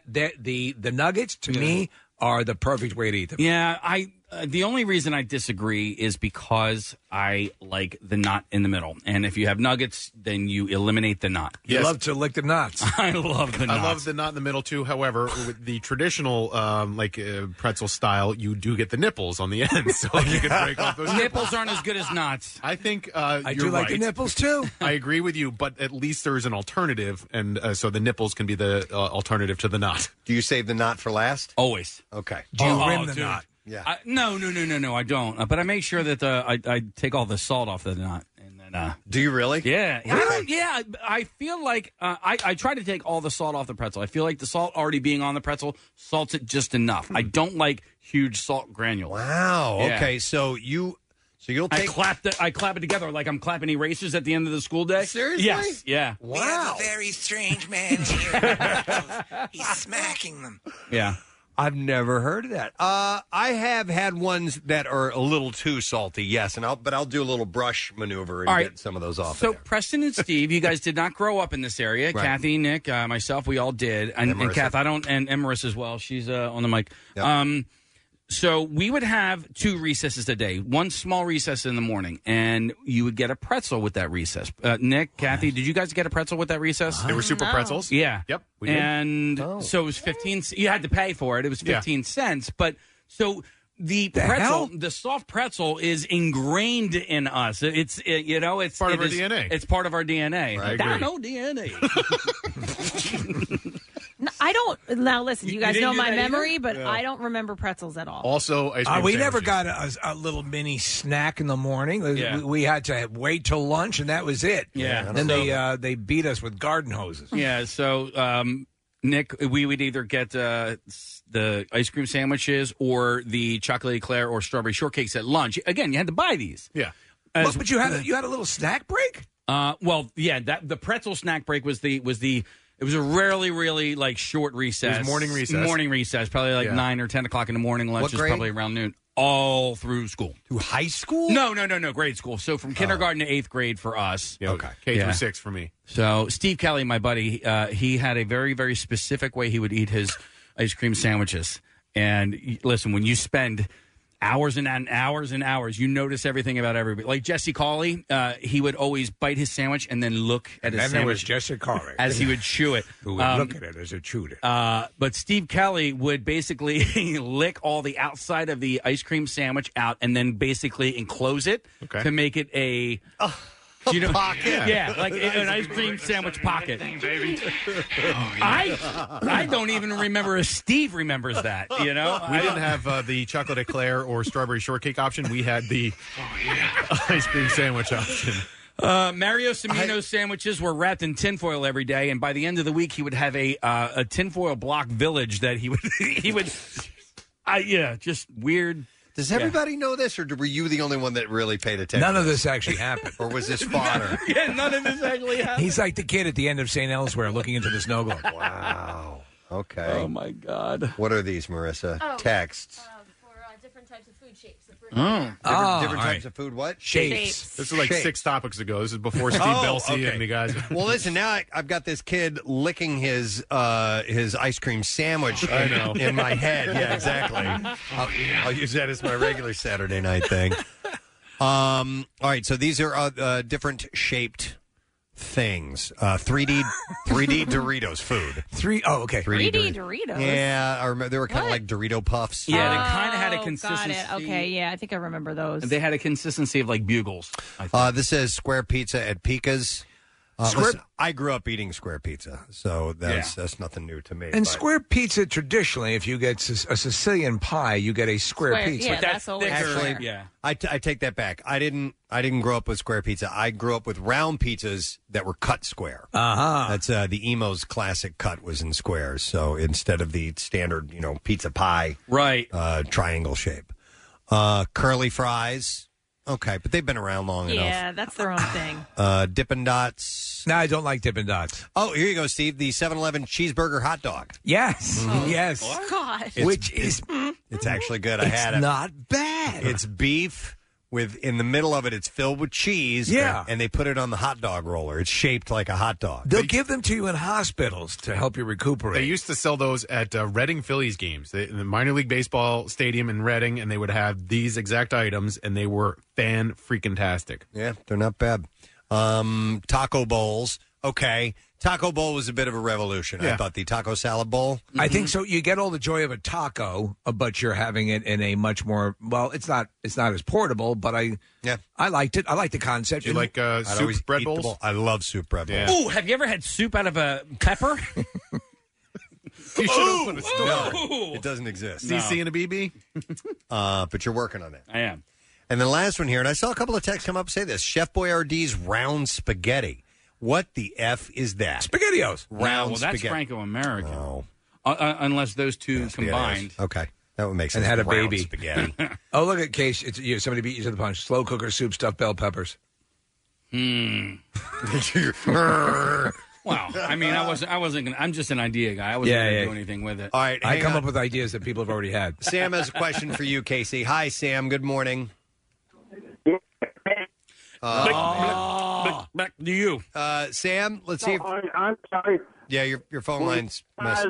The nuggets to me are the perfect way to eat them. Yeah, the only reason I disagree is because I like the knot in the middle, and if you have nuggets, then you eliminate the knot. You love to lick the nuts. I love the knot. I love the knot in the middle too. However, with the traditional pretzel style, you do get the nipples on the end, so you can break off those nipples. Aren't as good as knots. I think I you're do like right. the nipples too. I agree with you, but at least there is an alternative, and so the nipples can be the alternative to the knot. Do you save the knot for last? Always. Okay. Do you rim the dude. knot? Yeah. No, I don't. But I make sure that I take all the salt off the knot. And then, do you really? Yeah. I don't. Yeah. I feel like I try to take all the salt off the pretzel. I feel like the salt already being on the pretzel salts it just enough. I don't like huge salt granules. Wow. Yeah. Okay. So you'll take. I clap it together like I'm clapping erasers at the end of the school day. Seriously? Yes. Yeah. Wow. We have a very strange man here. He's smacking them. Yeah. I've never heard of that. I have had ones that are a little too salty, yes, but I'll do a little brush maneuver and All right. get some of those off. So of there. Preston and Steve, you guys did not grow up in this area. Right. Kathy, Nick, myself, we all did, and Marissa. Kath, I don't, and Marissa as well. She's on the mic. Yep. So we would have 2 recesses a day, one small recess in the morning, and you would get a pretzel with that recess. Nick, Kathy, did you guys get a pretzel with that recess? They were super pretzels. Yeah. Yep. We did. And so it was 15. You had to pay for it. It was 15 cents. But so the pretzel, the soft pretzel, is ingrained in us. It's part of our DNA. It's part of our DNA. I agree. Dino DNA. No, I don't. Now listen, you guys didn't know do my that either? memory, but Yeah. I don't remember pretzels at all. Also, ice cream We never sandwiches. got a little mini snack in the morning. Yeah. We had to wait till lunch, and that was it. Yeah. Then they beat us with garden hoses. Yeah. So, Nick, we would either get the ice cream sandwiches or the chocolate eclair or strawberry shortcakes at lunch. Again, you had to buy these. Yeah. But you had a little snack break. Well, yeah. The pretzel snack break was it was a really like short recess. It was morning recess. Morning recess, probably like 9 or 10 o'clock in the morning. Lunch What was grade? probably around noon. All through school. Through high school? No, grade school. So from kindergarten to 8th grade for us. Yeah, okay. K through 6 for me. So Steve Kelly, my buddy, he had a very, very specific way he would eat his ice cream sandwiches. And listen, when you spend hours and hours and hours. You notice everything about everybody. Like Jesse Cawley, he would always bite his sandwich and then look at his then sandwich. there was Jesse Cawley. As he would chew it. Who would look at it as it chewed it. But Steve Kelly would basically lick all the outside of the ice cream sandwich out and then basically enclose it to make it a... you know, pocket. Yeah, like an ice cream sandwich pocket. Baby. I don't even remember if Steve remembers that, you know? We didn't have the chocolate eclair or strawberry shortcake option. We had the ice cream sandwich option. Mario Cimino's sandwiches were wrapped in tinfoil every day, and by the end of the week, he would have a tinfoil block village that he would just weird. Does everybody know this, or were you the only one that really paid attention? None of this actually happened. Or was this fodder? Yeah, none of this actually happened. He's like the kid at the end of St. Elsewhere looking into the snow globe. Wow. Okay. Oh, my God. What are these, Marissa? Oh, Texts. For different types of food shapes. Different all types right. of food, what? Shapes. This is like Shapes. 6 topics ago. This is before Steve Belsey and the guys. Well, listen, now I've got this kid licking his ice cream sandwich I know. in my head. Yeah, exactly. I'll use that as my regular Saturday night thing. All right, so these are different shaped things. 3D Doritos food. 3D Doritos? Yeah, I remember they were kind of like Dorito Puffs. Yeah, they kind of had a Got consistency. it. Okay, yeah, I think I remember those. They had a consistency of like Bugles. I think. This says square pizza at Pika's. Listen, I grew up eating square pizza, so that's nothing new to me. And but- square pizza, traditionally, if you get a Sicilian pie, you get a square pizza. Yeah, that's always Actually, square. I take that back. I didn't grow up with square pizza. I grew up with round pizzas that were cut square. That's the Emo's classic cut was in squares. So instead of the standard, pizza pie, right, triangle shape. Curly fries. Okay, but they've been around long enough. Yeah, that's their own thing. Dippin' Dots. No, I don't like Dippin' Dots. Oh, here you go, Steve. The 7-Eleven cheeseburger hot dog. Yes, yes. Oh, God. It's actually good. I had it. Not bad. It's beef with in the middle of it. It's filled with cheese. Yeah. and they put it on the hot dog roller. It's shaped like a hot dog. They'll give them to you in hospitals to help you recuperate. They used to sell those at Reading Phillies games, in the minor league baseball stadium in Reading, and they would have these exact items, and they were fan-freaking-tastic. Yeah, they're not bad. Taco bowls. Okay. Taco bowl was a bit of a revolution. I thought the taco salad bowl. I think so. You get all the joy of a taco, but you're having it in a much more it's not as portable, but I liked it. I like the concept. You like soup bread bowls? I love soup bread bowls. Yeah. Ooh, have you ever had soup out of a pepper? You should open a store. No, it doesn't exist. CC and a BB? But you're working on that. I am. And the last one here, and I saw a couple of texts come up say this: Chef Boyardee's round spaghetti. What the F is that? SpaghettiOs. Round well, that's spaghetti. Franco-American. Oh. Unless those two combined. Okay. That would make sense. And had a Round baby. spaghetti. Oh, look at Case. Somebody beat you to the punch. Slow cooker soup, stuffed bell peppers. Well, I mean, I wasn't gonna, I'm just an idea guy. I wasn't going to do anything with it. All right. I hang come on. up with ideas that people have already had. Sam has a question for you, Casey. Hi, Sam. Good morning. Back to you. Sam, let's see if... I'm sorry. Yeah, your phone line's messed.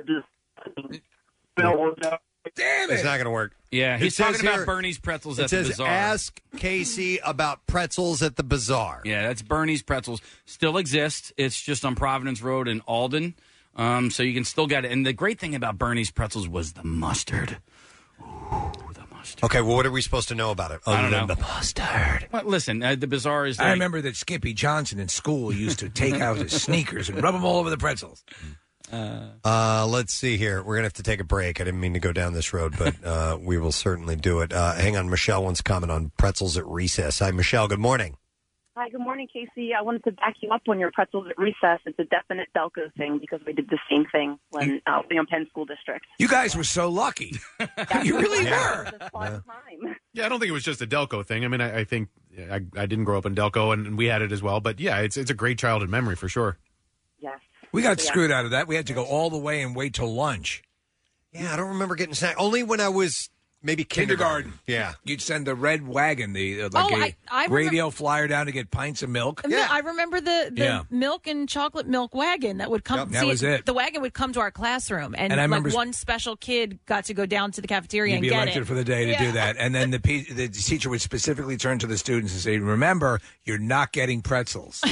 Damn it! It's not going to work. Yeah, he's It says talking about here- Bernie's Pretzels It at the says, Bazaar. ask Casey about pretzels at the Bazaar. Yeah, that's Bernie's Pretzels. Still exists. It's just on Providence Road in Alden. So you can still get it. And the great thing about Bernie's Pretzels was the mustard. Okay, well, what are we supposed to know about it? I don't Other than know. the mustard. Well, listen, the Bazaar is... I remember that Skippy Johnson in school used to take out his sneakers and rub them all over the pretzels. Let's see here. We're going to have to take a break. I didn't mean to go down this road, but we will certainly do it. Hang on. Michelle wants to comment on pretzels at recess. Hi, Michelle. Good morning. Hi, good morning, Casey. I wanted to back you up on your pretzels at recess. It's a definite Delco thing because we did the same thing when Penn School District. You guys were so lucky. You really were. Yeah, I don't think it was just a Delco thing. I mean, I think I didn't grow up in Delco, and we had it as well. But, yeah, it's a great childhood memory for sure. Yes. We got screwed out of that. We had to go all the way and wait till lunch. Yeah, I don't remember getting snack. Only when I was Maybe kindergarten. Yeah. You'd send the red wagon, the I radio flyer down to get pints of milk. I remember the milk and chocolate milk wagon that would come. Yep. That was it. The wagon would come to our classroom, and I remember one special kid got to go down to the cafeteria You'd and be get elected it for the day to do that. And then the teacher would specifically turn to the students and say, remember, you're not getting pretzels.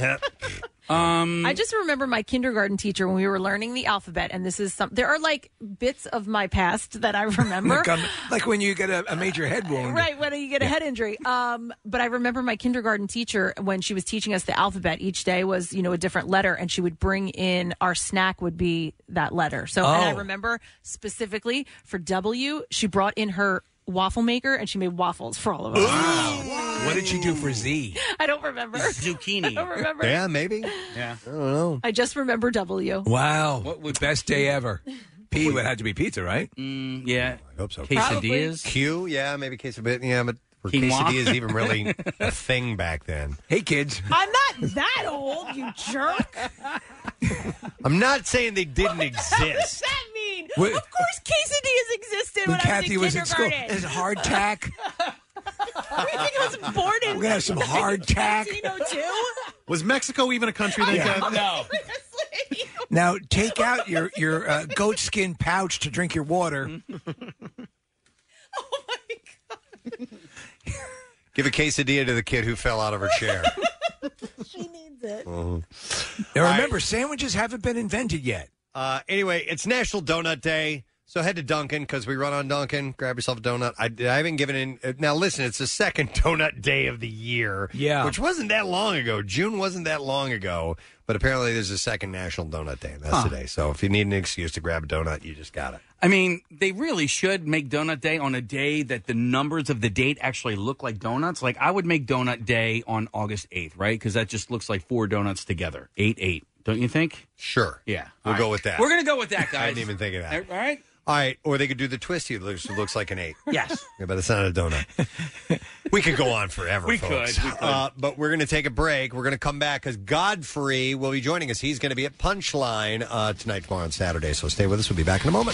I just remember my kindergarten teacher when we were learning the alphabet, and there are like bits of my past that I remember. Like when you get a major head wound. Right, when you get a head injury. But I remember my kindergarten teacher, when she was teaching us the alphabet, each day was, a different letter, and she would bring in, our snack would be that letter. So, and I remember specifically for W, she brought in her waffle maker, and she made waffles for all of us. Wow. What did she do for Z? I don't remember. Zucchini. I don't remember. Yeah, maybe. Yeah. I don't know. I just remember W. Wow. Best day ever. P would have to be pizza, right? Yeah. I hope so. Quesadillas. Q, yeah, maybe quesadillas. Yeah, but were Quinoa. quesadillas even really a thing back then? Hey, kids. I'm not that old, you jerk. I'm not saying they didn't exist. What does that mean? Of course quesadillas existed when Kathy I was in school. kindergarten. There's hardtack. I think I was born in We're going to have some hardtack. 1902. Was Mexico even a country then, Kathy? No. Now, take out your goat skin pouch to drink your water. Give a quesadilla to the kid who fell out of her chair. She needs it. Now, remember, sandwiches haven't been invented yet. Anyway, it's National Donut Day. So head to Dunkin' because we run on Dunkin'. Grab yourself a donut. I haven't given in. Now, listen, it's the second donut day of the year. Yeah. Which wasn't that long ago. June wasn't that long ago. But apparently there's a second National Donut Day, and that's today. So if you need an excuse to grab a donut, you just got it. I mean, they really should make Donut Day on a day that the numbers of the date actually look like donuts. Like, I would make Donut Day on August 8th, right? Because that just looks like 4 donuts together. 8-8. Don't you think? Sure. Yeah. We'll All go right. with that. We're going to go with that, guys. I didn't even think of that. All right. All right, or they could do the twisty, which looks like an 8. Yes. Yeah, but it's not a donut. We could go on forever, We folks. could. But we're going to take a break. We're going to come back because Godfrey will be joining us. He's going to be at Punchline tonight, tomorrow, and Saturday. So stay with us. We'll be back in a moment.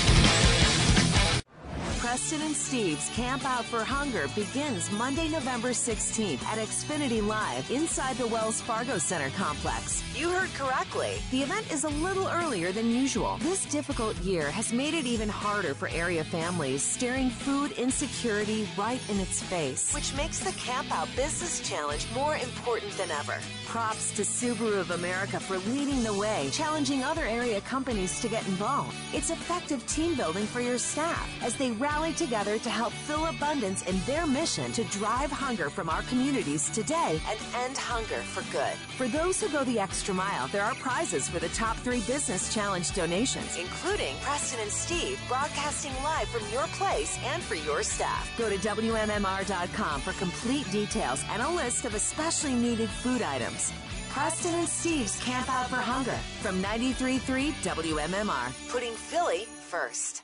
Preston and Steve's Camp Out for Hunger begins Monday, November 16th at Xfinity Live inside the Wells Fargo Center complex. You heard correctly. The event is a little earlier than usual. This difficult year has made it even harder for area families, staring food insecurity right in its face, which makes the Camp Out Business Challenge more important than ever. Props to Subaru of America for leading the way, challenging other area companies to get involved. It's effective team building for your staff as they rally together to help fill abundance in their mission to drive hunger from our communities today and end hunger for good. For those who go the extra mile, there are prizes for the top 3 Business Challenge donations, including Preston and Steve broadcasting live from your place and for your staff. Go to WMMR.com for complete details and a list of especially needed food items. Preston and Steve's Camp Out for Hunger from 93.3 WMMR, putting Philly first.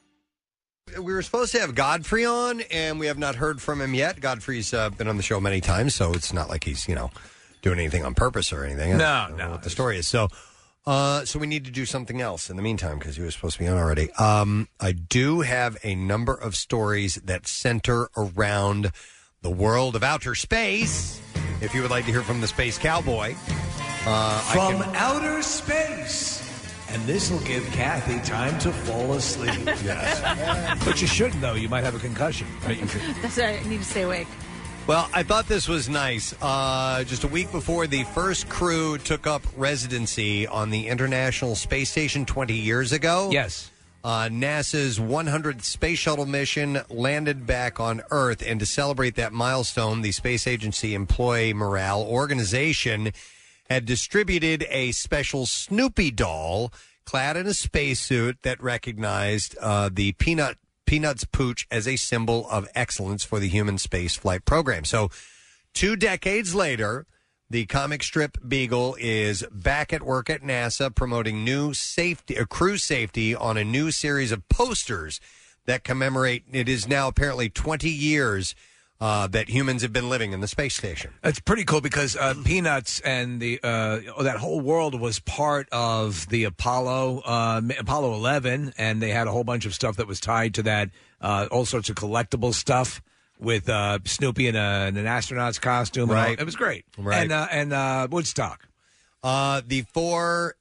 We were supposed to have Godfrey on, and we have not heard from him yet. Godfrey's been on the show many times, so it's not like he's, doing anything on purpose or anything. I don't know what the story is. So we need to do something else in the meantime because he was supposed to be on already. I do have a number of stories that center around the world of outer space. If you would like to hear from the Space Cowboy. From outer space. And this will give Kathy time to fall asleep. Yes. But you shouldn't, though. You might have a concussion. Right? That's why I need to stay awake. Well, I thought this was nice. Just a week before the first crew took up residency on the International Space Station 20 years ago. Yes. NASA's 100th space shuttle mission landed back on Earth. And to celebrate that milestone, the Space Agency Employee Morale Organization had distributed a special Snoopy doll clad in a spacesuit that recognized the Peanuts pooch as a symbol of excellence for the human space flight program. So 2 decades later, the comic strip Beagle is back at work at NASA promoting crew safety on a new series of posters that commemorate, it is now apparently 20 years that humans have been living in the space station. It's pretty cool because Peanuts and the that whole world was part of the Apollo 11, and they had a whole bunch of stuff that was tied to that, all sorts of collectible stuff with Snoopy in an astronaut's costume. Right. It was great. Right. And Woodstock. The 4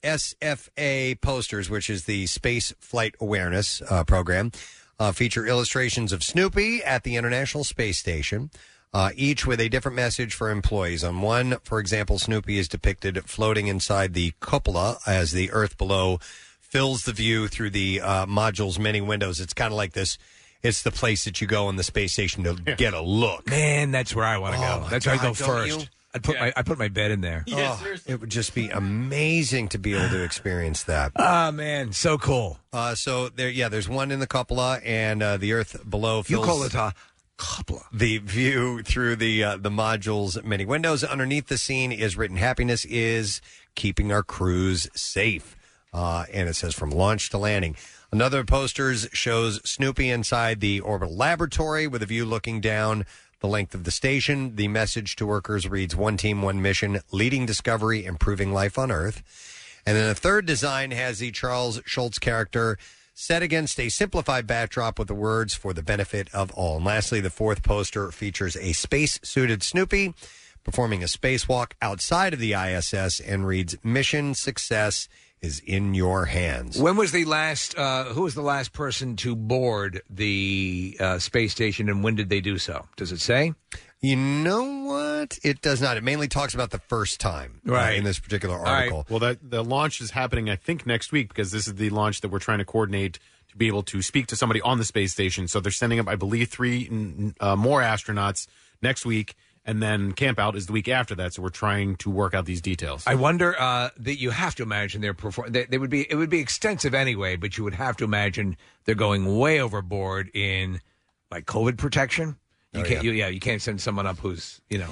SFA posters, which is the Space Flight Awareness Program, feature illustrations of Snoopy at the International Space Station, each with a different message for employees. On one, for example, Snoopy is depicted floating inside the cupola as the Earth below fills the view through the module's many windows. It's kind of like this. It's the place that you go on the space station to get a look. Man, that's where I want to go. That's where I go first. I put my bed in there. It would just be amazing to be able to experience that. Oh, man, so cool. So there's one in the cupola, and the Earth below fills... You call it a cupola. The view through the module's many windows. Underneath the scene is written, "Happiness is keeping our crews safe." And it says, "From launch to landing." Another posters shows Snoopy inside the orbital laboratory with a view looking down the length of the station. The message to workers reads, "One team, one mission, leading discovery, improving life on Earth." And then a third design has the Charles Schultz character set against a simplified backdrop with the words, "For the benefit of all." And lastly, the fourth poster features a space-suited Snoopy performing a spacewalk outside of the ISS and reads, "Mission success is in your hands." When was the last? Who was the last person to board the space station, and when did they do so? Does it say? You know what? It does not. It mainly talks about the first time in this particular article. Well, the launch is happening, I think, next week because this is the launch that we're trying to coordinate to be able to speak to somebody on the space station. So they're sending up, I believe, 3 more astronauts next week. And then camp out is the week after that, so we're trying to work out these details. I wonder that you have to imagine their they would be. It would be extensive anyway, but you would have to imagine they're going way overboard in like COVID protection. You can't. You can't send someone up who's has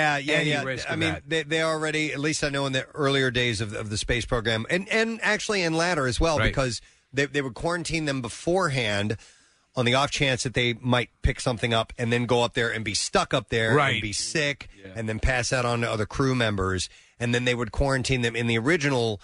any risk I of mean, that. they already, at least I know in the earlier days of the space program, and actually in latter as well, because they would quarantine them beforehand on the off chance that they might pick something up and then go up there and be stuck up there and be sick and then pass that on to other crew members. And then they would quarantine them in the original,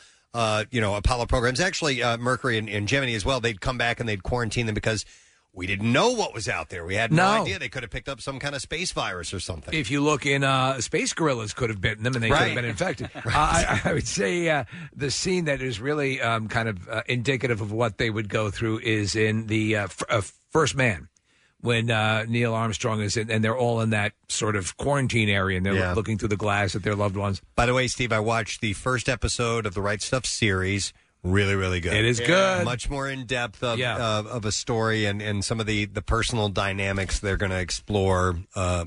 Apollo programs. Actually, Mercury and Gemini as well. They'd come back and they'd quarantine them because we didn't know what was out there. We had no idea. They could have picked up some kind of space virus or something. If you look in, space gorillas could have bitten them and they could have been infected. I would say the scene that is really kind of indicative of what they would go through is in the First Man, when Neil Armstrong is in, and they're all in that sort of quarantine area, and they're looking through the glass at their loved ones. By the way, Steve, I watched the first episode of the Right Stuff series. Really, really good. It is good. Much more in depth of a story and some of the personal dynamics they're going to explore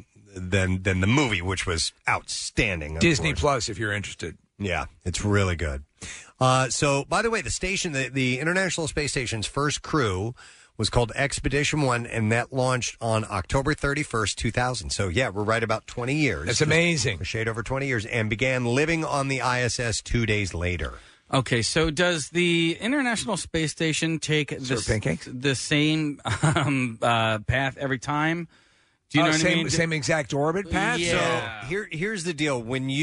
than the movie, which was outstanding. Disney Plus, if you're interested. Yeah, it's really good. So, by the way, the station, the International Space Station's first crew was called Expedition 1, and that launched on October 31st, 2000. So, yeah, we're right about 20 years. That's amazing. A shade over 20 years, and began living on the ISS 2 days later. Okay, so does the International Space Station take the same path every time? Do you know what I mean? Same exact orbit path? Yeah. So here's the deal.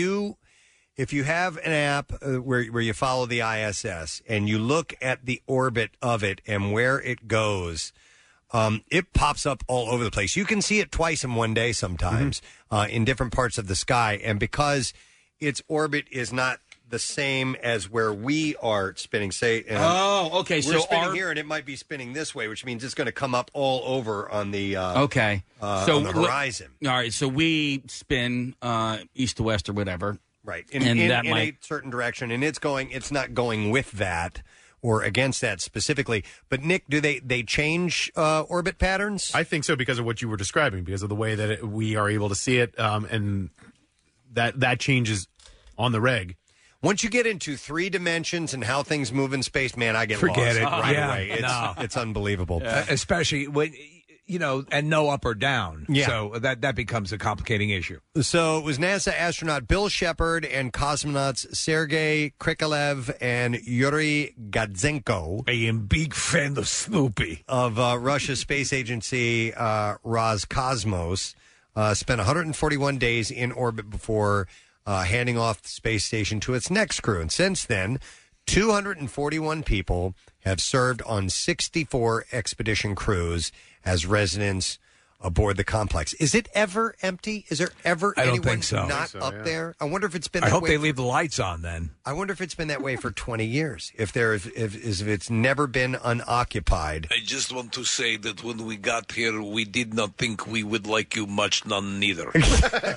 If you have an app where you follow the ISS and you look at the orbit of it and where it goes, it pops up all over the place. You can see it twice in one day sometimes in different parts of the sky. And because its orbit is not the same as where we are spinning, say. Okay. We're So spinning here, and it might be spinning this way, which means it's going to come up all over on the so on the horizon. All right. So we spin east to west or whatever. Right. And that in might a certain direction, and it's not going with that or against that specifically. But Nick, do they change orbit patterns? I think so because of what you were describing, because of the way that we are able to see it, and that changes on the reg. Once you get into 3 dimensions and how things move in space, man, I get Forget lost it. right Yeah, away. It's unbelievable. Especially when, and no up or down. Yeah. So that becomes a complicating issue. So it was NASA astronaut Bill Shepard and cosmonauts Sergei Krikalev and Yuri Gudzenko. I am big fan of Snoopy. Of Russia's space agency Roscosmos. spent 141 days in orbit before handing off the space station to its next crew. And since then, 241 people have served on 64 expedition crews as residents aboard the complex. Is it ever empty? Is there ever I don't anyone think so. not up there? I wonder if it's been I that hope way they for- leave the lights on then. I wonder if it's been that way for 20 years. If it's never been unoccupied. I just want to say that when we got here, we did not think we would like you much, none neither. But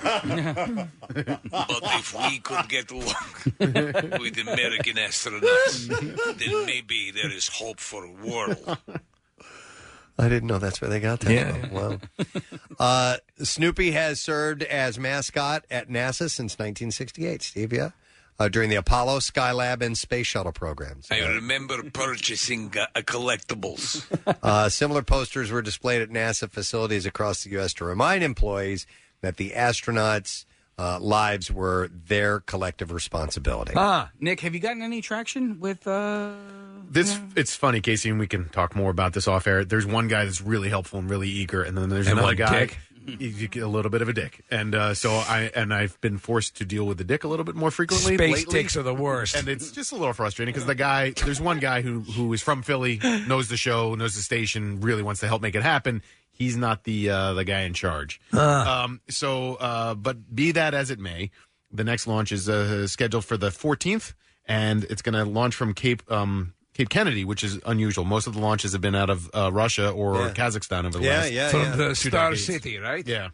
if we could get along with American astronauts, then maybe there is hope for a world. I didn't know that's where they got that Yeah. from. Wow. Snoopy has served as mascot at NASA since 1968, Steve, yeah? During the Apollo, Skylab, and Space Shuttle programs. I remember purchasing collectibles. Similar posters were displayed at NASA facilities across the U.S. to remind employees that the astronauts' lives were their collective responsibility. Nick, have you gotten any traction with... It's funny, Casey, and we can talk more about this off air. There's one guy that's really helpful and really eager, and then there's And another one guy. dick. You get a little bit of a dick, and I've been forced to deal with the dick a little bit more frequently. Space lately. dicks are the worst. And it's just a little frustrating because there's one guy who is from Philly, knows the show, knows the station, really wants to help make it happen. He's not the guy in charge. But be that as it may, the next launch is scheduled for the 14th, and it's going to launch from Cape Kennedy, which is unusual. Most of the launches have been out of Russia or Kazakhstan over the last From the 2 Star decades. City, right? Yeah.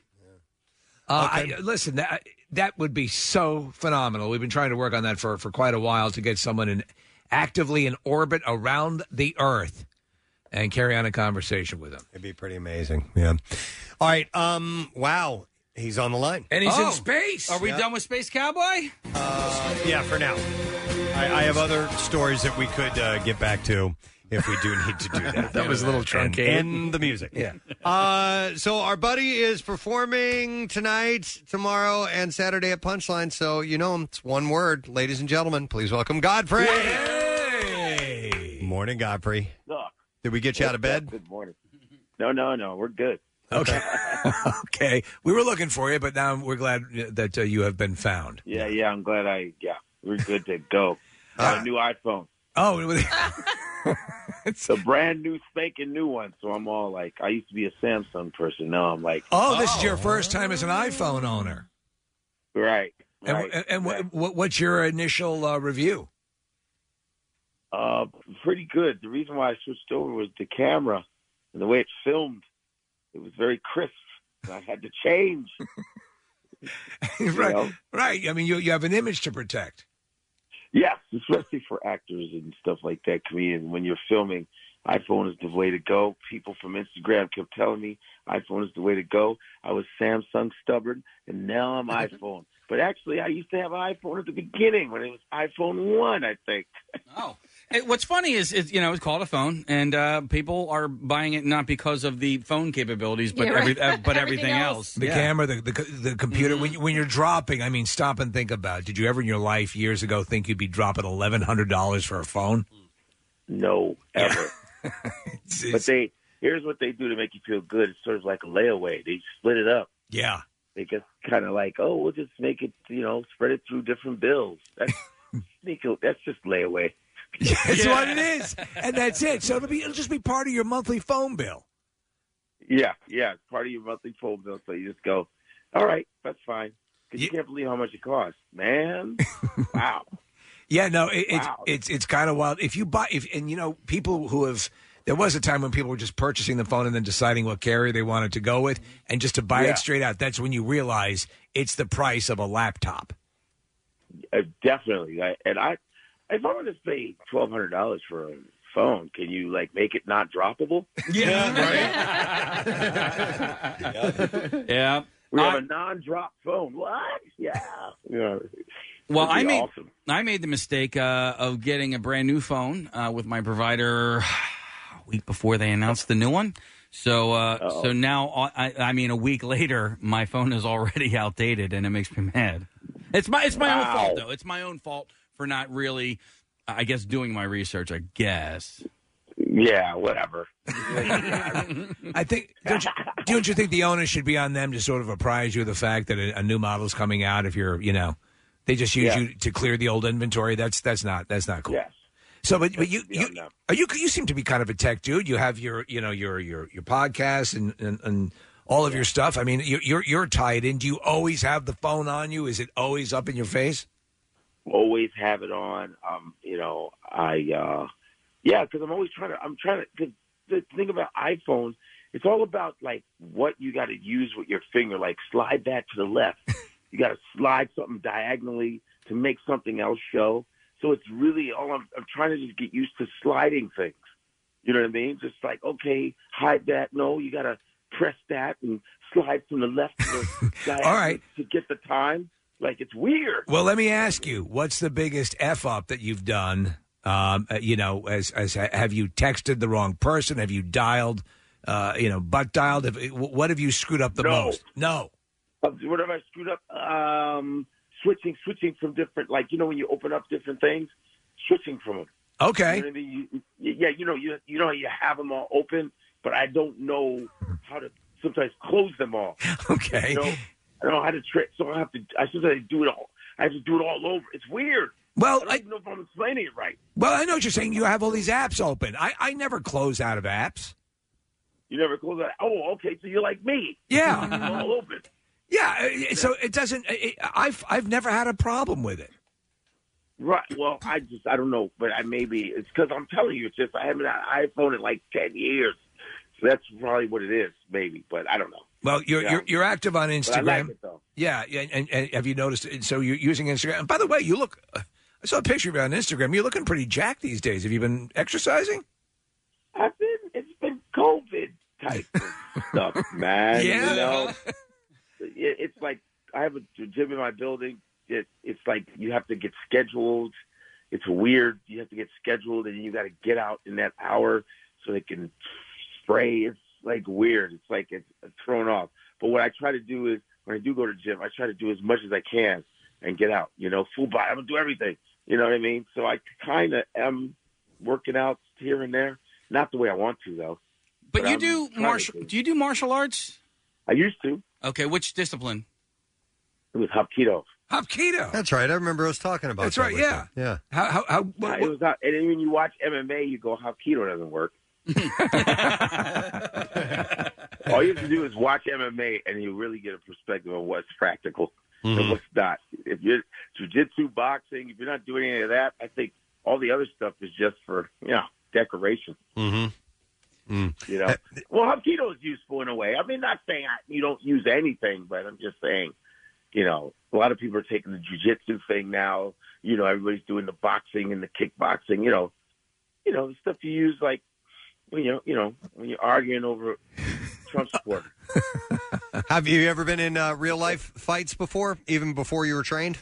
Listen, that would be so phenomenal. We've been trying to work on that for quite a while to get someone actively in orbit around the Earth and carry on a conversation with them. It'd be pretty amazing. Yeah. All right. Wow. He's on the line. And he's in space. Are we done with Space Cowboy? Yeah, for now. I have other stories that we could get back to if we do need to do that. That was a little truncated. And the music. Yeah. So our buddy is performing tonight, tomorrow, and Saturday at Punchline. So you know him. It's one word. Ladies and gentlemen, please welcome Godfrey. Hey! Morning, Godfrey. Suck. Did we get you out of bed? Good morning. No, we're good. Okay. Okay. We were looking for you, but now we're glad that you have been found. Yeah, I'm glad we're good to go. Got a new iPhone. Oh, it's a brand new, spanking new one. So I'm all like, I used to be a Samsung person. Now I'm like, this is your first time as an iPhone owner. Right. And what's your initial review? Pretty good. The reason why I switched over was the camera and the way it filmed. It was very crisp. I had to change. Right. I mean, you have an image to protect. Yes, especially for actors and stuff like that, comedians. When you're filming, iPhone is the way to go. People from Instagram kept telling me iPhone is the way to go. I was Samsung stubborn, and now I'm iPhone. But actually, I used to have an iPhone at the beginning when it was iPhone 1, I think. Oh. What's funny is it's called a phone, and people are buying it not because of the phone capabilities, but everything else. The camera, the computer. When you're dropping, I mean, stop and think about it. Did you ever in your life years ago think you'd be dropping $1,100 for a phone? No, ever. But here's what they do to make you feel good. It's sort of like a layaway. They split it up. Yeah. They just kind of like, we'll just make it, spread it through different bills. That's that's just layaway. That's what it is, and that's it. So it'll just be part of your monthly phone bill. Yeah, it's part of your monthly phone bill. So you just go, all right, that's fine. Because you can't believe how much it costs, man. Wow. Yeah, no, it's kind of wild. If you buy, people who have. There was a time when people were just purchasing the phone and then deciding what carrier they wanted to go with, and just to buy it straight out. That's when you realize it's the price of a laptop. Definitely, if I were to pay $1,200 for a phone, can you make it not droppable? Yeah, right. Yeah, we have a non-drop phone. What? Yeah. Well, I awesome. made the mistake of getting a brand new phone with my provider a week before they announced the new one. So now, I mean, a week later, my phone is already outdated, and it makes me mad. It's my own fault, though. It's my own fault for not really, I guess, doing my research. I guess. Yeah, whatever. I think. Don't you think the onus should be on them to sort of apprise you of the fact that a new model's coming out? If you're, they just use you to clear the old inventory. That's not cool. Yes. So, but you seem to be kind of a tech dude. You have your podcast and all of your stuff. I mean, you're tied in. Do you always have the phone on you? Is it always up in your face? Always have it on. Because I'm trying to, because the thing about iPhones, it's all about like what you got to use with your finger, like slide that to the left. You got to slide something diagonally to make something else show. So it's really all I'm trying to just get used to sliding things. You know what I mean? Just like, okay, hide that. No, you got to press that and slide from the left to the diagonal all right. to get the time. Like, it's weird. Well, let me ask you, what's the biggest F up that you've done? As have you texted the wrong person? Have you dialed, butt dialed? What have you screwed up the most? No. What have I screwed up? Switching from different, like, when you open up different things, switching from them. Okay. You know what I mean? You have them all open, but I don't know how to sometimes close them all. Okay. I don't know how to trick, so I sometimes do it all. I have to do it all over. It's weird. Well, I don't even know if I'm explaining it right. Well, I know what you're saying. You have all these apps open. I never close out of apps. You never close out? Oh, okay. So you're like me. Yeah. It's all open. Yeah. So it doesn't. I've never had a problem with it. Right. Well, I don't know, but maybe it's because I'm telling you, it's just I haven't had an iPhone in like 10 years, so that's probably what it is, maybe. But I don't know. Well, you're active on Instagram. But I like it, though. Yeah, and have you noticed? So you're using Instagram. And by the way, you look. I saw a picture of you on Instagram. You're looking pretty jacked these days. Have you been exercising? It's been COVID type stuff, man. Yeah. It's like I have a gym in my building. It's like you have to get scheduled. It's weird. You have to get scheduled, and you got to get out in that hour so they can spray. It's like weird. It's like it's thrown off. But what I try to do is when I do go to the gym, I try to do as much as I can and get out. Full body. I'm gonna do everything. You know what I mean? So I kind of am working out here and there. Not the way I want to, though. But you do do you do martial arts? I used to. Okay, which discipline? It was Hapkido. Hapkido. That's right. I remember us talking about That's that. right, yeah. Yeah. It was not, and then when you watch MMA, you go, Hapkido doesn't work. All you have to do is watch MMA, and you really get a perspective of what's practical and what's not. If you're jiu-jitsu, boxing, if you're not doing any of that, I think all the other stuff is just for decoration. Mm-hmm. Mm. Well, Hapkido is useful in a way. I mean, not saying you don't use anything, but I'm just saying, a lot of people are taking the jiu-jitsu thing now. Everybody's doing the boxing and the kickboxing. The stuff you use like when you're arguing over Trump supporter. Have you ever been in real life fights before, even before you were trained?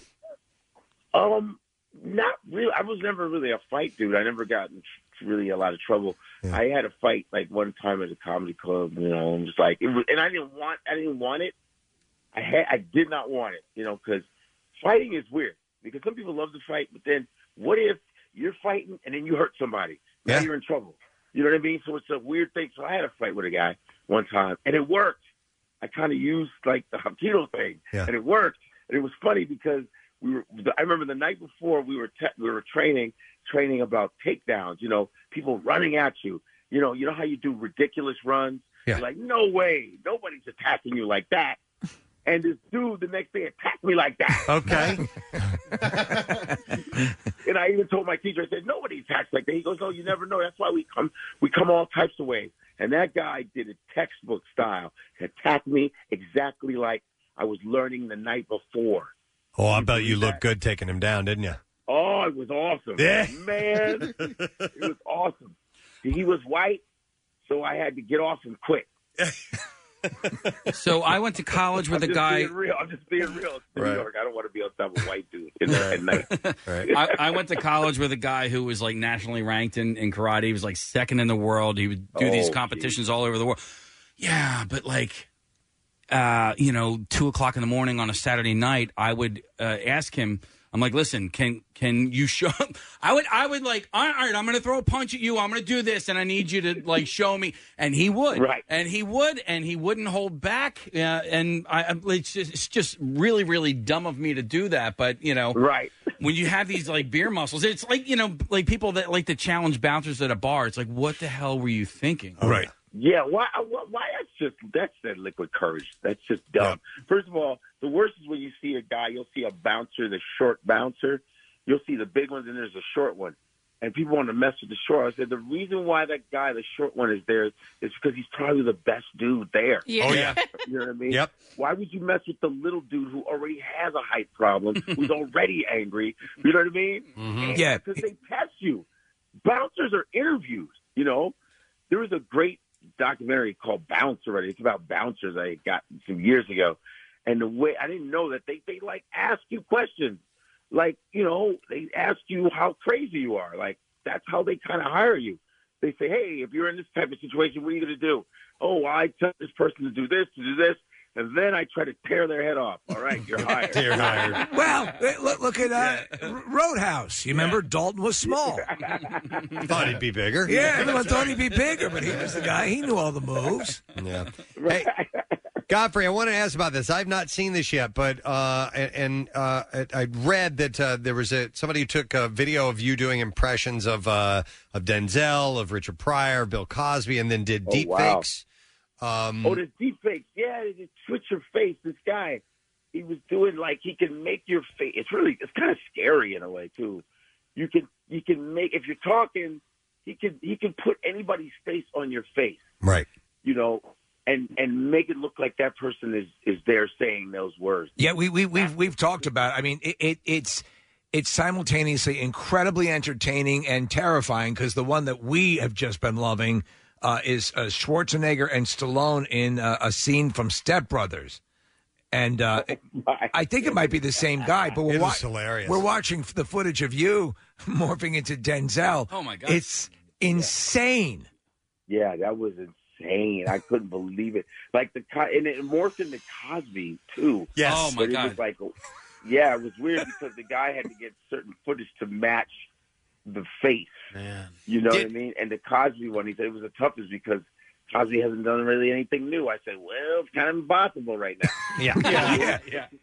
Not really. I was never really a fight dude. I never got in really a lot of trouble. Yeah. I had a fight like one time at a comedy club. I'm just like, and I didn't want it. I did not want it. Because fighting is weird. Because some people love to fight, but then what if you're fighting and then you hurt somebody? Now you're in trouble. You know what I mean? So it's a weird thing. So I had a fight with a guy one time, and it worked. I kind of used like the Hapkido thing, and it worked. And it was funny because I remember the night before we were training about takedowns. People running at you. You know how you do ridiculous runs. Yeah. You're like, no way, nobody's attacking you like that. And this dude the next day attacked me like that. Okay. And I even told my teacher, I said, nobody attacks like that. He goes, oh, you never know. That's why we come all types of ways. And that guy did it textbook style. He attacked me exactly like I was learning the night before. Oh, I bet you looked good taking him down, didn't you? Oh, it was awesome. Yeah. Man, it was awesome. He was white, so I had to get off him quick. So I went to college with a guy. I'm just being real. It's New York. I don't want to be on top of a white dude at night. Right. I went to college with a guy who was like nationally ranked in karate. He was like second in the world. He would do these competitions all over the world. Yeah, but like, 2:00 in the morning on a Saturday night, I would ask him, I'm like, listen, can you show? I would like, all right, I'm going to throw a punch at you. I'm going to do this, and I need you to like show me. And he would, right? And he wouldn't hold back. And it's just really, really dumb of me to do that. But right. When you have these like beer muscles, it's like like people that like to challenge bouncers at a bar. It's like, what the hell were you thinking? Right. Yeah, why that's that liquid courage. That's just dumb. Yeah. First of all, the worst is when you see a guy, you'll see a bouncer, the short bouncer. You'll see the big ones, and there's a short one. And people want to mess with the short. I said, the reason why that guy, the short one, is there is because he's probably the best dude there. Yeah. Oh, yeah. You know what I mean? Yep. Why would you mess with the little dude who already has a height problem, who's already angry? You know what I mean? Mm-hmm. Yeah. Because they test you. Bouncers are interviewed, There was a great documentary called Bounce already. It's about bouncers I got some years ago. And the way I didn't know that they like ask you questions. Like, they ask you how crazy you are. Like, that's how they kind of hire you. They say, hey, if you're in this type of situation, what are you going to do? Oh, I tell this person to do this, and then I try to tear their head off. All right, you're hired. You're hired. Well, look at Roadhouse. You remember Dalton was small. Thought he'd be bigger. Yeah, everyone thought he'd be bigger, but he was the guy. He knew all the moves. Yeah. Hey, Godfrey, I want to ask about this. I've not seen this yet, but I read that there was somebody who took a video of you doing impressions of Denzel, of Richard Pryor, Bill Cosby, and then did deep fakes. There's deep fakes. Yeah, they switch your face. This guy, he was doing he can make your face. It's kind of scary in a way too. You can make, if you're talking, he can put anybody's face on your face. Right. And make it look like that person is there saying those words. Yeah, we've talked about it. I mean, it's simultaneously incredibly entertaining and terrifying because the one that we have just been loving is Schwarzenegger and Stallone in a scene from Step Brothers. And I think it might be the same guy, but it was hilarious. We're watching the footage of you morphing into Denzel. Oh, my God. It's insane. Yeah, that was insane. I couldn't believe it. And it morphed into Cosby too. Yes. Oh my God. It was it was weird because the guy had to get certain footage to match the face. Man, what I mean? And the Cosby one, he said it was the toughest because Cosby hasn't done really anything new. I said, well, it's kind of impossible right now. Yeah.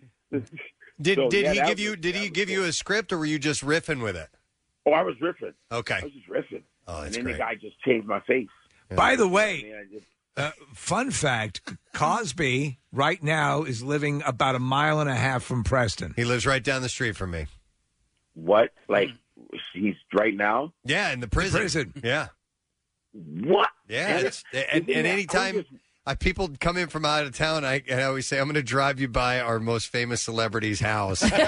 Did he give you a script, or were you just riffing with it? Oh, I was riffing. Okay. I was just riffing. Oh, that's and then great. the guy just changed my face. By the way, fun fact, Cosby right now is living about 1.5 miles from Preston. He lives right down the street from me. What? He's right now? Yeah, in the prison. Yeah. What? Yeah. And anytime people come in from out of town, I always say, I'm going to drive you by our most famous celebrity's house. And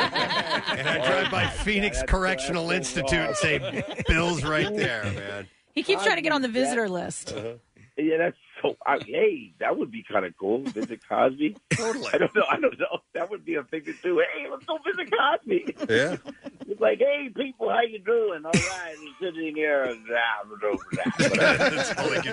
I drive by Phoenix Correctional Institute and say, Bill's right there, man. He keeps trying to get on the visitor list. Yeah, that's so. Hey, that would be kind of cool. Visit Cosby. Totally. I don't know. That would be a thing to do. Hey, let's go visit Cosby. Yeah. It's like, hey, people, how you doing? All right, you're sitting here and that's all he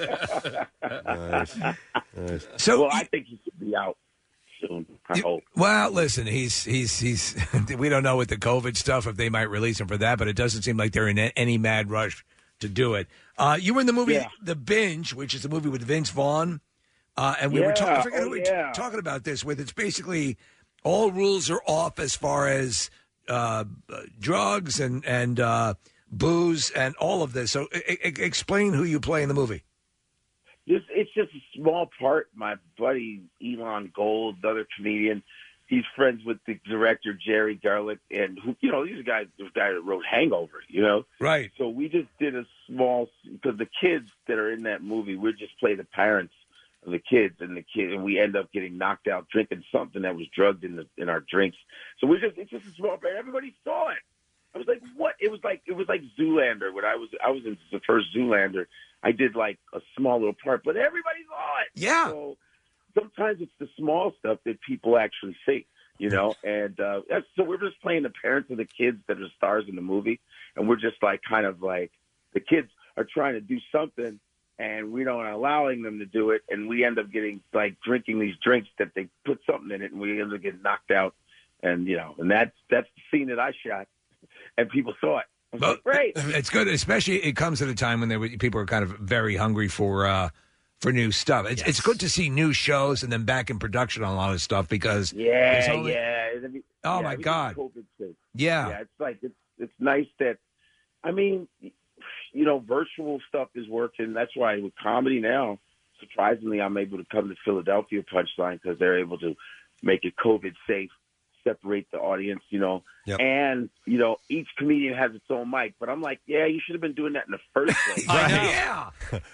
can do. Nice. So, I think he should be out soon. I hope. Well, listen, he's we don't know with the COVID stuff if they might release him for that, but it doesn't seem like they're in any mad rush to do it. You were in the movie The Binge, which is the movie with Vince Vaughn, and we were talking about this. With it's basically all rules are off as far as drugs and booze and all of this. So, explain who you play in the movie. It's just a small part. My buddy Elon Gold, the other comedian, he's friends with the director Jerry Garlick, and he's a guy that wrote Hangover. Right. So we just did a small because the kids that are in that movie, we just play the parents of the kids, and we end up getting knocked out drinking something that was drugged in our drinks. So it's just a small part. Everybody saw it. I was like, what? It was like Zoolander. When I was in the first Zoolander, I did like a small little part, but everybody saw it. Yeah. So sometimes it's the small stuff that people actually see, and so we're just playing the parents of the kids that are stars in the movie, and we're just kind of the kids are trying to do something, and we don't allowing them to do it, and we end up getting drinking these drinks that they put something in it, and we end up getting knocked out, and that's the scene that I shot, and people saw it. I was like, great. It's good, especially it comes at a time when people are kind of very hungry for new stuff. It's good to see new shows and then back in production on a lot of stuff because oh my God, yeah, it's like it's nice that virtual stuff is working. That's why with comedy now, surprisingly, I'm able to come to Philadelphia Punchline because they're able to make it COVID safe, separate the audience, and each comedian has its own mic. But I'm like, yeah, you should have been doing that in the first place. Yeah.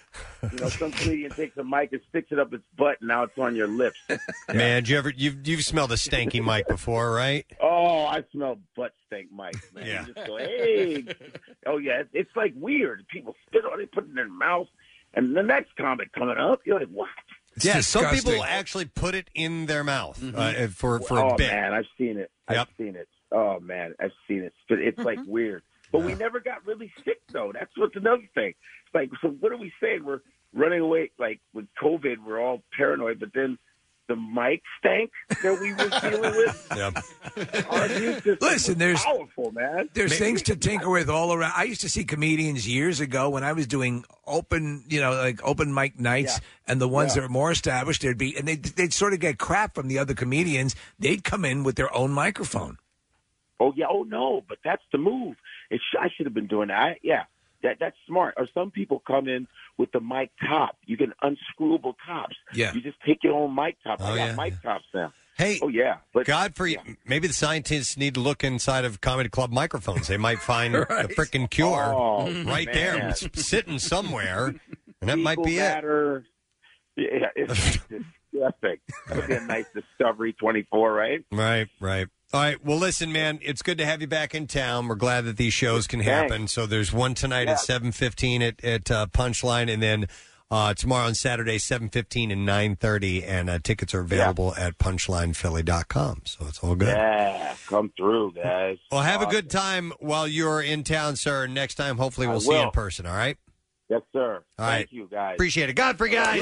Some comedian takes a mic and sticks it up its butt, and now it's on your lips. Man, you've smelled a stanky mic before, right? Oh, I smell butt stank mic, man. Yeah. You just go, hey. Oh, yeah, it's like weird. People spit on it, put it in their mouth, and the next comic coming up, you're like, what? Yeah, some people actually put it in their mouth for a bit. Oh, man, I've seen it. I've seen it. Oh, man, I've seen it. But it's like weird. But we never got really sick, though. That's what's another thing. It's like, so what are we saying? We're running away. Like, with COVID, we're all paranoid, but then the mic stank that we were dealing with. Our immune system Listen, was powerful, man. There's things to tinker with all around. I used to see comedians years ago when I was doing open mic nights, and the ones that are more established, they'd sort of get crap from the other comedians. They'd come in with their own microphone. Oh yeah. Oh no, but that's the move. I should have been doing that. That's smart. Or some people come in with the mic top. You get unscrewable tops. Yeah. You just take your own mic top. I got mic tops now. Hey, oh yeah. But God for you. Maybe the scientists need to look inside of comedy club microphones. They might find the freaking cure right there, sitting somewhere, and that might be matter. Yeah, it's epic. That would be a nice Discovery 24, right? Right. All right. Well, listen, man, it's good to have you back in town. We're glad that these shows can happen. So there's one tonight at 7:15 at Punchline, and then tomorrow on Saturday, 7:15 and 9:30, and tickets are available at punchlinephilly.com. So it's all good. Yeah, come through, guys. Well, have a good time while you're in town, sir. Next time, hopefully, we'll see you in person. All right? Yes, sir. All right. Thank you, guys. Appreciate it. Godfrey, guys.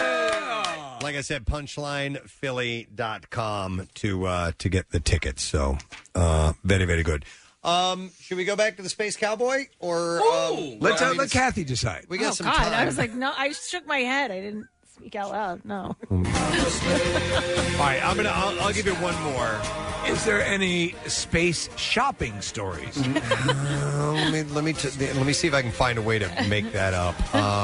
Like I said, punchlinephilly.com to get the tickets. So, very, very good. Should we go back to the Space Cowboy? Or let Kathy decide. We got some God, time. I was like, no, I shook my head. I didn't speak out loud. No. All right, I'll give you one more. Is there any space shopping stories? Let me see if I can find a way to make that up.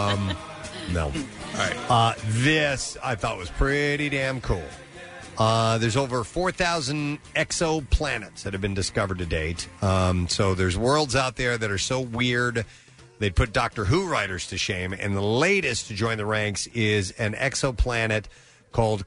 No. All right. This I thought was pretty damn cool. There's over 4,000 exoplanets that have been discovered to date. So there's worlds out there that are so weird they'd put Doctor Who writers to shame. And the latest to join the ranks is an exoplanet called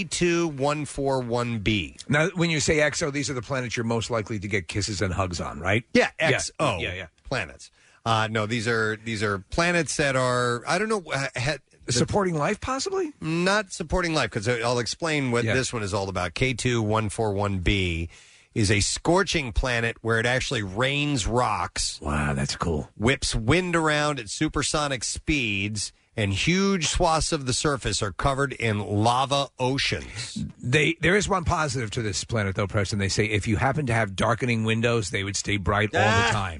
K2141b. Now, when you say exo, these are the planets you're most likely to get kisses and hugs on, right? Yeah, XO Yeah. planets. No, these are planets that are, I don't know, supporting life, possibly? Not supporting life, because I'll explain what this one is all about. K2141b is a scorching planet where it actually rains rocks. Wow, that's cool. Whips wind around at supersonic speeds, and huge swaths of the surface are covered in lava oceans. There is one positive to this planet, though, Preston. They say if you happen to have darkening windows, they would stay bright all the time.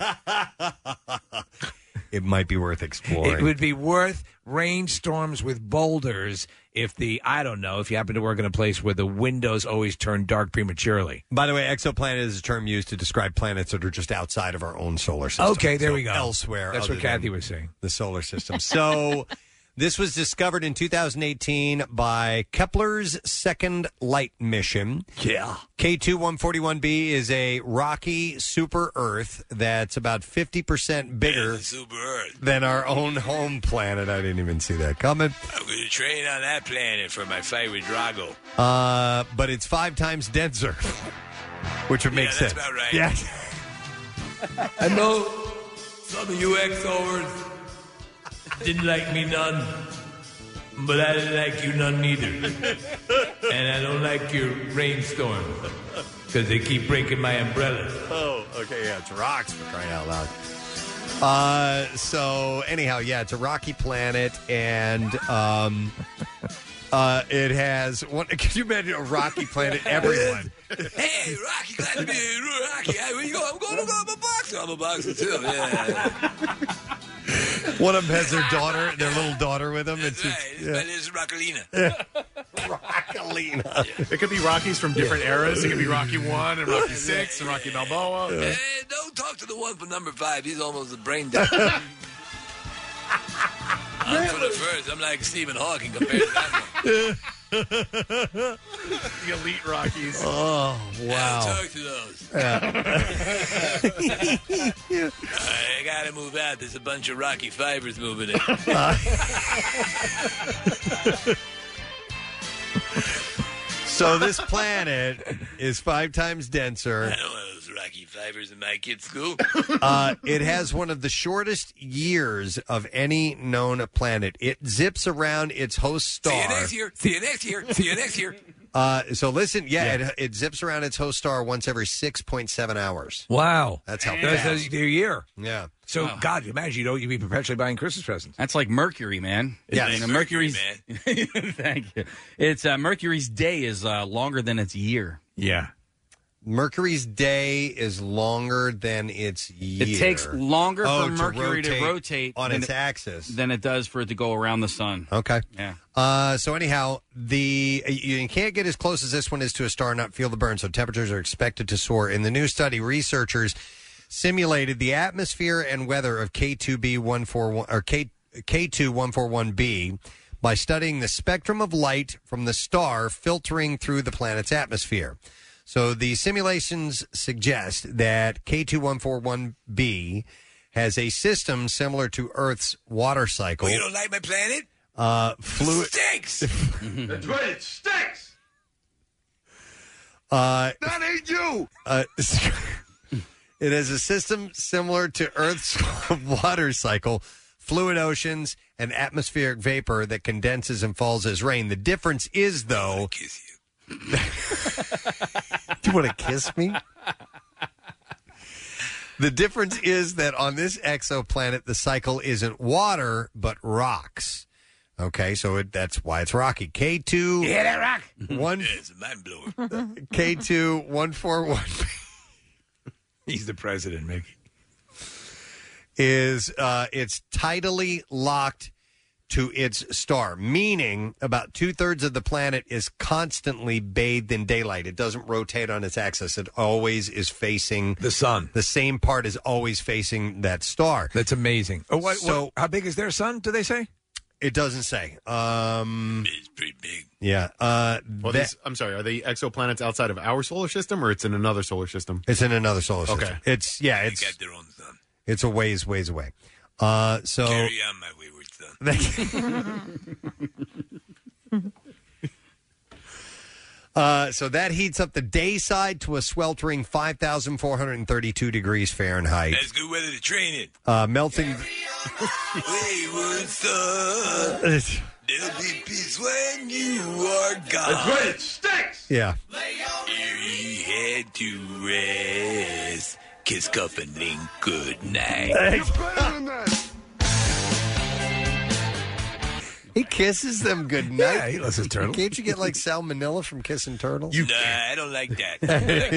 It might be worth exploring. It would be worth rainstorms with boulders if you happen to work in a place where the windows always turn dark prematurely. By the way, exoplanet is a term used to describe planets that are just outside of our own solar system. Okay, there we go. Elsewhere. That's what Kathy was saying. The solar system. So this was discovered in 2018 by Kepler's second light mission. Yeah. K2141b is a rocky super Earth that's about 50% bigger than our own home planet. I didn't even see that coming. I'm going to train on that planet for my fight with Drago. But it's 5 times denser, which would make sense. That's about right. Yeah. I know some of you exovers didn't like me none, but I didn't like you none neither. And I don't like your rainstorms because they keep breaking my umbrella. Oh, okay, yeah, it's rocks for crying out loud. So anyhow, yeah, it's a rocky planet, and It has one. Can you imagine a rocky planet? Everyone. Hey, Rocky, glad to be here. Rocky, hey, where you going? I'm going to a boxer. I'm a boxer, too. Yeah. One of them has their little daughter with them. That's right. My name is Rockalina. Rockalina. It could be Rockies from different eras. It could be Rocky 1 and Rocky 6 and Rocky Balboa. Hey, don't talk to the one for number 5. He's almost a brain dead. I'm for the first. I'm like Stephen Hawking compared to that one. The elite Rockies. Oh, wow. Don't talk to those. I gotta move out. There's a bunch of Rocky Fibers moving in. So this planet is 5 times denser. I don't want those Rocky Fibers in my kid's school. It has one of the shortest years of any known planet. It zips around its host star. See you next year. See you next year. See you next year. So listen, it zips around its host star once every 6.7 hours. Wow. That's how That's fast. a year. Yeah. So, God, imagine you'd be perpetually buying Christmas presents. That's like Mercury, man. Yeah, You know, Mercury's. Thank you. It's Mercury's day is longer than its year. Yeah. Mercury's day is longer than its year. It takes longer for to Mercury to rotate on than its axis than it does for it to go around the sun. Okay. Yeah. So anyhow, you can't get as close as this one is to a star and not feel the burn. So temperatures are expected to soar. In the new study, researchers simulated the atmosphere and weather of K2b141 or K2141b by studying the spectrum of light from the star filtering through the planet's atmosphere. So the simulations suggest that K2141b has a system similar to Earth's water cycle. Oh, you don't like my planet? Fluid Stinks. That's right, it stinks. That ain't you. It has a system similar to Earth's water cycle, fluid oceans, and atmospheric vapor that condenses and falls as rain. The difference is, though... Do you want to kiss me? The difference is that on this exoplanet, the cycle isn't water, but rocks. Okay, so that's why it's rocky. K2... Yeah, that rock. It's a mind blower. K2141... He's the president, Mickey. It's tidally locked to its star, meaning about 2/3 of the planet is constantly bathed in daylight. It doesn't rotate on its axis. It always is facing the sun. The same part is always facing that star. That's amazing. Oh, how big is their sun, do they say? It doesn't say. It's pretty big. Yeah. I'm sorry. Are they exoplanets outside of our solar system, or it's in another solar system? It's in another solar system. Okay. It's They got their own sun. It's a ways away. So Carry on, my wayward son. So that heats up the day side to a sweltering 5,432 degrees Fahrenheit. That's good weather to train in. Melting. Wayward son. There'll be peace when you are gone. That's right, it stinks. Yeah. Here he had to rest. Kiss, cuff, and link, good night. He kisses them good night. Yeah, he loves his turtle. Can't you get like salmonella from kissing turtles? Nah, I don't like that. I like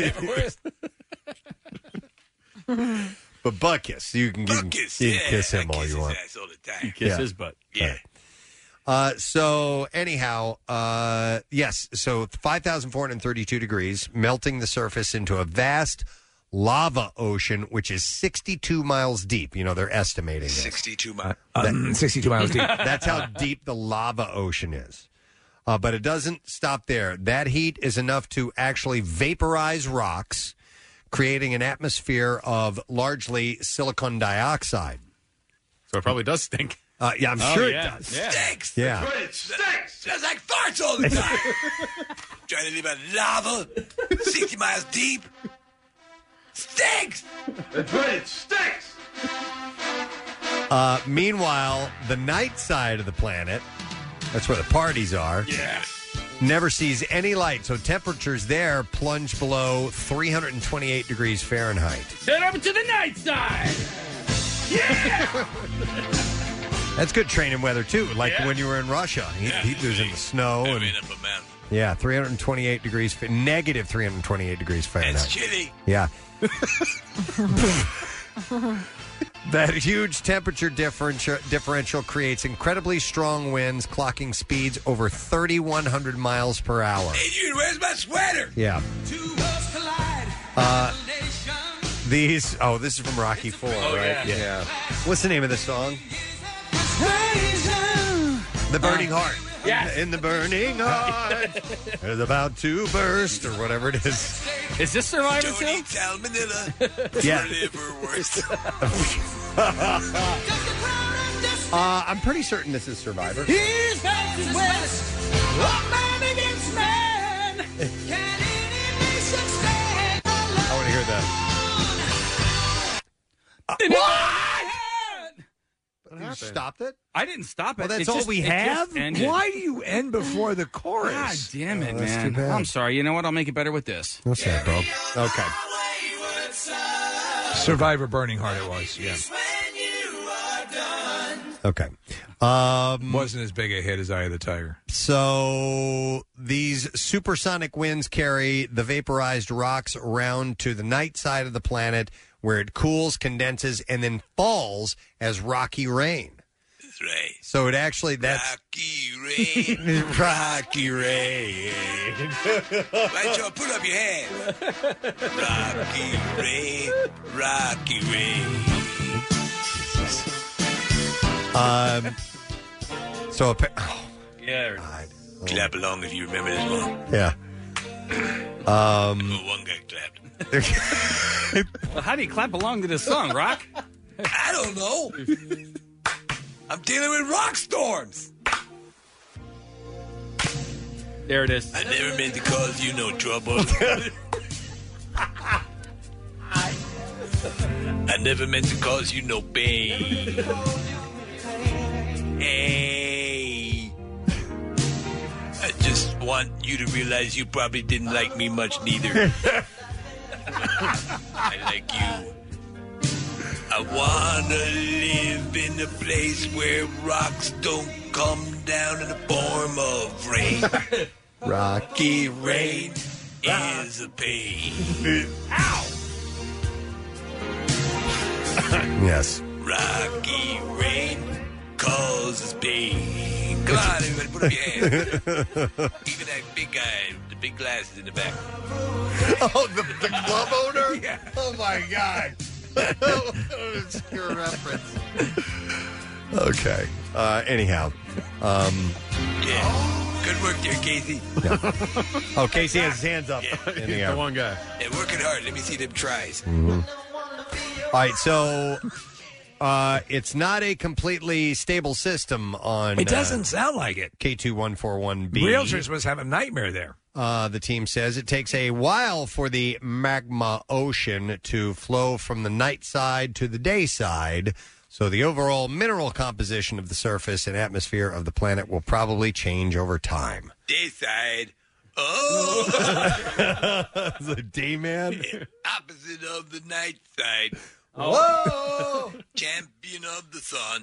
that worse. But Buckus, you can kiss him all you want. All the time. Kiss his butt. Yeah. So anyhow, yes. So 5,432 degrees, melting the surface into a vast lava ocean, which is 62 miles deep. You know, they're estimating it. 62 miles. 62 miles deep. That's how deep the lava ocean is. But it doesn't stop there. That heat is enough to actually vaporize rocks, creating an atmosphere of largely silicon dioxide. So it probably does stink. Yeah, I'm sure it does. Yeah. Stinks. Yeah. That's right, it stinks. Smells like farts all the time. Trying to live on lava, 60 miles deep. Stinks. That's right, it stinks. Meanwhile, the night side of the planet, that's where the parties are, never sees any light. So temperatures there plunge below 328 degrees Fahrenheit. Head over to the night side. Yeah. That's good training weather, too, like when you were in Russia. He was in the snow. And, yeah, 328 degrees, negative 328 degrees Fahrenheit. That's chilly. Yeah. That huge temperature differential creates incredibly strong winds, clocking speeds over 3,100 miles per hour. Adrian, where's my sweater? Yeah. This is from Rocky IV, right? Yeah. What's the name of the song? The Burning Heart. Yes. In the burning heart is about to burst, or whatever it is. Is this Survivor Don't eat salmonella. Yeah. Liver worse. I'm pretty certain this is Survivor. East versus West, man against man. Can any nation stand I want to hear that. You stopped it? I didn't stop it. Well, that's It all just- we it just have? ended. Why do you end before the chorus? God damn it, that's man. too bad. I'm sorry. You know what? I'll make it better with this. What's that, bro? Okay. Survivor Burning Heart it was, yeah. Okay. Wasn't as big a hit as Eye of the Tiger. So these supersonic winds carry the vaporized rocks around to the night side of the planet where it cools, condenses, and then falls as rocky rain. That's right. So it actually, that's... Rocky rain. Rocky rain. Right, y'all, put up your hands. Rocky rain. Rocky rain. So, Yeah. Clap along if you remember this one. yeah. One guy clapped. Well, how do you clap along to this song, Rock? I don't know. I'm dealing with rock storms. There it is. I never meant to cause you no trouble. I never meant to cause you no pain. Hey. I just want you to realize you probably didn't like me much neither. I like you. I wanna live in a place where rocks don't come down in the form of rain. Rocky rain is a pain. Ow! Yes. Rocky rain causes pain. Come on, everybody, put up your hands. Even that big guy with the big glasses in the back. Oh, the glove owner? Yeah. Oh, my God. Obscure reference. Okay. Anyhow. Yeah. Good work there, Casey. Oh, Casey has his hands up. Yeah. In the air. The one guy. Yeah, working hard. Let me see them tries. Mhm. All right, so it's not a completely stable system on... It doesn't sound like it. K2141B. Realtors must have a nightmare there. The team says it takes a while for the magma ocean to flow from the night side to the day side, so the overall mineral composition of the surface and atmosphere of the planet will probably change over time. Day side. Oh! The day man? Opposite of the night side. Whoa! Champion of the sun.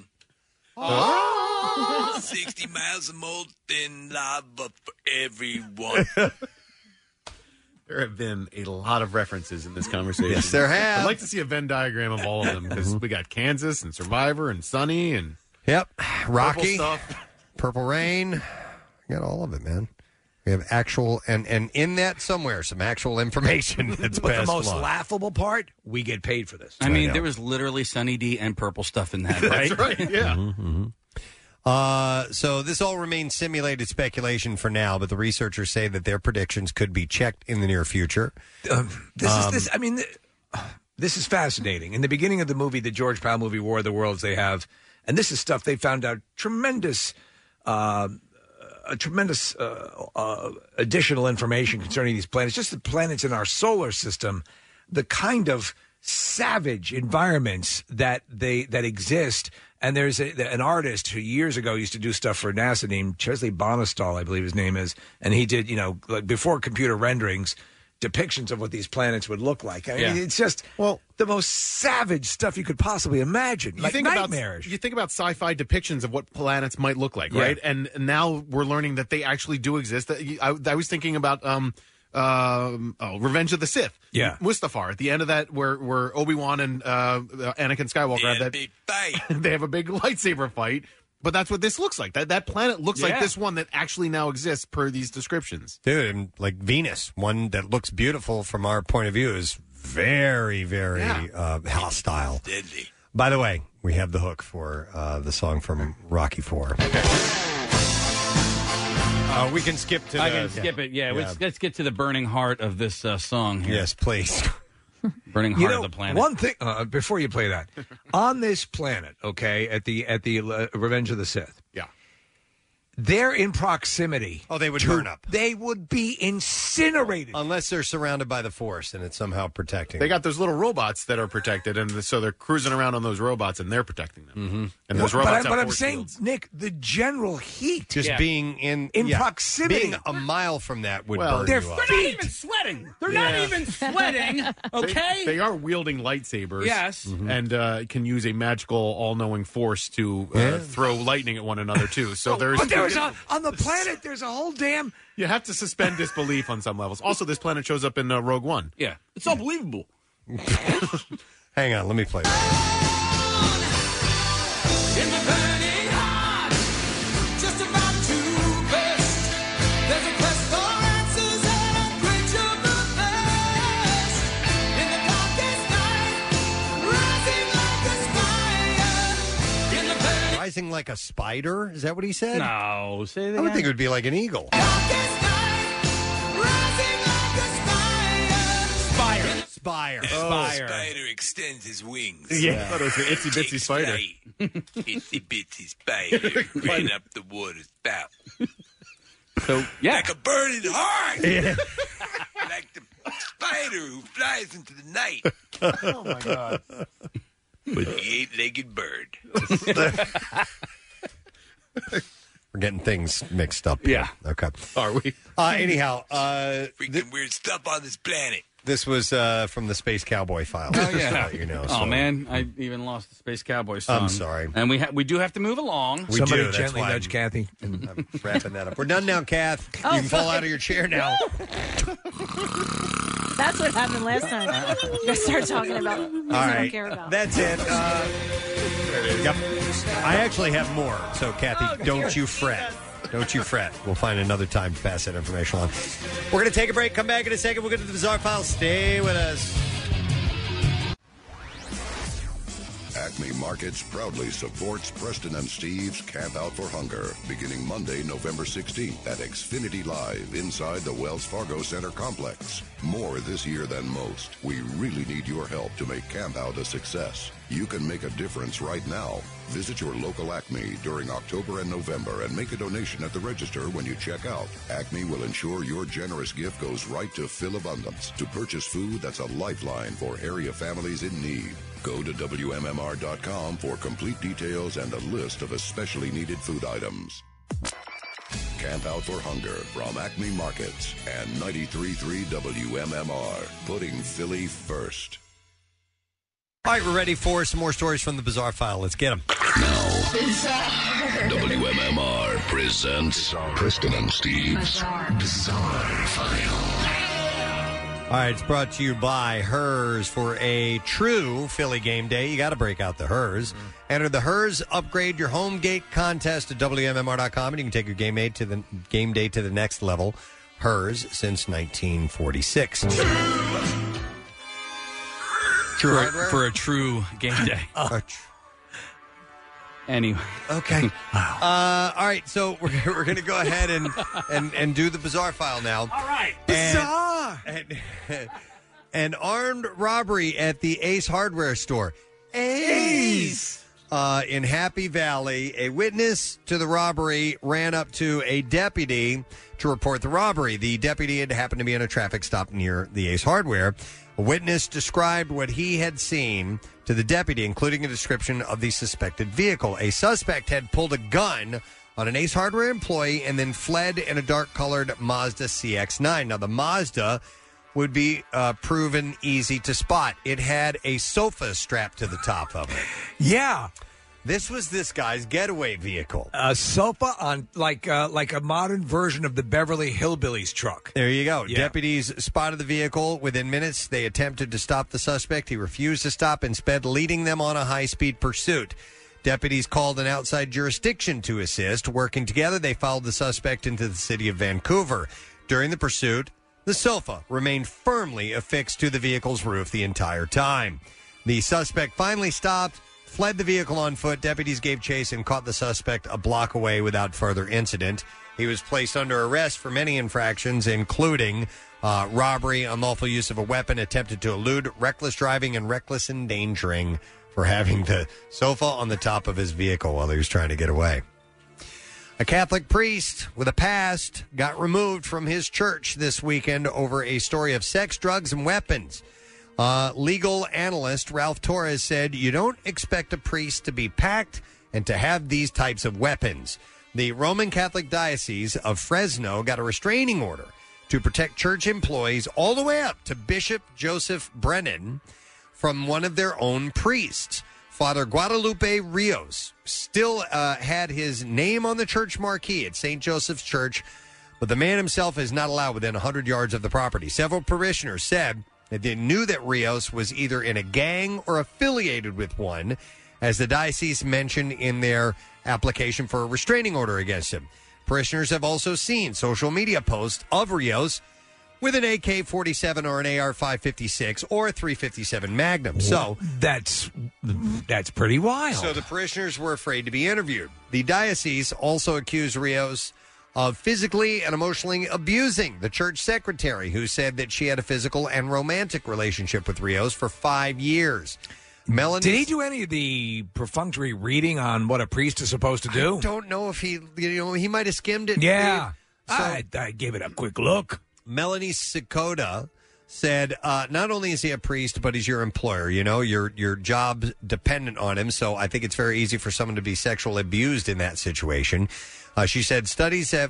Oh. 60 miles of molten lava for everyone. There have been a lot of references in this conversation. Yes, there have. I'd like to see a Venn diagram of all of them because we got Kansas and Survivor and Sunny and Yep, Rocky, stuff. Purple Rain. We got all of it, man. We have actual and in that somewhere some actual information that's But the passed most along. laughable part, we get paid for this. I mean, there was literally Sunny D and purple stuff in that, right? That's right, yeah. So this all remains simulated speculation for now, but the researchers say that their predictions could be checked in the near future. This is fascinating. In the beginning of the movie, the George Powell movie, War of the Worlds, they have, and this is stuff they found out tremendous additional information concerning these planets, just the planets in our solar system, the kind of savage environments that exist. And there's an artist who years ago used to do stuff for NASA named Chesley Bonestall, I believe his name is, and he did, like before computer renderings, depictions of what these planets would look like. I Yeah. mean, it's just the most savage stuff you could possibly imagine. Like nightmarish. You think about sci-fi depictions of what planets might look like, Yeah. right? And now we're learning that they actually do exist. I was thinking about Revenge of the Sith. Yeah. Mustafar at the end of that, where Obi-Wan and Anakin Skywalker have that. They have a big lightsaber fight. But that's what this looks like. That planet looks like this one that actually now exists per these descriptions. Dude, and like Venus, one that looks beautiful from our point of view, is very, very hostile. Deadly. By the way, we have the hook for the song from Rocky IV. We can skip to I can skip it. Yeah, let's get to the burning heart of this song here. Yes, please. Burning heart of the planet. One thing before you play that, on this planet, okay, at the Revenge of the Sith, they're in proximity. Oh, they would burn up. They would be incinerated unless they're surrounded by the Force and it's somehow protecting. They got those little robots that are protected, and so they're cruising around on those robots, and they're protecting them. Mm-hmm. And those robots have but I'm force saying, fields. Nick, the general heat, Just being in proximity, being a mile from that would Well, burn they're you up. They're not even sweating. They're not even sweating. Okay. They are wielding lightsabers. Yes. And can use a magical, all-knowing force to throw lightning at one another too. So there's. But there's on the planet, there's a whole damn. You have to suspend disbelief on some levels. Also, this planet shows up in Rogue One. Yeah, it's unbelievable. Hang on, let me play. In the burning heart, just about to burst. There's a quest for answers and a bridge of the past. In the darkest night, rising like a spire. In the burning Rising like a spider? Is that what he said? No, say that. I would think it would be like an eagle. Spire. Spider extends his wings. Yeah, I thought it was an itsy bitsy spider. Itsy bitsy spider ran up the water spout. So yeah, like a burning heart. Yeah. Like the spider who flies into the night. Oh my god! With the eight-legged bird. We're getting things mixed up. Yeah. Okay. Are we? Anyhow, freaking weird stuff on this planet. this was from the Space Cowboy Files. Oh just to yeah. let you know. Oh So, man, I even lost the Space Cowboy song. I'm sorry. And we do have to move along. We Somebody do. That's gently why nudge Kathy. I'm wrapping that up. We're done now, Kath. Oh, you can fall sorry. out of your chair now. That's what happened last time. You guys start talking about things All I right. don't care about. That's it. Yep. I actually have more. So, Kathy, don't you fret. Don't you fret. We'll find another time to pass that information on. We're going to take a break. Come back in a second. We'll get to the Bizarre Files. Stay with us. Acme Markets proudly supports Preston and Steve's Camp Out for Hunger, beginning Monday, November 16th at Xfinity Live inside the Wells Fargo Center complex. More this year than most. We really need your help to make Camp Out a success. You can make a difference right now. Visit your local Acme during October and November and make a donation at the register when you check out. Acme will ensure your generous gift goes right to Phil Abundance to purchase food that's a lifeline for area families in need. Go to WMMR.com for complete details and a list of especially needed food items. Camp Out for Hunger from Acme Markets and 93.3 WMMR, putting Philly first. All right, we're ready for some more stories from the Bizarre File. Let's get them. WMMR presents Preston and Steve's Bizarre File. All right, it's brought to you by Hers. For a true Philly game day, you got to break out the Hers. Enter the Hers Upgrade Your Home Gate contest at WMMR.com, and you can take your game day to the next level. Hers since 1946. True hardware? For a true game day. Anyway. Okay. All right, so we're going to go ahead and do the Bizarre File now. All right. Bizarre! An armed robbery at the Ace Hardware store. Ace! In Happy Valley, a witness to the robbery ran up to a deputy to report the robbery. The deputy had happened to be on a traffic stop near the Ace Hardware. A witness described what he had seen to the deputy, including a description of the suspected vehicle. A suspect had pulled a gun on an Ace Hardware employee and then fled in a dark-colored Mazda CX-9. Now, the Mazda would be proven easy to spot. It had a sofa strapped to the top of it. Yeah. This was this guy's getaway vehicle. A sofa on like a modern version of the Beverly Hillbillies truck. There you go. Yeah. Deputies spotted the vehicle. Within minutes, they attempted to stop the suspect. He refused to stop and sped, leading them on a high-speed pursuit. Deputies called an outside jurisdiction to assist. Working together, they followed the suspect into the city of Vancouver. During the pursuit, the sofa remained firmly affixed to the vehicle's roof the entire time. The suspect finally stopped, fled the vehicle on foot. Deputies gave chase and caught the suspect a block away without further incident. He was placed under arrest for many infractions, including robbery, unlawful use of a weapon, attempted to elude, reckless driving, and reckless endangering for having the sofa on the top of his vehicle while he was trying to get away. A Catholic priest with a past got removed from his church this weekend over a story of sex, drugs, and weapons. Legal analyst Ralph Torres said, "You don't expect a priest to be packed and to have these types of weapons." The Roman Catholic Diocese of Fresno got a restraining order to protect church employees all the way up to Bishop Joseph Brennan from one of their own priests. Father Guadalupe Rios still had his name on the church marquee at St. Joseph's Church, but the man himself is not allowed within 100 yards of the property. Several parishioners said that they knew that Rios was either in a gang or affiliated with one, as the diocese mentioned in their application for a restraining order against him. Parishioners have also seen social media posts of Rios with an AK-47 or an AR-556 or a .357 Magnum. So that's pretty wild. So the parishioners were afraid to be interviewed. The diocese also accused Rios of physically and emotionally abusing the church secretary, who said that she had a physical and romantic relationship with Rios for 5 years. Did he do any of the perfunctory reading on what a priest is supposed to do? I don't know if he might have skimmed it. Yeah. So, I gave it a quick look. Melanie Sikota said, not only is he a priest, but he's your employer. You know, your job's dependent on him. So I think it's very easy for someone to be sexually abused in that situation. She said studies have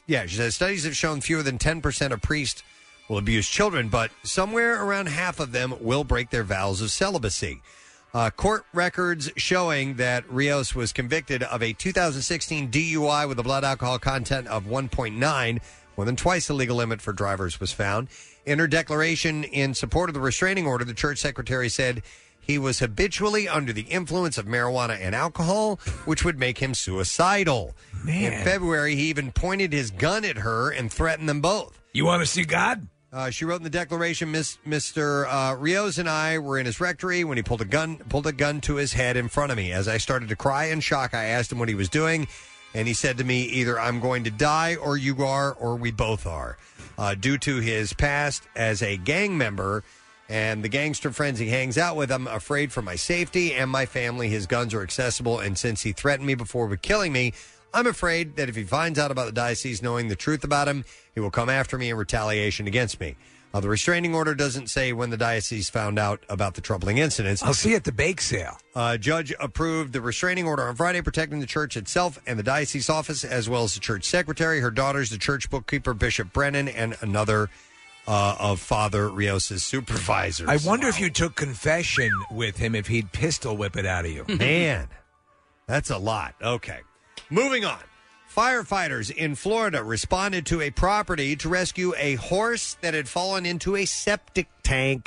shown fewer than 10% of priests will abuse children, but somewhere around half of them will break their vows of celibacy. Court records showing that Rios was convicted of a 2016 DUI with a blood alcohol content of 1.9, more than twice the legal limit for drivers, was found. In her declaration in support of the restraining order, the church secretary said he was habitually under the influence of marijuana and alcohol, which would make him suicidal. Man. In February, he even pointed his gun at her and threatened them both. You want to see God? She wrote in the declaration, Mr. Rios and I were in his rectory when he pulled a gun to his head in front of me. As I started to cry in shock, I asked him what he was doing, and he said to me, either I'm going to die or you are or we both are. Due to his past as a gang member and the gangster friends he hangs out with, I'm afraid for my safety and my family. His guns are accessible, and since he threatened me before with killing me, I'm afraid that if he finds out about the diocese knowing the truth about him, he will come after me in retaliation against me. The restraining order doesn't say when the diocese found out about the troubling incidents. I'll see you at the bake sale. Judge approved the restraining order on Friday, protecting the church itself and the diocese office, as well as the church secretary, her daughters, the church bookkeeper, Bishop Brennan, and another of Father Rios' supervisors. I wonder if you took confession with him, if he'd pistol whip it out of you. Man, that's a lot. Okay. Moving on. Firefighters in Florida responded to a property to rescue a horse that had fallen into a septic tank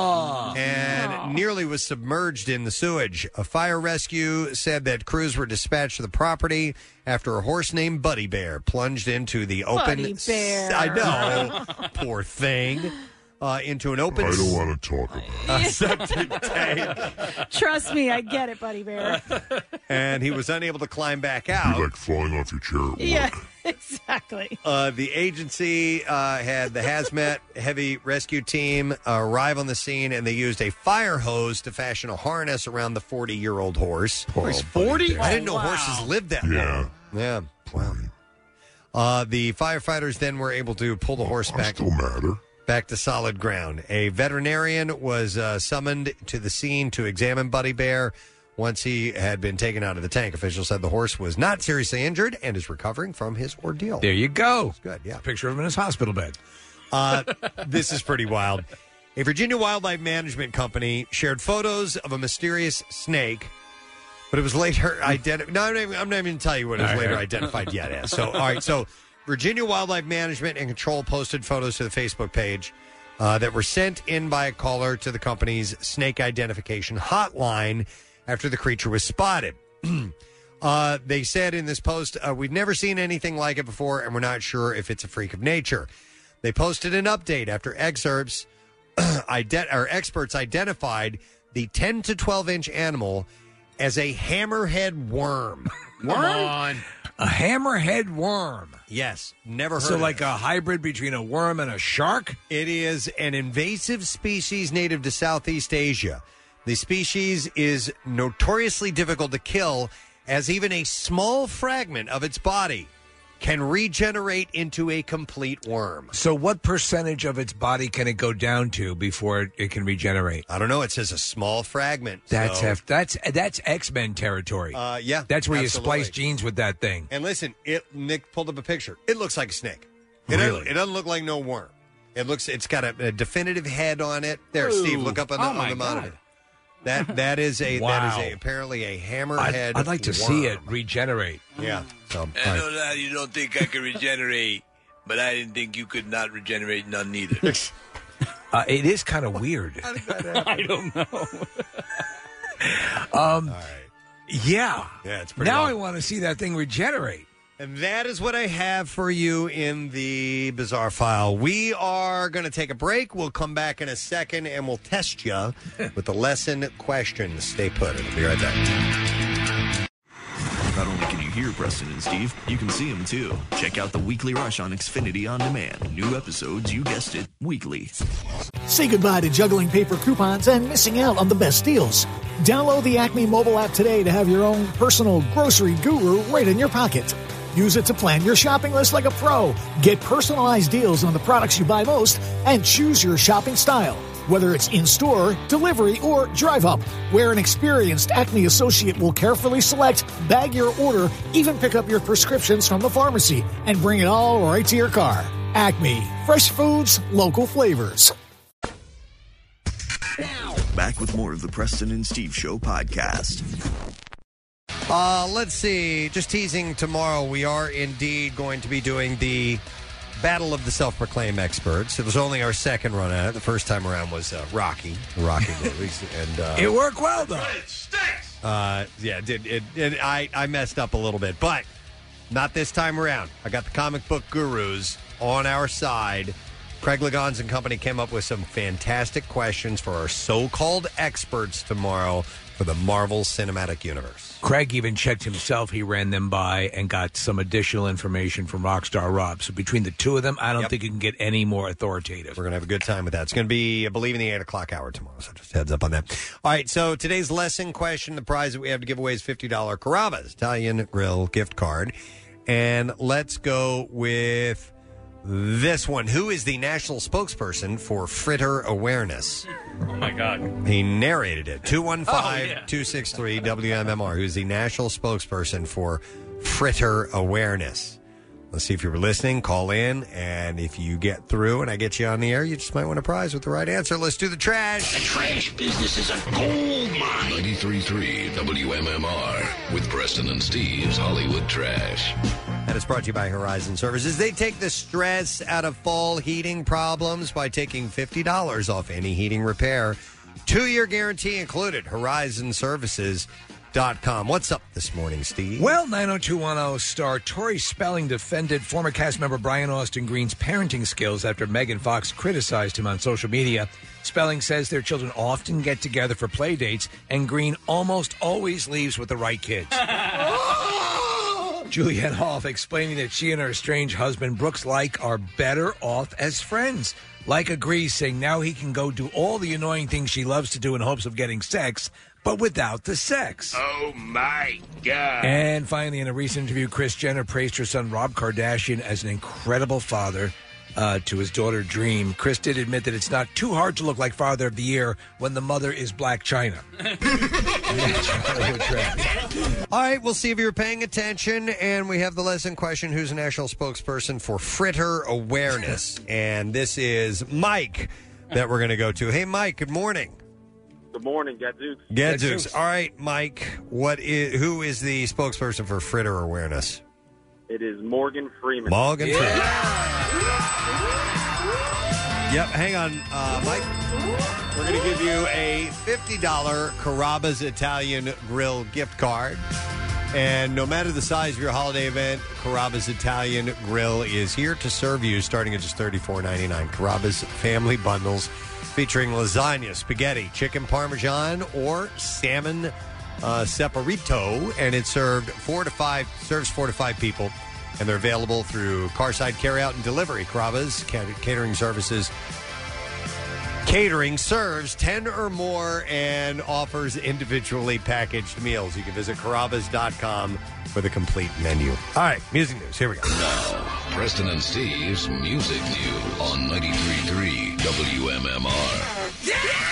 and nearly was submerged in the sewage. A fire rescue said that crews were dispatched to the property after a horse named Buddy Bear plunged into the open... Buddy Bear. I know. Poor thing. Into an open... I don't want to talk about it. Septic tank. Trust me, I get it, Buddy Bear. And he was unable to climb back out. You're like falling off your chair at work. Yeah, exactly. The agency had the hazmat heavy rescue team arrive on the scene, and they used a fire hose to fashion a harness around the 40-year-old horse. He's 40? I didn't know horses lived that long. Yeah. Wow. The firefighters then were able to pull the horse back. Still matter. Back to solid ground. A veterinarian was summoned to the scene to examine Buddy Bear once he had been taken out of the tank. Officials said the horse was not seriously injured and is recovering from his ordeal. There you go. Good, yeah. Picture of him in his hospital bed. This is pretty wild. A Virginia wildlife management company shared photos of a mysterious snake, but it was later identified. No, I'm not even going to tell you what it was later identified yet as. So, all right. So, Virginia Wildlife Management and Control posted photos to the Facebook page that were sent in by a caller to the company's snake identification hotline after the creature was spotted. They said in this post, we've never seen anything like it before, and we're not sure if it's a freak of nature. They posted an update after experts identified the 10 to 12-inch animal as a hammerhead worm. Come on. A hammerhead worm. Yes, never heard So of like it. a hybrid between a worm and a shark? It is an invasive species native to Southeast Asia. The species is notoriously difficult to kill, as even a small fragment of its body can regenerate into a complete worm. So what percentage of its body can it go down to before it can regenerate? I don't know. It says a small fragment. That's so- that's X-Men territory. Yeah, That's where absolutely. you splice genes with that thing. And listen, Nick pulled up a picture. It looks like a snake. Really? It doesn't look like no worm. It's got a definitive head on it. There, Steve, look up on the monitor. That is Wow. apparently a hammerhead. I'd like to see it regenerate. Yeah. So, I know that you don't think I can regenerate, but I didn't think you could not regenerate none neither. It is kind of weird. I don't know. Yeah. Yeah, it's pretty Now wild. I want to see that thing regenerate. And that is what I have for you in the Bizarre File. We are going to take a break. We'll come back in a second, and we'll test you with the lesson questions. Stay put. It'll be right back. Not only can you hear Preston and Steve, you can see them too. Check out the Weekly Rush on Xfinity On Demand. New episodes, you guessed it, weekly. Say goodbye to juggling paper coupons and missing out on the best deals. Download the Acme mobile app today to have your own personal grocery guru right in your pocket. Use it to plan your shopping list like a pro. Get personalized deals on the products you buy most and choose your shopping style. Whether it's in-store, delivery, or drive-up, where an experienced Acme associate will carefully select, bag your order, even pick up your prescriptions from the pharmacy, and bring it all right to your car. Acme. Fresh foods, local flavors. Back with more of the Preston and Steve Show podcast. Let's see. Just teasing tomorrow, we are indeed going to be doing the Battle of the Self-Proclaimed Experts. It was only our second run at it. The first time around was Rocky movies. And It worked well, though. yeah, it did. I messed up a little bit, but not this time around. I got the comic book gurus on our side. Craig Ligons and company came up with some fantastic questions for our so-called experts tomorrow for the Marvel Cinematic Universe. Craig even checked himself. He ran them by and got some additional information from Rockstar Rob. So between the two of them, I don't think you can get any more authoritative. We're going to have a good time with that. It's going to be, I believe, in the 8 o'clock hour tomorrow, so just heads up on that. All right, so today's lesson question, the prize that we have to give away is $50 Carrabba's Italian Grill gift card. And let's go with this one. Who is the national spokesperson for fritter awareness? Oh, my God. He narrated it. 215-263-WMMR, who's the national spokesperson for fritter awareness. Let's see if you were listening. Call in, and if you get through and I get you on the air, you just might win a prize with the right answer. Let's do the trash. The trash business is a gold mine. 93.3 WMMR with Preston and Steve's Hollywood Trash. And it's brought to you by Horizon Services. They take the stress out of fall heating problems by taking $50 off any heating repair. 2-year guarantee included. HorizonServices.com. What's up this morning, Steve? Well, 90210 star Tori Spelling defended former cast member Brian Austin Green's parenting skills after Megan Fox criticized him on social media. Spelling says their children often get together for play dates, and Green almost always leaves with the right kids. Juliette Hoff explaining that she and her estranged husband, Brooks Like, are better off as friends. Like agrees, saying now he can go do all the annoying things she loves to do in hopes of getting sex, but without the sex. Oh, my God. And finally, in a recent interview, Kris Jenner praised her son Rob Kardashian as an incredible father to his daughter Dream. Chris did admit that it's not too hard to look like Father of the Year when the mother is Black China. All right, we'll see if you're paying attention. And we have the lesson question: who's a national spokesperson for fritter awareness? And this is Mike that we're going to go to. Hey, Mike, good morning. Good morning, Gadzooks. Gadzooks. All right, Mike, who is the spokesperson for fritter awareness? It is Morgan Freeman. Morgan Freeman. Yep, hang on, Mike. We're going to give you a $50 Carrabba's Italian Grill gift card. And no matter the size of your holiday event, Carrabba's Italian Grill is here to serve you starting at just $34.99. Carrabba's family bundles featuring lasagna, spaghetti, chicken parmesan, or salmon saporito, and it serves 4 to 5 people, and they're available through Carside Carryout and Delivery. Carrabba's Catering serves 10 or more and offers individually packaged meals. You can visit Carrabba's.com for the complete menu. All right, music news. Here we go. Now, Preston and Steve's Music News on 93.3 WMMR.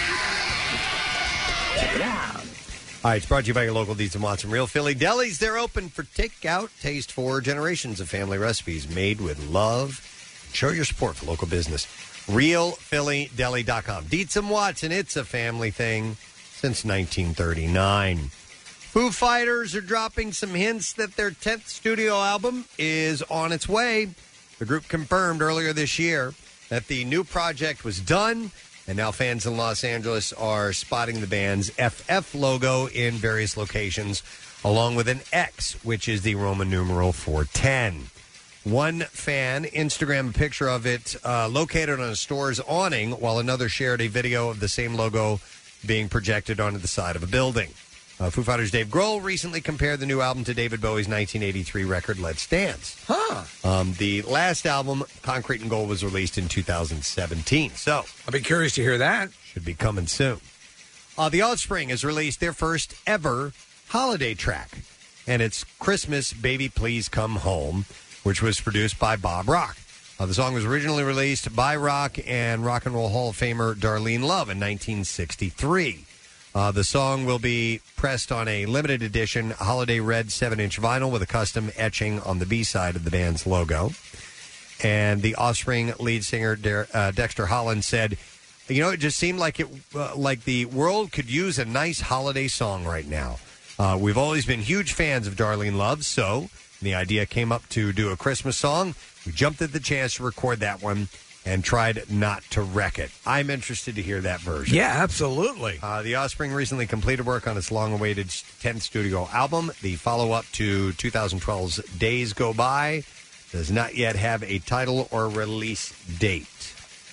Check it out. All right, it's brought to you by your local Deeds and Watson Real Philly Delis. They're open for takeout. Taste for generations of family recipes made with love. Show your support for local business. RealPhillyDeli.com. Deeds and Watson, it's a family thing since 1939. Foo Fighters are dropping some hints that their 10th studio album is on its way. The group confirmed earlier this year that the new project was done, and now fans in Los Angeles are spotting the band's FF logo in various locations, along with an X, which is the Roman numeral for 10. One fan Instagrammed a picture of it located on a store's awning, while another shared a video of the same logo being projected onto the side of a building. Foo Fighters' Dave Grohl recently compared the new album to David Bowie's 1983 record, Let's Dance. The last album, Concrete and Gold, was released in 2017. So I'll be curious to hear that. Should be coming soon. The Offspring has released their first ever holiday track, and it's Christmas, Baby Please Come Home, which was produced by Bob Rock. The song was originally released by Rock and Rock and Roll Hall of Famer Darlene Love in 1963. The song will be pressed on a limited edition holiday red 7-inch vinyl with a custom etching on the B-side of the band's logo. And the Offspring lead singer Dexter Holland said, it just seemed like like the world could use a nice holiday song right now. We've always been huge fans of Darlene Love, so the idea came up to do a Christmas song. We jumped at the chance to record that one and tried not to wreck it. I'm interested to hear that version. Yeah, absolutely. The Offspring recently completed work on its long-awaited 10th studio album. The follow-up to 2012's Days Go By does not yet have a title or release date.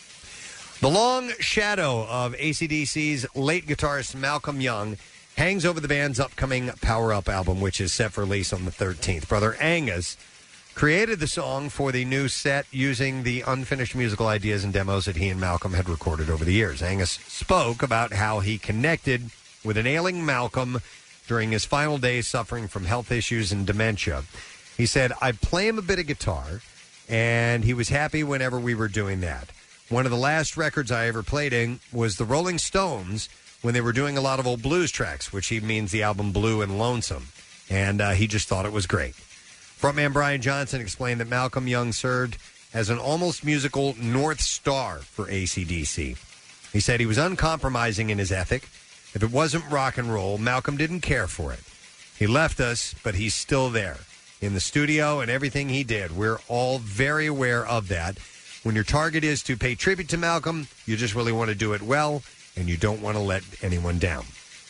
The long shadow of AC/DC's late guitarist Malcolm Young hangs over the band's upcoming Power Up album, which is set for release on the 13th. Brother Angus created the song for the new set using the unfinished musical ideas and demos that he and Malcolm had recorded over the years. Angus spoke about how he connected with an ailing Malcolm during his final days suffering from health issues and dementia. He said, "I'd play him a bit of guitar, and he was happy whenever we were doing that. One of the last records I ever played in was the Rolling Stones when they were doing a lot of old blues tracks, which he means the album Blue and Lonesome, and he just thought it was great." Frontman Brian Johnson explained that Malcolm Young served as an almost musical North Star for AC/DC. He said he was uncompromising in his ethic. If it wasn't rock and roll, Malcolm didn't care for it. He left us, but he's still there in the studio and everything he did. We're all very aware of that. When your target is to pay tribute to Malcolm, you just really want to do it well, and you don't want to let anyone down.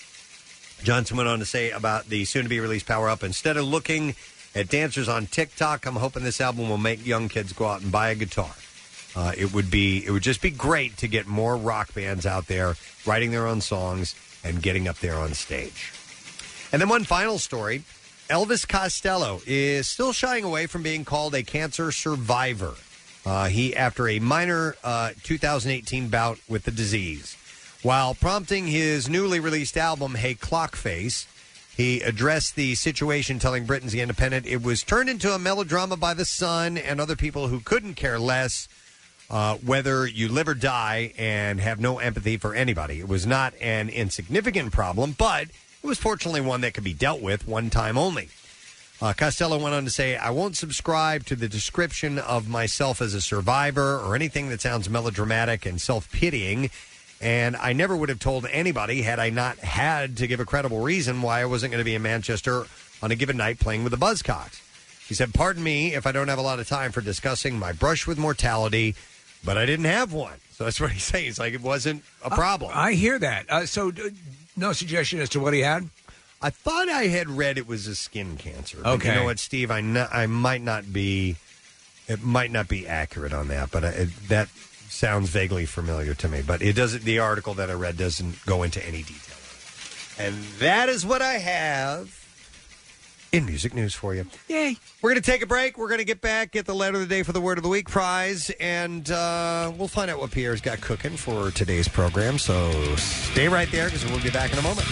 Johnson went on to say about the soon-to-be-released Power Up, instead of looking at dancers on TikTok, I'm hoping this album will make young kids go out and buy a guitar. It would just be great to get more rock bands out there writing their own songs and getting up there on stage. And then one final story. Elvis Costello is still shying away from being called a cancer survivor. After a minor 2018 bout with the disease. While prompting his newly released album, Hey Clockface, he addressed the situation, telling Britain's The Independent it was turned into a melodrama by The Sun and other people who couldn't care less whether you live or die and have no empathy for anybody. It was not an insignificant problem, but it was fortunately one that could be dealt with one time only. Costello went on to say, I won't subscribe to the description of myself as a survivor or anything that sounds melodramatic and self-pitying, and I never would have told anybody had I not had to give a credible reason why I wasn't going to be in Manchester on a given night playing with the Buzzcocks. He said, pardon me if I don't have a lot of time for discussing my brush with mortality, but I didn't have one. So that's what he's saying. It's like it wasn't a problem. I hear that. So no suggestion as to what he had? I thought I had read it was a skin cancer. But Okay. you know what, Steve? I might not be. It might not be accurate on that, but that sounds vaguely familiar to me. But it doesn't. The article that I read doesn't go into any detail. And that is what I have in music news for you. Yay! We're going to take a break. We're going to get back, get the letter of the day for the Word of the Week prize, and we'll find out what Pierre's got cooking for today's program. So stay right there because we'll be back in a moment.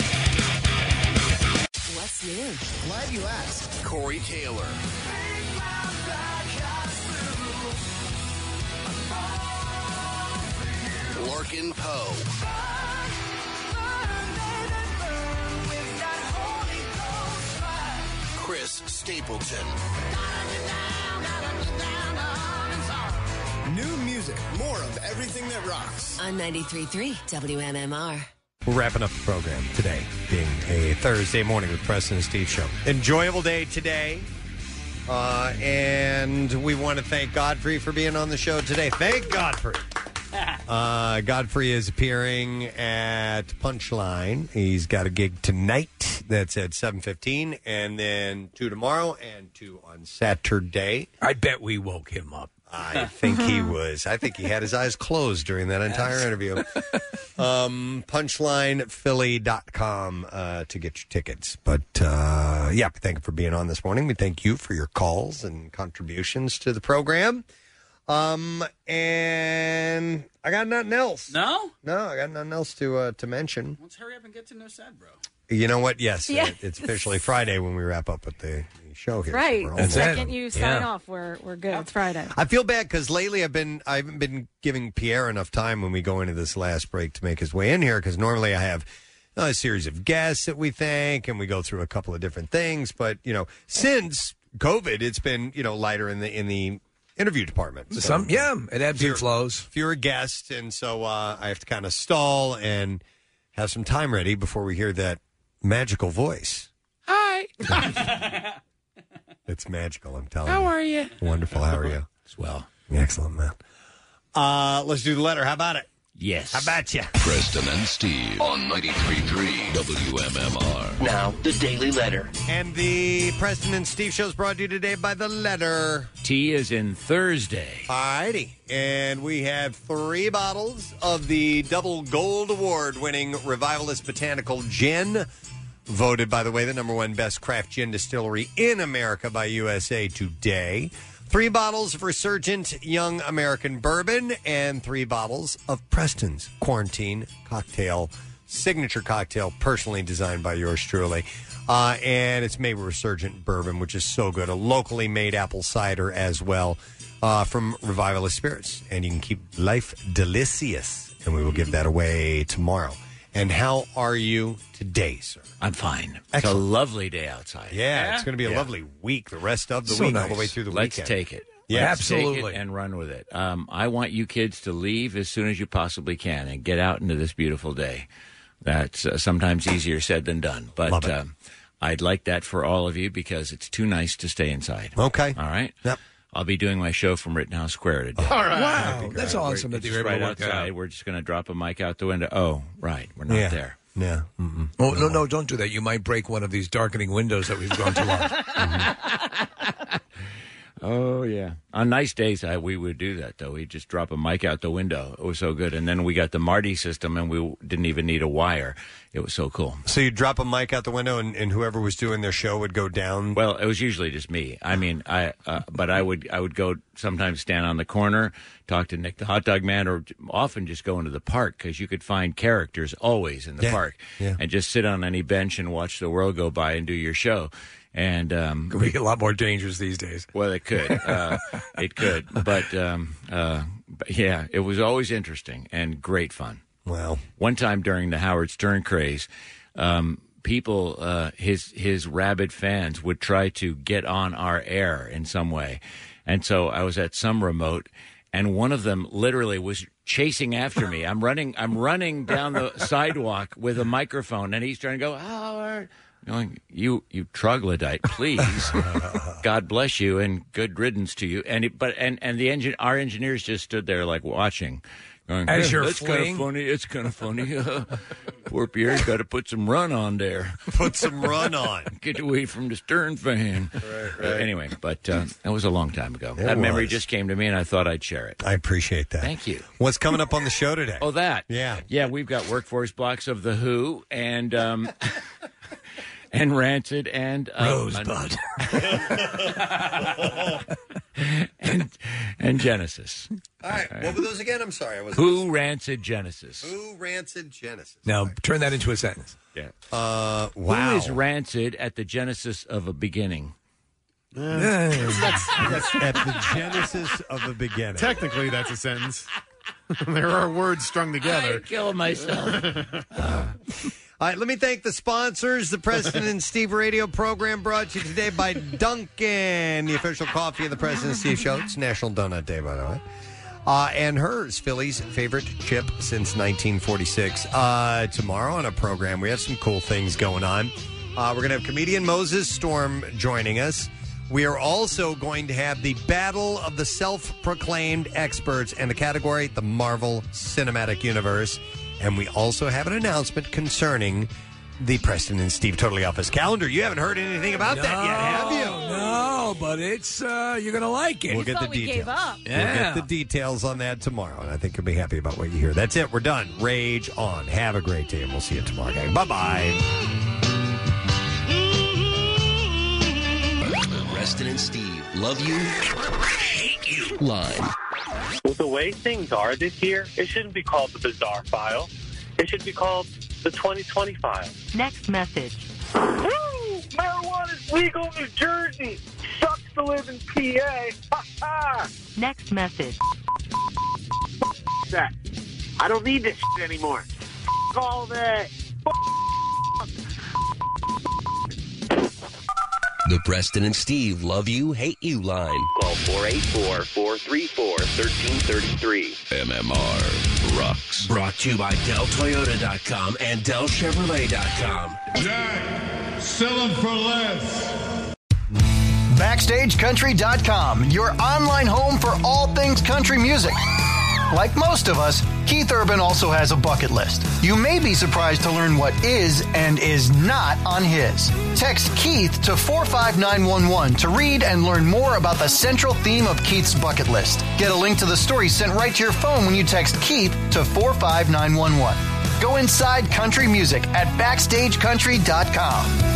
What's new? Glad you asked. Corey Taylor. Larkin Poe. Chris Stapleton. New music. More of everything that rocks. On 93.3 WMMR. We're wrapping up the program today, being a Thursday morning with Preston and Steve show. Enjoyable day today. And we want to thank Godfrey for being on the show today. Thank Godfrey. Godfrey is appearing at Punchline. He's got a gig tonight that's at 7:15, and then 2 tomorrow and 2 on Saturday. I bet we woke him up. I think he was. I think he had his eyes closed during that entire interview. PunchlinePhilly.com to get your tickets. But, yeah, thank you for being on this morning. We thank you for your calls and contributions to the program. And I got nothing else. No? No, I got nothing else to mention. Let's hurry up and get to No Sad Bro. You know what? Yes, Yes. It's officially Friday when we wrap up with the show here. Right. We're The almost- second you sign off, we're good. It's Friday. I feel bad because lately I haven't been giving Pierre enough time when we go into this last break to make his way in here, because normally I have a series of guests that we thank and we go through a couple of different things. But since COVID, it's been lighter in the interview department. It ebbs and flows. Fewer guests, and so I have to kind of stall and have some time ready before we hear that magical voice. Hi. It's magical, I'm telling you. How are you? Wonderful. How are you? Swell. Excellent, man. Let's do the letter. How about it? Yes. How about you? Preston and Steve on 93.3 WMMR. Now, the Daily Letter. And the Preston and Steve show is brought to you today by the letter T is in Thursday. Alrighty. And we have 3 bottles of the double gold award winning Revivalist Botanical Gin. Voted, by the way, the #1 best craft gin distillery in America by USA Today. 3 bottles of Resurgent Young American Bourbon and 3 bottles of Preston's Quarantine Cocktail, signature cocktail, personally designed by yours truly. And it's made with Resurgent Bourbon, which is so good. A locally made apple cider as well from Revivalist Spirits. And you can keep life delicious. And we will give that away tomorrow. And how are you today, sir? I'm fine. It's Excellent. a lovely day outside. Yeah, it's going to be a lovely week, the rest of the week, all the way through the Let's weekend. take it. Yeah, Let's absolutely. take it and run with it. I want you kids to leave as soon as you possibly can and get out into this beautiful day. That's sometimes easier said than done. But I'd like that for all of you because it's too nice to stay inside. Okay. All right? Yep. I'll be doing my show from Rittenhouse Square today. All right. Wow, that's awesome that It's you're able right to work that outside. out. We're just going to drop a mic out the window. Oh, right. We're not there. Yeah. Oh, no, don't do that. You might break one of these darkening windows that we've gone to long. Oh, yeah. On nice days, we would do that, though. We'd just drop a mic out the window. It was so good. And then we got the Marty system, and we didn't even need a wire. It was so cool. So you drop a mic out the window, and whoever was doing their show would go down? Well, it was usually just me. I mean, but I would go sometimes stand on the corner, talk to Nick the Hot Dog Man, or often just go into the park because you could find characters always in the park. Yeah. And just sit on any bench and watch the world go by and do your show. And could be a lot more dangerous these days. Well, it could. It could. But yeah, it was always interesting and great fun. Well, one time during the Howard Stern craze, people, his rabid fans would try to get on our air in some way. And so I was at some remote, and one of them literally was chasing after me. I'm running down the sidewalk with a microphone, and he's trying to go, Howard. Going, you troglodyte, please. God bless you and good riddance to you. And our engineers just stood there like watching, going, as you're that's kind fleeing? of funny. It's kind of funny. Poor Pierre's got to put some run on there. Put some run on. Get away from the Stern fan. Right. Anyway, but that was a long time ago. It That memory was. just came to me, and I thought I'd share it. I appreciate that. Thank you. What's coming up on the show today? Oh, that. Yeah. We've got workforce blocks of The Who and Rancid and Rosebud and Genesis. All right. What were those again? I'm sorry. I was Who, Rancid, Genesis. Who, Rancid, Genesis. Now turn that into a sentence. Yeah. Wow. Who is Rancid at the genesis of a beginning? That's at the genesis of a beginning. Technically, that's a sentence. There are words strung together. I'm killing myself. All right, let me thank the sponsors. The Preston and Steve radio program brought to you today by Dunkin', the official coffee of the Preston and Steve show. It's National Donut Day, by the way. And hers, Philly's favorite chip since 1946. Tomorrow on a program, we have some cool things going on. We're going to have comedian Moses Storm joining us. We are also going to have the Battle of the Self-Proclaimed Experts and the category, the Marvel Cinematic Universe. And we also have an announcement concerning the Preston and Steve Totally Office calendar. You haven't heard anything about that yet, have you? No, but it's you're going to like it. We'll get the we details. gave up. We'll get the details on that tomorrow, and I think you'll be happy about what you hear. That's it. We're done. Rage on. Have a great day, and we'll see you tomorrow, gang. Bye-bye. Preston and Steve love you, hate you. Live. With the way things are this year, it shouldn't be called the Bizarre File. It should be called the 2020 File. Next message. Woo! Marijuana's legal in New Jersey. Sucks to live in PA. Ha ha! Next message. That. I don't need this shit anymore. All that. The Preston and Steve love you, hate you line. Call 484-434-1333. MMR rocks. Brought to you by DellToyota.com and DellChevrolet.com. Jack, sell them for less. BackstageCountry.com, your online home for all things country music. Like most of us, Keith Urban also has a bucket list. You may be surprised to learn what is and is not on his. Text Keith to 45911 to read and learn more about the central theme of Keith's bucket list. Get a link to the story sent right to your phone when you text Keith to 45911. Go inside country music at BackstageCountry.com.